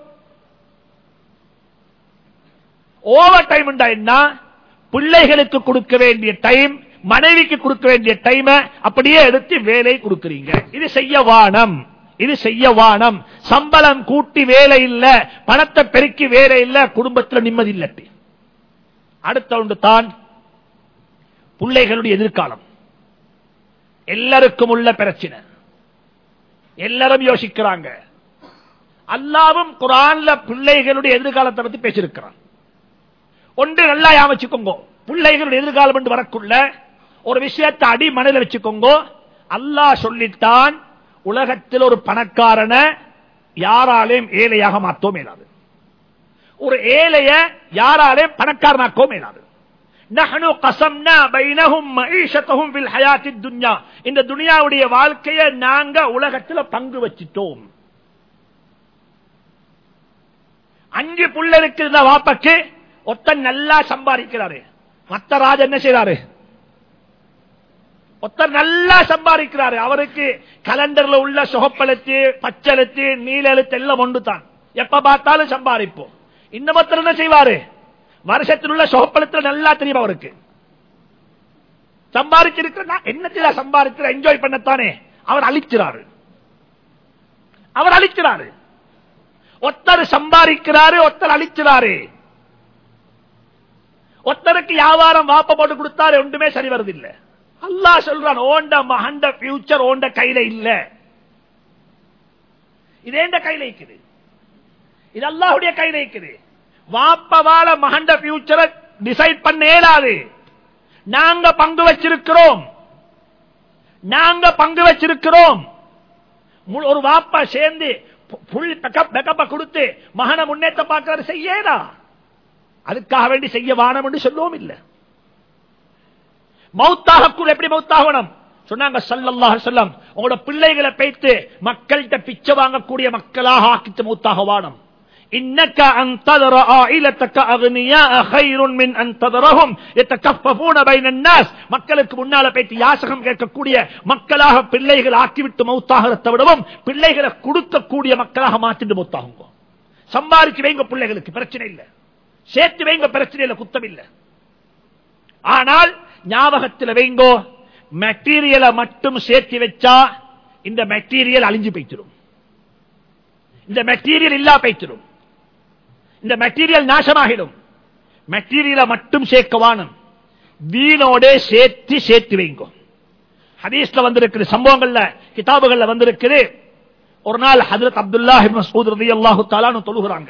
ஓவர் டைம் என்ன? பிள்ளைகளுக்கு கொடுக்க வேண்டிய டைம், மனைவிக்கு கொடுக்க வேண்டிய டைம் அப்படியே எடுத்து வேலை கொடுக்கிறீங்க. இது செய்ய வானம், இது செய்ய வானம். சம்பளம் கூட்டி வேலை இல்ல, பணத்தை பெருக்கி வேலை இல்ல, குடும்பத்தில் நிம்மதி இல்லை. அடுத்த ஒன்று தான் பிள்ளைகளுடைய எதிர்காலம். எல்லாருக்கும் உள்ள பிரச்சனை, எல்லாரும் யோசிக்கிறாங்க. அல்லாஹ்வும் குர்ஆன்ல பிள்ளைகளுடைய எதிர்காலத்தை பத்தி பேசியிருக்கிறான். ஒன்று நல்லா ஞாபகம் வச்சுக்கோங்க, பிள்ளைகளுடைய எதிர்காலம் என்று வரக்குள்ள ஒரு விஷயத்தை அடி மனதில் வச்சுக்கோங்க. அல்லாஹ் சொல்லித்தான் உலகத்தில் ஒரு பணக்காரனை யாராலையும் ஏழையாக மாற்றவும் இயலாது, ஒரு ஏழைய யாராலையும் பணக்காரனாக்கவும் இயலாது. நஹ்னு கஸம்னா பைனஹும் மஈஷத்தஹும் ஃபில் ஹயாத்தித் துன்யா, இந்த துனியாவுடைய வாழ்க்கையை நாங்க உலகத்தில் பங்கு வச்சிட்டோம். 5 புள்ள இருக்கிற வாப்பக்கு ஒருத்தன் நல்லா சம்பாதிக்கிறாரு, மத்த ராஜ என்ன செய்யறாரு? ஒருத்தர் நல்லா சம்பாதிக்கிறாரு, அவருக்கு கலண்டர்ல உள்ள சொகப்பெழுத்து பச்செழுத்து நீல எழுத்து எல்லாம் ஒன்று தான், எப்ப பார்த்தாலும் சம்பாதிப்போம். இன்னமொத்தர் என்ன செய்வாரு? வருஷத்தில் உள்ள சொகப்பெழுத்துல நல்லா தெரியும் அவருக்கு, சம்பாதிச்சிருக்கிற என்னத்தில சம்பாதிக்கிற என்ஜாய் பண்ணத்தானே அவர் அழிக்கிறாரு. ஒருத்தர் சம்பாதிக்கிறாரு, ஒருத்தர் அழிக்கிறாரு. ஒருத்தருக்கு வியாபாரம் வாப்ப போட்டு கொடுத்தாரு, ஒன்றுமே சரி வருதில்லை. அல்லாஹ் சொல்றான், ஓண்ட மகண்ட ஃபியூச்சர் ஓண்ட கையில இல்ல, இது எந்த கையில இருக்குது? இது அல்லாஹ்வுடைய கையில இருக்குது. வாப்பவால மகண்ட ஃபியூச்சரை டிசைட் பண்ண இயலாது. நாங்க பங்கு வச்சிருக்கிறோம். ஒரு வாப்பா சேர்ந்து கொடுத்து மகனை முன்னேற்ற பார்க்கிறாரு, செய்யடா, அதுக்காக வேண்டி செய்ய வானம் என்று சொல்லவும் இல்லை. மௌத்தாகக்குள் எப்படி மௌத்தாகணும் சொன்னாங்க ஸல்லல்லாஹு அலைஹி வஸல்லம், உங்களோட பிள்ளைகளை பேத்து மக்கள்கிட்ட பிச்சை வாங்கக்கூடிய மக்களாக ஆக்கிட்டு மௌத்தாக வானம். இன்னக அன்ததர ஆயிலத்தக அக்னியா கைருன் மின் அன்ததரஹும் யதகஃபஃபூன பைனன் நாஸ், மக்களுக்கு முன்னால பேத்து யாசகம் கேட்கக்கூடிய மக்களாக பிள்ளைகள் ஆக்கிவிட்டு மௌத்தாகிறத விடவும் பிள்ளைகளை கொடுக்கக்கூடிய மக்களாக மாற்றிட்டு மௌத்தாகுங்க. சம்பாதிச்சு வைங்க, பிள்ளைகளுக்கு பிரச்சனை இல்லை, சேர்த்து வைங்க, பிரச்சனை இல்லை, குத்தம் இல்லை. ஆனால் ஞாபகத்தில் வைங்கோ, மெட்டீரியலை மட்டும் சேர்த்து வச்சா இந்த மெட்டீரியல் அழிஞ்சு போய்த்திடும், இந்த மெட்டீரியல் இல்லா போய்த்திடும், இந்த மெட்டீரியல் நாசமாகிடும். மெட்டீரியலை மட்டும் சேர்க்கவானும், வீணோட சேர்த்து வைங்கோ. ஹதீஸ்ல வந்திருக்கிற சம்பவங்கள்ல கிதாபுகள்ல வந்திருக்குது. ஒரு நாள் ஹஜ்ரத் அப்துல்லாஹ் இப்னு மஸ்ஊத் ரலியல்லாஹு தஆலா அன்ஹு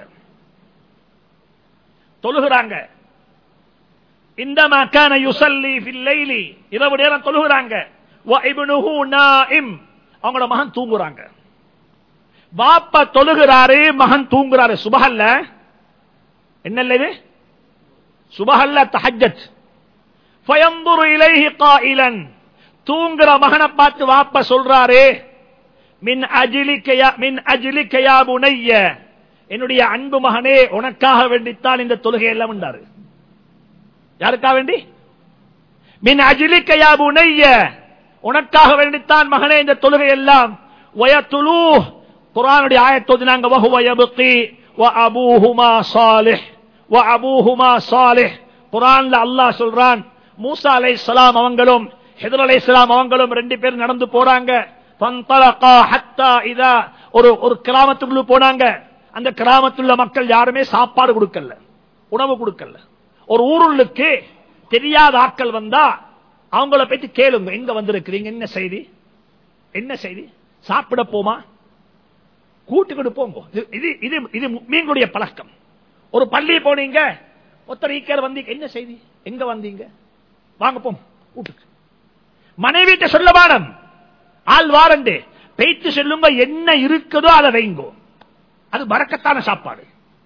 தொழுகிறாங்க. இந்தமா கான யுஸல்லி ஃபில் லைலி, இரவு நேரம் தொழுகிறாங்க. வ இப்னுஹு நாயிம், அவங்களோட மகன் தூங்குறாங்க. பாப்பா தொழுகிறாரு, மகன் தூங்குறாரு. சுபஹல்ல, என்னல்ல இது? சுபஹல்ல தஹஜ்ஜத். ஃபயன்துரு இலைஹி காயிலன், தூங்குற மகனை பார்த்து வாப்பா சொல்றாரு, மின் அஜ்லிக யா புனைய, என்னுடைய அன்பு மகனே, உனக்காக வேண்டித்தான் இந்த தொழுகை எல்லாம் உண்டாரு. யாருக்காக வேண்டி? மின் அஜ்லிக யா புனைய, உனக்காக வேண்டித்தான் மகனே இந்த தொழுகை எல்லாம். வயதுலு, குர்ஆனுடைய ஆயத் ஓதினாங்க. வஹுவ யப்கி வ அபூஹுமா சாலிஹ், வ அபூஹுமா சாலிஹ். குர்ஆன்ல அல்லாஹ் சொல்றான், மூசா அலைஹிஸ்ஸலாம் அவங்களும் ஹித்ர் அலைஹிஸ்ஸலாம் அவங்களும் 2 பேர் நடந்து போறாங்க. ஃபன்தலகா ஹத்தா இதா, ஒரு கிராமத்துக்குள்ள போனாங்க. அந்த கிராமத்துள்ள மக்கள் யாருமே சாப்பாடு கொடுக்கல, உணவு கொடுக்கல. ஒரு ஊருளுக்கு தெரியாத ஆட்கள் வந்தா அவங்கள பத்தி கேளுங்க, எங்க வந்திருக்கிறீங்க, என்ன செய்தி, சாப்பிட போமா, கூட்டுக்கிட்டு போங்க. இது மீன்களுடைய பழக்கம். ஒரு பள்ளி போனீங்க, ஒருத்தர் ஈக்கர் வந்தீங்க, என்ன செய்தி, எங்க வந்தீங்க, வாங்க போம் கூட்டுக்கு. மனைவிட்ட சொல்ல வாரம், ஆள் வாரண்டு பேச்சு சொல்லுங்க, என்ன இருக்குதோ அதை வைங்கோ, அது பரக்கத்தான சாப்பாடு.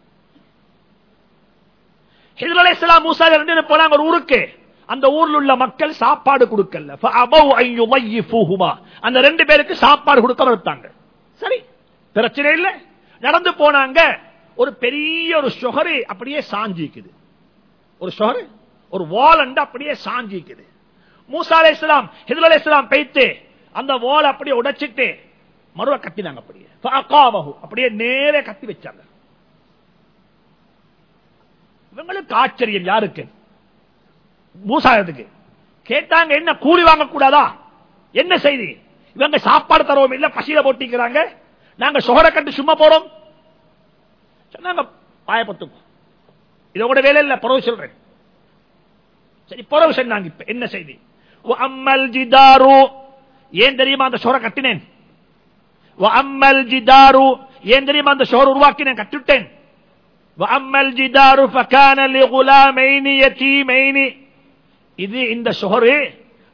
ஹித்ர் அலைஹிஸ்ஸலாம் மூசா 2 பேர் போனாங்க ஒரு ஊருக்கு. அந்த ஊர்ல உள்ள மக்கள் சாப்பாடு கொடுக்கல. ஃபஅபவ் அன் யுضيفوهما, அந்த 2 பேருக்கு சாப்பாடு கொடுக்க மறுத்தாங்க. சரி, பிரச்சனை இல்லை, நடந்து போனாங்க. ஒரு பெரிய ஒரு ஷொஹரு அப்படியே சாஞ்சிக்குது, ஒரு ஷொஹரு, ஒரு வால் அண்டு அப்படியே சாஞ்சிக்குது. மூசா அலைஹிஸ்ஸலாம் ஹித்ர் அலைஹிஸ்ஸலாம் பேய்த்து அந்த வால் அப்படியே உடைச்சிட்டு மறுவ கட்டினாங்க. அப்படியே ஃபஅகாமஹு, அப்படியே நேரே கட்டி வச்சாங்க. இவங்களுக்கு ஆச்சரியம், யாருக்கு? மூசாவுக்கு. கேட்டாங்க, என்ன கூலி வாங்க கூடாதா, என்ன செய்தி, இவங்க சாப்பாடு தருவோம் இல்ல, பசியில போட்டிக்கிறாங்க, நாங்க சொஹர கட்டு சும்மா போறோம் சொன்னாங்க. பாயப்பத்துக்கும் இதோட வேலை இல்ல, பரவ சொல்றேன். சரி, பரவ சொன்னாங்க. இப்ப என்ன செய்தி? அம்மல் ஜிதாரு, ஏன் தெரியுமா அந்த சொஹர கட்டினேன்? அம்மல் ஜிதாரு, ஏன் தெரியுமா அந்த சொஹர உருவாக்கினேன், கட்டுட்டேன். வஅம்மல் ஜிதாரு ஃபகான லிகுலாமைனி யதீமைனி, இது இந்த ஷொஹரு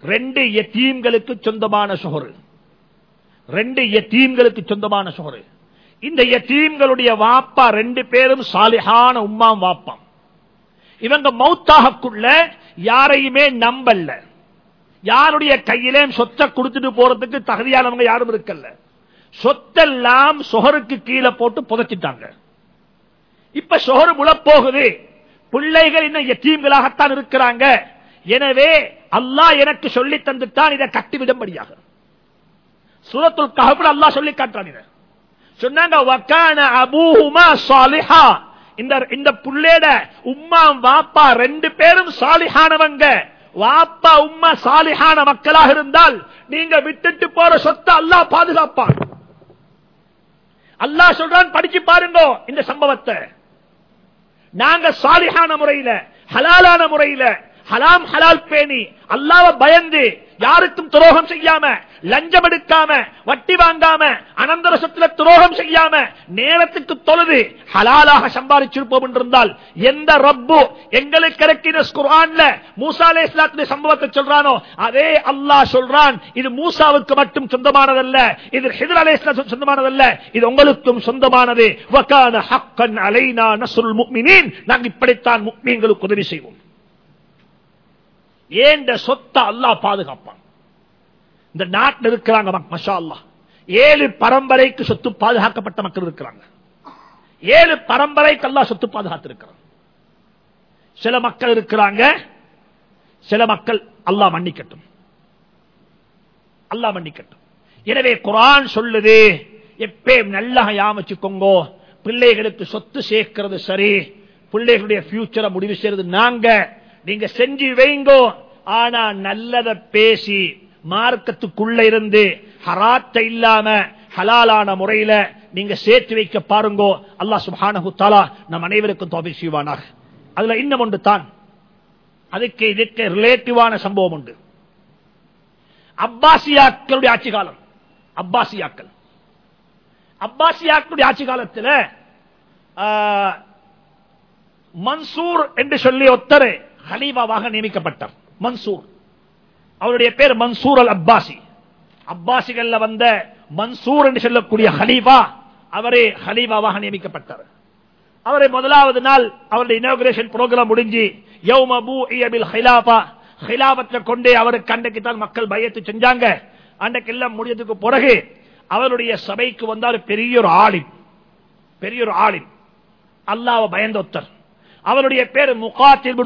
2 யதீம்களுக்கு சொந்தமான ஷுஹர், 2 யதீம்களுக்கு சொந்தமான ஷுஹர். இந்த யதீம்களுடைய வாப்பா 2 பேரும் சாலிஹான உம்மாம் வாப்பாம். இவங்க மௌத்தாகக்குள்ள யாரையுமே நம்பல்ல, யாருடைய கையிலே சொத்தை கொடுத்துட்டு போறதுக்கு தகுதியானவங்க யாரும் இருக்கல்ல. சொத்தெல்லாம் ஷுஹருக்கு கீழே போட்டு புதைச்சிட்டாங்க. இப்ப ஷுஹர் முழப்போகுது, பிள்ளைகள் இன்னும் யதீம்களாகத்தான் இருக்கிறாங்க. எனவே அல்லாஹ் எனக்கு சொல்லி தந்துட்டான் இதை கட்டிவிடும்படியாக. சூரத்துல் கஹ்ஃப்ல அல்லாஹ் சொல்லி காட்டுறான். சொன்னாங்க வகான அபூஹுமா சாலிஹா, இந்த புள்ளையோட உம்மா வாப்பா 2 பேரும் சாலிஹானவங்க. வாப்பா உம்மா சாலிஹான மக்களாக இருந்தால் நீங்க விட்டுட்டு போற சொத்தை அல்லாஹ் பாதுகாப்பான். அல்லாஹ் சொல்றான், படிச்சு பாருங்க இந்த சம்பவத்தை. நாங்க சாலிஹான முறையில, ஹலாலான முறையில, ஹலாம் ஹலால் பேணி, அல்லாஹ்வை பயந்து, யாருக்கும் துரோகம் செய்யாம, லஞ்சம் எடுக்காம, வட்டி வாங்காம, அனந்தர சொத்துல துரோகம் செய்யாம, நேரத்துக்கு தொழுது ஹலாலாக சம்பாதிச்சிருப்போம் என்றிருந்தால், எந்த ரப்பு எங்களுக்கு இறக்கின குர்ஆன்ல மூசா அலைஹிஸ்ஸலாத்துடைய சம்பவத்தை சொல்றானோ அதே அல்லாஹ் சொல்றான், இது மூசாவுக்கு மட்டும் சொந்தமானதல்ல, இது ஹித்ர் அலைஹிஸ்ஸலாம் சொந்தமானதல்ல, இது உங்களுக்கும் சொந்தமானது. வகான ஹக்கன் அலைனா நஸ்ருல் முஃமினீன், நாங்கள் இப்படித்தான் முஃமின்களுக்கு உதவி செய்வோம். ஏண்ட சொத்தை அல்லாஹ் பாதுகாப்பான். இந்த நாட்டில் இருக்கிறாங்க மாஷா அல்லாஹ் 7 பரம்பரைக்கு சொத்து பாதுகாக்கப்பட்ட மக்கள் இருக்கிறாங்க. 7 பரம்பரைக்கு அல்லாஹ் சொத்து பாதுகாத்திருக்கிறான். சில மக்கள் இருக்கிறாங்க, சில மக்கள் அல்லாஹ் மன்னிக்கட்டும், அல்லாஹ் மன்னிக்கட்டும். எனவே குர்ஆன் சொல்லுது, எப்பயும் நல்லா யாமச்சுக்கோங்க, பிள்ளைகளுக்கு சொத்து சேர்க்கிறது சரி, பிள்ளைகளுடைய ஃபியூச்சரை முடிவு செய்யறது நாங்க. நீங்க செஞ்சு வைங்கோ, ஆனா நல்லத பேசி மார்க்கத்துக்குள்ள இருந்து ஹராத்த இல்லாம ஹலாலான முறையில நீங்க சேர்த்து வைக்க பாருங்கோ. அல்லாஹ் சுப்ஹானஹு தஆலா நம் அனைவருக்கும் தௌஃபீக் செய்வானாக. அதுல இன்னும் ஒன்று தான், அதுக்கு இதுக்கு ரிலேட்டிவான சம்பவம் உண்டு. அப்பாசியாக்களுடைய ஆட்சி காலம். அப்பாசியாக்களுடைய ஆட்சி காலத்தில் மன்சூர் என்று சொல்லி ஒருத்தர் ஹலீஃபாவாக நியமிக்கப்பட்டார். மன்சூர், அவருடைய பேர் மன்சூர் அல் அப்பாசி. அப்பாசிகள் வந்த மன்சூர் என்று சொல்லக்கூடிய ஹலீஃபா, அவரே ஹலீஃபாவாக நியமிக்கப்பட்டார். அவரை முதலாவது நாள் அவருடைய இனாகுரேஷன் புரோகிராம் முடிஞ்சு யௌம பூஇய பில் ஹிலாஃபா, ஹிலாஃபத்தை கொண்டே அவருக்கு அன்றைக்கு தான் மக்கள் பையத்து செஞ்சாங்க. அன்றைக்கு எல்லாம் முடியதுக்கு பிறகு அவருடைய சபைக்கு வந்தார் பெரிய ஒரு ஆலிம், அல்லாஹ்வை பயந்த ஒருத்தர். அவருடைய பேர் முகாத்தில்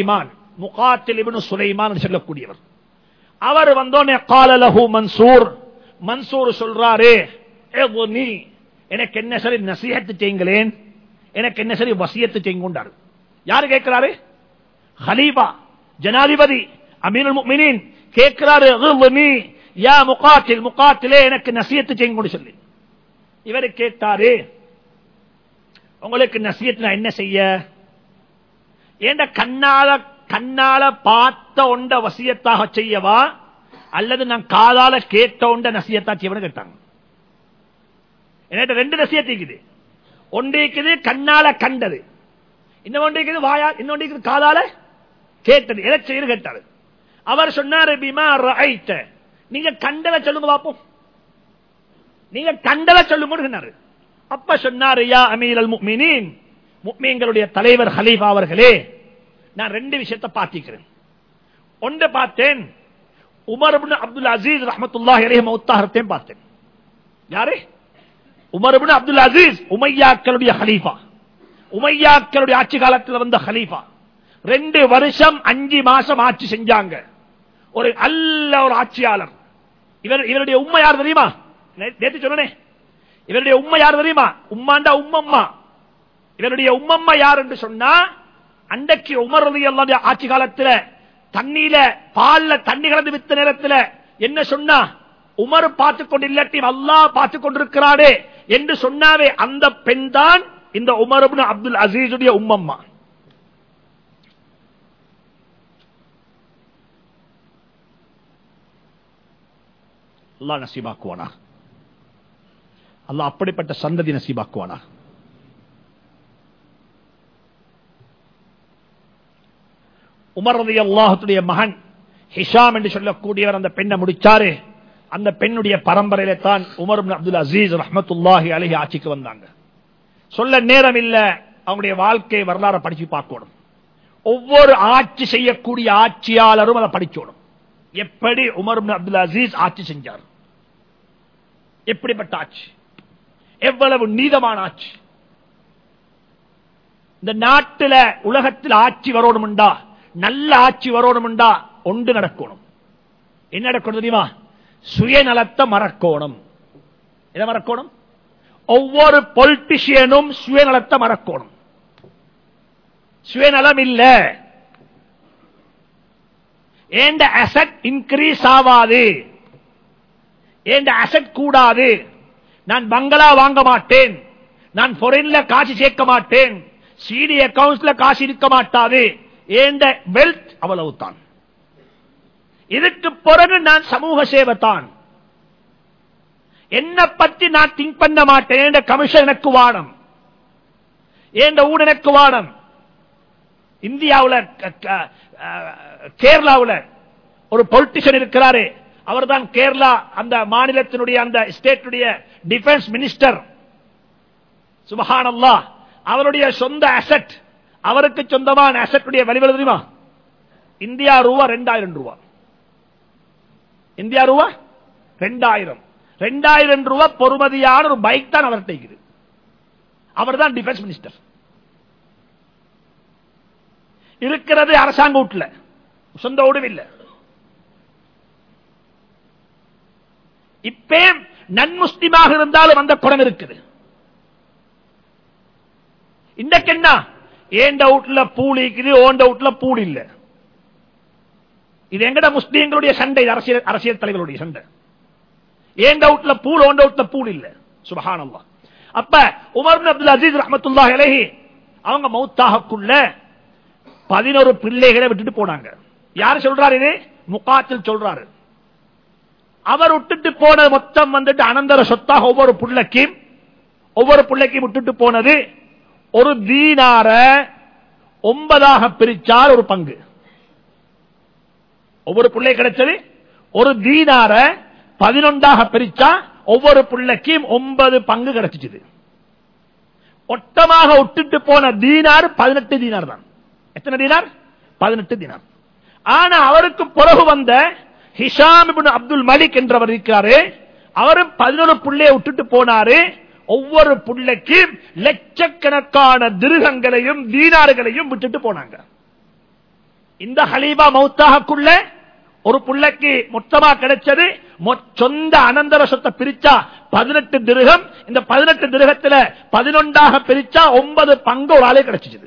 இப்னு சுலைமான் சொல்லக்கூடியவர். அவர் வந்தோனே கால லஹு மன்சூர் சொல்றாரு, எனக்கு என்ன சரி நசீஹத் செய்யுங்களேன், எனக்கு என்ன சரி வசியத்து செய்யுங்கொண்டார். யாரு கேட்கிறாரு? ஹலீஃபா, ஜனாதிபதி, அமீருல் முஃமினீன் கேட்கிறாரு, யா முகாத்திலே எனக்கு நசீஹத் செய்யுங்கன்னு சொல்லி. இவரு கேட்டாரு, உங்களுக்கு நசீஹத் நான் என்ன செய்ய? ஏண்ட கண்ணால பார்த்த ஒண்ட வசியத்தாக செய்யவா, அல்லது நான் காதால கேட்ட ஒண்ட நசியத்தா செய்வனு கேட்டாங்க. என்கிட்ட 2 நசியத்து இருக்குது. ஒன்று இருக்குது கண்ணால கண்டது, இன்னொன்று இருக்குது வாயா, இன்னொன்று இருக்குது காதால கேட்டது. எதை செய்ய கேட்டாரு. அவர் சொன்னாரு, பிமா ரஅய்த, நீங்க கண்டத சொல்லுங்க பாப்போம், நீங்க கண்டத சொல்லுங்க. அப்ப சொன்னாரு, யா அமீரல் முஃமினீன், முஃமின்களுடைய தலைவர் ஹலீஃபா அவர்களே, நான் 2 விஷயத்தை பார்த்திக்கிறேன். ஒன்று பார்த்தேன், உமர் இப்னு அப்துல் அசீஸ் ரஹ்மத்துல்லாஹி அலைஹி மௌத்தாஹத்தையும் பார்த்தேன். யாரு? உமர் இப்னு அப்துல் அசீஸ், உமையாக்களுடைய ஹலீஃபா, உமையாக்களுடைய ஆட்சி காலத்தில் வந்த ஹலீஃபா. 2 வருஷம் 5 மாசம் ஆட்சி செஞ்சாங்க. ஒரு ஆட்சியாளர். இவருடைய உம்மை யார் தெரியுமா? நேத்து சொன்னே, இவருடைய உம்மை யார் தெரியுமா? உம்மாண்டா உம்மம்மா. இவருடைய உம்மம்மா யார் என்று சொன்னா, அன்றைக்கு உமர் ரலியல்லாஹு அன்ஹு ஆட்சி காலத்தில் தண்ணீர பால்ல தண்ணி கலந்து வித்த நேரத்தில் என்ன சொன்னா, உமர் பார்த்துக் கொண்டு இல்லாட்டி அல்லாஹ் பார்த்துக் கொண்டிருக்கிறாரே என்று சொன்னாவே அந்த பெண் தான் இந்த உமர் இப்னு அப்துல் அசீஸுடைய உம்மம்மா. அல்லாஹ் நசீபாக்குவானா, அல்லாஹ் அப்படிப்பட்ட சந்ததி நசீபாக்குவானா. உமர் ரலியல்லாஹு அன்ஹுடைய மகன் ஹிஷாம் என்று சொல்லக்கூடியவர் அந்த பெண்ணை முடிச்சாரு. அந்த பெண்ணுடைய பரம்பரையில தான் உமர் இப்னு அப்துல் அசீஸ் ரஹ்மத்துல்லாஹி அலைஹி ஆட்சிக்கு வந்தாங்க. சொல்ல நேரம் இல்ல, அவங்களுடைய வாழ்க்கை வரலாறு படிச்சு பார்க்கணும். ஒவ்வொரு ஆட்சி செய்யக்கூடிய ஆட்சியாளரும் அதை படிச்சோடும். எப்படி உமர் இப்னு அப்துல் அசீஸ் ஆட்சி செஞ்சார், எப்படிப்பட்ட ஆட்சி, எவ்வளவு நீதமான ஆட்சி. இந்த நாட்டில் உலகத்தில் ஆட்சி வரணும்டா, நல்ல ஆட்சி வரணும்டா ஒன்று நடக்கணும். என்ன நடக்கணும் தெரியுமா? சுயநலத்தை மறக்கணும். எதை மறக்கணும்? ஒவ்வொரு பொலிட்டிஷியனும் சுயநலத்தை மறக்கணும். சுயநலம் இல்ல, ஏண்ட அசெட் இன்கிரீஸ் ஆகாது, ஏண்ட அசெட் கூடாது, நான் பங்களா வாங்க மாட்டேன், நான் ஃபாரின்ல காசு சேர்க்க மாட்டேன், சிடி அக்கவுண்ட்ஸ்ல காசு இருக்க மாட்டாது, ஏண்ட வெல்த் அவ்வளவுதான். இதுக்கு பிறகு நான் சமூக சேவை தான், என்ன பத்தி நான் திங்க் பண்ண மாட்டேன், ஏண்ட கமிஷன் எனக்கு வானம், ஏண்ட ஊர் எனக்கு வானம். இந்தியாவில் கேரளாவில் ஒரு பொலிட்டிஷியன் இருக்கிறாரு, அவர் தான் கேரளா அந்த மாநிலத்தினுடைய அந்த ஸ்டேட்டுடைய டிஃபென்ஸ் மினிஸ்டர். சுப்ஹானல்லாஹ், அவருடைய சொந்த அசெட், அவருக்கு சொந்தமான அசெட்டுடைய வெளிவெளி தெரியுமா? இந்தியா ரூபா 2000 ரூபா. இந்தியா ரூபா 2000 ரூபா பொறுமதியான ஒரு பைக் தான் அவர் தைக்குது. அவர் தான் டிஃபென்ஸ் மினிஸ்டர். இருக்கிறது அரசாங்க வீட்டுல, சொந்த வீடு இல்ல. இப்பே நன்முஸ்லிமாக இருந்தாலும் அந்த குணம் இருக்குது. இன்றைக்கு என்ன, ஏண்ட வீட்டுல பூல் இருக்குது, ஓண்ட வீட்டுல பூல் இல்ல. இது எங்கட முஸ்லீம்களுடைய சண்டை, அரசியல் தலைவர்களுடைய சண்டை. ஏண்ட வீட்டுல பூல், ஓண்ட வீட்டுல பூல் இல்ல. சுப்ஹானல்லாஹ். அப்ப உமர் இப்னு அப்துல் அசீஸ் ரஹ்மத்துல்லாஹி அலைஹி அவங்க மௌத்தாகக்குள்ள 11 பிள்ளைகளை விட்டுட்டு போனாங்க. யாரு சொல்றாரு? இது முகாத்தில் சொல்றாரு. அவர் விட்டுட்டு போன மொத்தம் வந்துட்டு அனந்தர சொத்தாக ஒவ்வொரு பிள்ளைக்கும் விட்டுட்டு போனது ஒரு தீனார 9 பிரிச்சால் ஒரு பங்கு. ஒவ்வொரு பிள்ளை கிடைச்சது ஒரு தீனார 11 பிரிச்சா ஒவ்வொரு பிள்ளைக்கும் 9 பங்கு கிடைச்சிச்சு. மொத்தமாக விட்டுட்டு போன தீனார் 18 தீனார் தான். எத்தனை தீனார்? 18 தீனார். ஆனா அவருக்கு பிறகு வந்த ஹிஷாம் இப்னு அப்துல் மலிக் என்றவர் இருக்கிறாரு, அவரும் 11 பிள்ளையை விட்டுட்டு போனாரு. ஒவ்வொரு பிள்ளைக்கு லட்சக்கணக்கான திருகங்களையும் தீனார்களையும் விட்டுட்டு போனாங்க. இந்த ஹலீபா மௌத்தாகக்குள்ள ஒரு பிள்ளைக்கு மொத்தமா கிடைச்சது சொந்த அனந்தர சொத்தை பிரிச்சா 18 திருகம். இந்த 18 திருகத்துல 11 பிரிச்சா 9 பங்கு ஒரு ஆளே கிடைச்சிச்சு.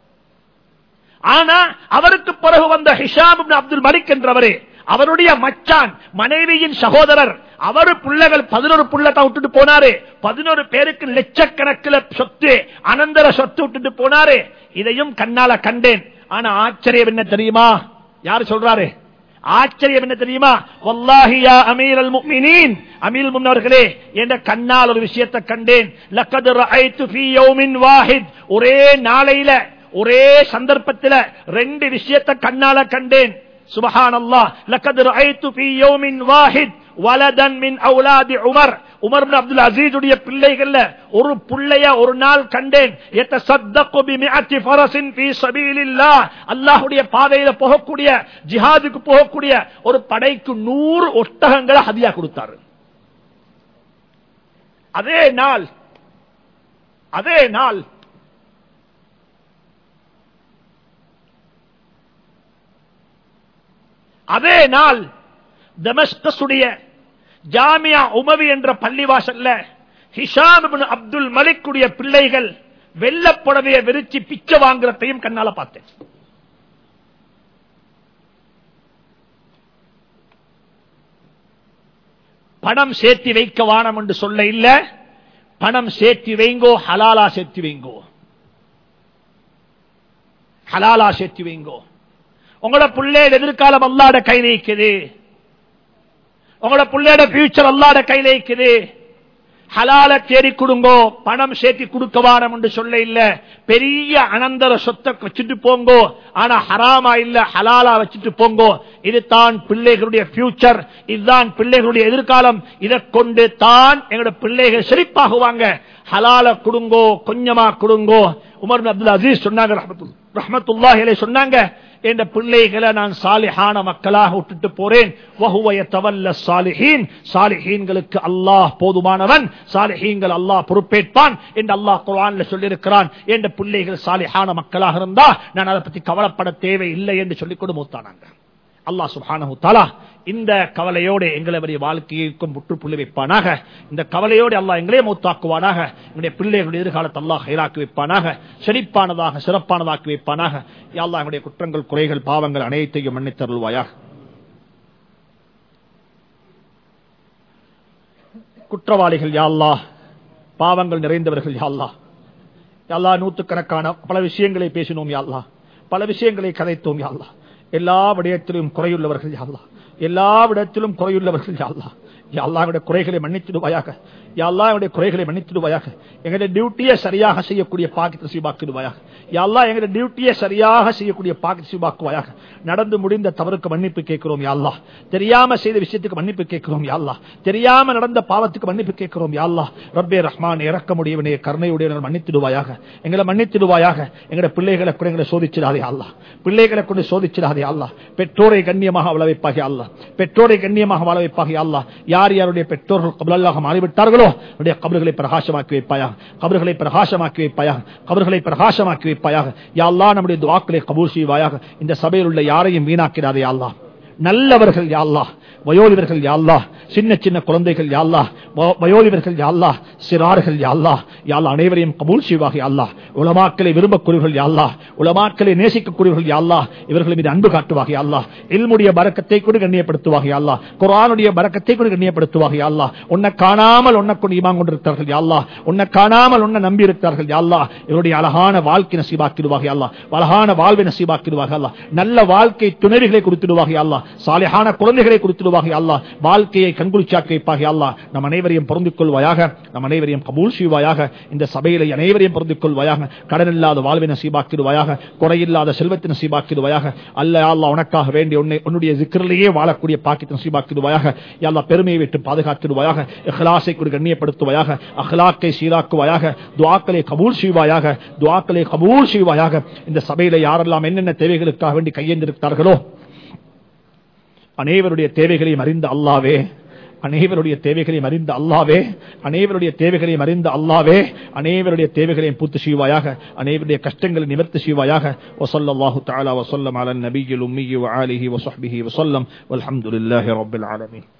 ஆனா அவருக்கு பிறகு வந்த ஹிஷாம் இப்னு அப்துல் மலிக் என்றவரே, அவருடைய மச்சான் மனைவியின் சகோதரர், அவரு பிள்ளைகள் 11 பிள்ளைதான் விட்டுட்டு போனாரு. 11 பேருக்கு லட்சக்கணக்கில் சொத்து, அனந்தர சொத்து விட்டுட்டு போனாரு. இதையும் கண்ணால கண்டேன். ஆனா ஆச்சரியம் என்ன தெரியுமா? யாரு சொல்றாரு? ஆச்சரியம் என்ன தெரியுமா? வல்லாஹி யா அமீரல் முஃமினீன், அமீருல் முஃமினீன் அவர்களே, என்ற கண்ணால் ஒரு விஷயத்தை கண்டேன். லக்கத் ரஅய்து ஃபீ யௌமின் வாஹித், ஒரே நாளையில ஒரே சந்தர்ப்பத்தில் 2 விஷயத்தை கண்ணால கண்டேன். சுப்ஹானல்லாஹ். லக்கத் ரஅய்து ஃபீ யௌமின் வாஹித் வலதன் மின் அவுலாதி Umar, Umar ibn Abdul Aziz உடைய பிள்ளைகள்ல ஒரு பிள்ளைய ஒரு நாள் கண்டேன். யதஸத்தகு பிமிஅத்தி ஃபரஸின் ஃபீ ஸபீலில்லாஹ், அல்லாஹ்வுடைய பாதையில போகக்கூடிய, ஜிஹாதுக்கு போகக்கூடிய ஒரு படைக்கு 100 ஒட்டகங்களை ஹதியா கொடுத்தார். அதே நாள் தமஸ்கஸுடைய ஜாமியா உமவி என்ற பள்ளிவாசல்ல ஹிஷாம் இப்னு அப்துல் மலிக் உடைய பிள்ளைகள் வெள்ளப்புடவையை விரிச்சு பிச்சை வாங்குறதையும் கண்ணால பார்த்தேன். பணம் சேர்த்தி வைக்க வானம் என்று சொல்ல இல்ல, பணம் சேர்த்தி வைங்கோ, ஹலாலா சேர்த்தி வைங்கோ, ஹலாலா சேர்த்தி வைங்கோ. உங்களோட பிள்ளையோட எதிர்காலம் அல்லாஹ்ட கையில இருக்குது. உங்களோட பிள்ளையோட ஃபியூச்சர் அல்லாஹ்ட கையில இருக்குது. ஹலால தேடி கொடுங்கோ, பணம் சேர்த்தி கொடுக்க வாரம் என்று சொல்ல இல்ல. பெரிய அனந்தர சொத்தை வச்சுட்டு போங்கோ, ஆனா ஹராமா இல்ல ஹலாலா வச்சுட்டு போங்கோ. இதுதான் பிள்ளைகளுடைய ஃபியூச்சர், இதுதான் பிள்ளைகளுடைய எதிர்காலம். இதை கொண்டு தான் எங்களுடைய பிள்ளைகள் செழிப்பாகுவாங்க. ஹலால கொடுங்கோ, கொஞ்சமா கொடுங்கோ. உமர் பின் அப்துல் அசீஸ் சொன்னாங்க ரஹ்மத்துல்லாஹி அலைஹி சொன்னாங்க, என்ற பிள்ளைகளை நான் சாலிஹான மக்களாக விட்டுட்டு போறேன். வஹுவ யதவல்ல சாலிஹீன், சாலிஹீன்களுக்கு அல்லாஹ் போதுமானவன், சாலிஹீன்கள் அல்லாஹ் பொறுப்பேற்பான் என்று அல்லாஹ் குர்ஆன்ல சொல்லியிருக்கிறான். என்ற பிள்ளைகள் சாலிஹான மக்களாக இருந்தா நான் அதை பத்தி கவலைப்பட தேவை இல்லை என்று சொல்லிக் கொண்டு மூத்தானாங்க. அல்லாஹ் சுப்ஹானஹு தஆலா இந்த கவலையோடு எங்களுடைய வாழ்க்கைக்கும் முற்றுப்புள்ளி வைப்பானாக. இந்த கவலையோடு அல்லாஹ் எங்களே மௌத்தாக்குவானாக. எங்களுடைய பிள்ளைகளுடைய எதிர்காலத்தை அல்லாஹ் ஹைராக்கி வைப்பானாக, செழிப்பானதாக சிறப்பானதாக்கி வைப்பானாக. யா அல்லாஹ் எங்களுடைய குற்றங்கள் குறைகள் பாவங்கள் அனைத்தையும் மன்னித்தருள்வாயாக. குற்றவாளிகள் யா அல்லாஹ், பாவங்கள் நிறைந்தவர்கள் யா அல்லாஹ். யா அல்லாஹ் நூற்றுக்கணக்கான பல விஷயங்களை பேசினோம் யா அல்லாஹ், பல விஷயங்களை கதைத்தோம் யா அல்லாஹ். எல்லா விடயத்திலும் குறையுள்ளவர்கள் யா அல்லாஹ், எல்லா விடத்திலும் குறையுள்ளவர்கள் யா அல்லாஹ். யா அல்லாஹ் எங்களுடைய குறைகளை மன்னித்திடுவாயாக. யா அல்லாஹ் எங்களுடைய குறைகளை மன்னித்திடுவாயாக. எங்களுடைய டியூட்டியை சரியாக செய்யக்கூடிய பாக்கியத்தை நசீபாக்கிடுவாயாக. யா அல்லாஹ் எங்களுடைய டியூட்டியை சரியாக செய்யக்கூடிய பாக்கியத்தை நசீபாக்குவாயாக. நடந்து முடிந்த தவறுக்கு மன்னிப்பு கேட்கிறோம் யா அல்லாஹ். தெரியாம செய்த விஷயத்துக்கு மன்னிப்பு கேட்கிறோம் யா அல்லாஹ். தெரியாம நடந்த பாவத்துக்கு மன்னிப்பு கேட்கிறோம் யா அல்லாஹ். ரப்பே ரஹ்மான், இரக்கமுடையவனே, கருணையுடையவனே, மன்னித்திடுவாயாக. எங்களை மன்னித்திடுவாயாக. எங்களுடைய பிள்ளைகளை கூட எங்களை சோதிச்சிடாதே அல்லாஹ், பிள்ளைகளை கொண்டு சோதிச்சிடாதே அல்லாஹ். பெற்றோரை கண்ணியமாக வாழ வைப்பாக அல்லாஹ், பெற்றோரை கண்ணியமாக வாழ வைப்பாக அல்லாஹ். யார் யாருடைய பெற்றோர்கள் கபுலல்லாக மாறிவிட்டார்களோ அவருடைய கபர்களை பிரகாசமாக்கி வைப்பாயாக, கபர்களை பிரகாசமாக்கி வைப்பாயாக, கபர்களை பிரகாசமாக்கி வைப்பாயாக. யா அல்லாஹ் நம்முடைய துஆக்களை கபூல் செய்வாயாக. இந்த சபையில் உள்ள யாரையும் வீணாக்கிறாதே யா அல்லாஹ். நல்லவர்கள் யா அல்லாஹ், வயோதிபர்கள் யா அல்லாஹ், சின்ன சின்ன குழந்தைகள் யா அல்லாஹ், வயோதிபர்கள் யா அல்லாஹ், சிறார்கள் யா அல்லாஹ். யா அல்லாஹ் அனைவரையும் கபூல் செய்வாக யா அல்லாஹ். உலமாக்களை விரும்பக்கூடியவர்கள் யா அல்லாஹ், உலமாக்களை நேசிக்கக்கூடியவர்கள் யா அல்லாஹ், இவர்கள் மீது அன்பு காட்டுவாக யா அல்லாஹ். இல்முடைய பரக்கத்தை கூட கண்ணியப்படுத்துவாக யா அல்லாஹ், குர்ஆனுடைய பரக்கத்தை கூட கண்ணியப்படுத்துவாக யா அல்லாஹ். உன்னை காணாமல் உன்னை கொண்டு ஈமான் கொண்டிருக்கிறார்கள் யா அல்லாஹ், உன்னை காணாமல் உன்னை நம்பி இருக்கிறார்கள் யா அல்லாஹ். இவருடைய அழகான வாழ்க்கை நசீபாக்கிடுவாக யா அல்லாஹ், அழகான வாழ்வை நசீபாக்கிடுவாக யா அல்லாஹ். நல்ல வாழ்க்கை துணைவிகளை கொடுத்துடுவாக யா அல்லாஹ், சாலிஹான குழந்தைகளை கொடுத்துடுவாக யா அல்லாஹ். வாழ்க்கையை கண்குளிச்சாக்கி வைப்பாக யா அல்லாஹ். நம் அனைவரையும் பொருந்திக் கொள்வாயாக, நம் அனைவரையும் கபூல் செய்வாயாக. இந்த சபையில அனைவரையும் பொருந்திக் கொள்வாயாக. கடன் இல்லாத வாழ்வை நசீபாக்கிடுவாயாக, குறையில்லாத செல்வத்தை நசீபாக்கிடுவாயாக. அல்ல யா அல்லாஹ் உனக்காக வேண்டிய உன்னுடைய ஸிக்ரிலேயே வாழக்கூடிய பாக்கியத்தை நசீபாக்கிடுவாயாக. யா அல்லாஹ் பெருமையை விட்டு பாதுகாத்திடுவாயாக. இஹ்லாஸை கூட கண்ணியப்படுத்துவாயாக, அஹ்லாக்கை சீராக்குவாயாக. துஆக்களை கபூல் செய்வாயாக, துஆக்களை கபூல் செய்வாயாக. இந்த சபையில யாரெல்லாம் என்னென்ன தேவைகளுக்காக வேண்டி கையேந்திருக்கிறார்களோ அனைவருடைய தேவைகளையும் அறிந்த அல்லாஹ்வே, அனைவருடைய தேவைகளையும் அறிந்த அல்லாஹ்வே, அனைவருடைய தேவைகளையும் அறிந்த அல்லாஹ்வே, அனைவருடைய தேவைகளையும் பூர்த்தி செய்வாயாக, அனைவருடைய கஷ்டங்களை நிவர்த்தி செய்வாயாக. வஸல்லல்லாஹு தஆலா வஸல்லம் அலா நபியில் உம்மி வ ஆலிஹி வ ஸஹ்பிஹி வஸல்லம் வல்ஹம்துலில்லாஹி ரப்பில் ஆலமீன்.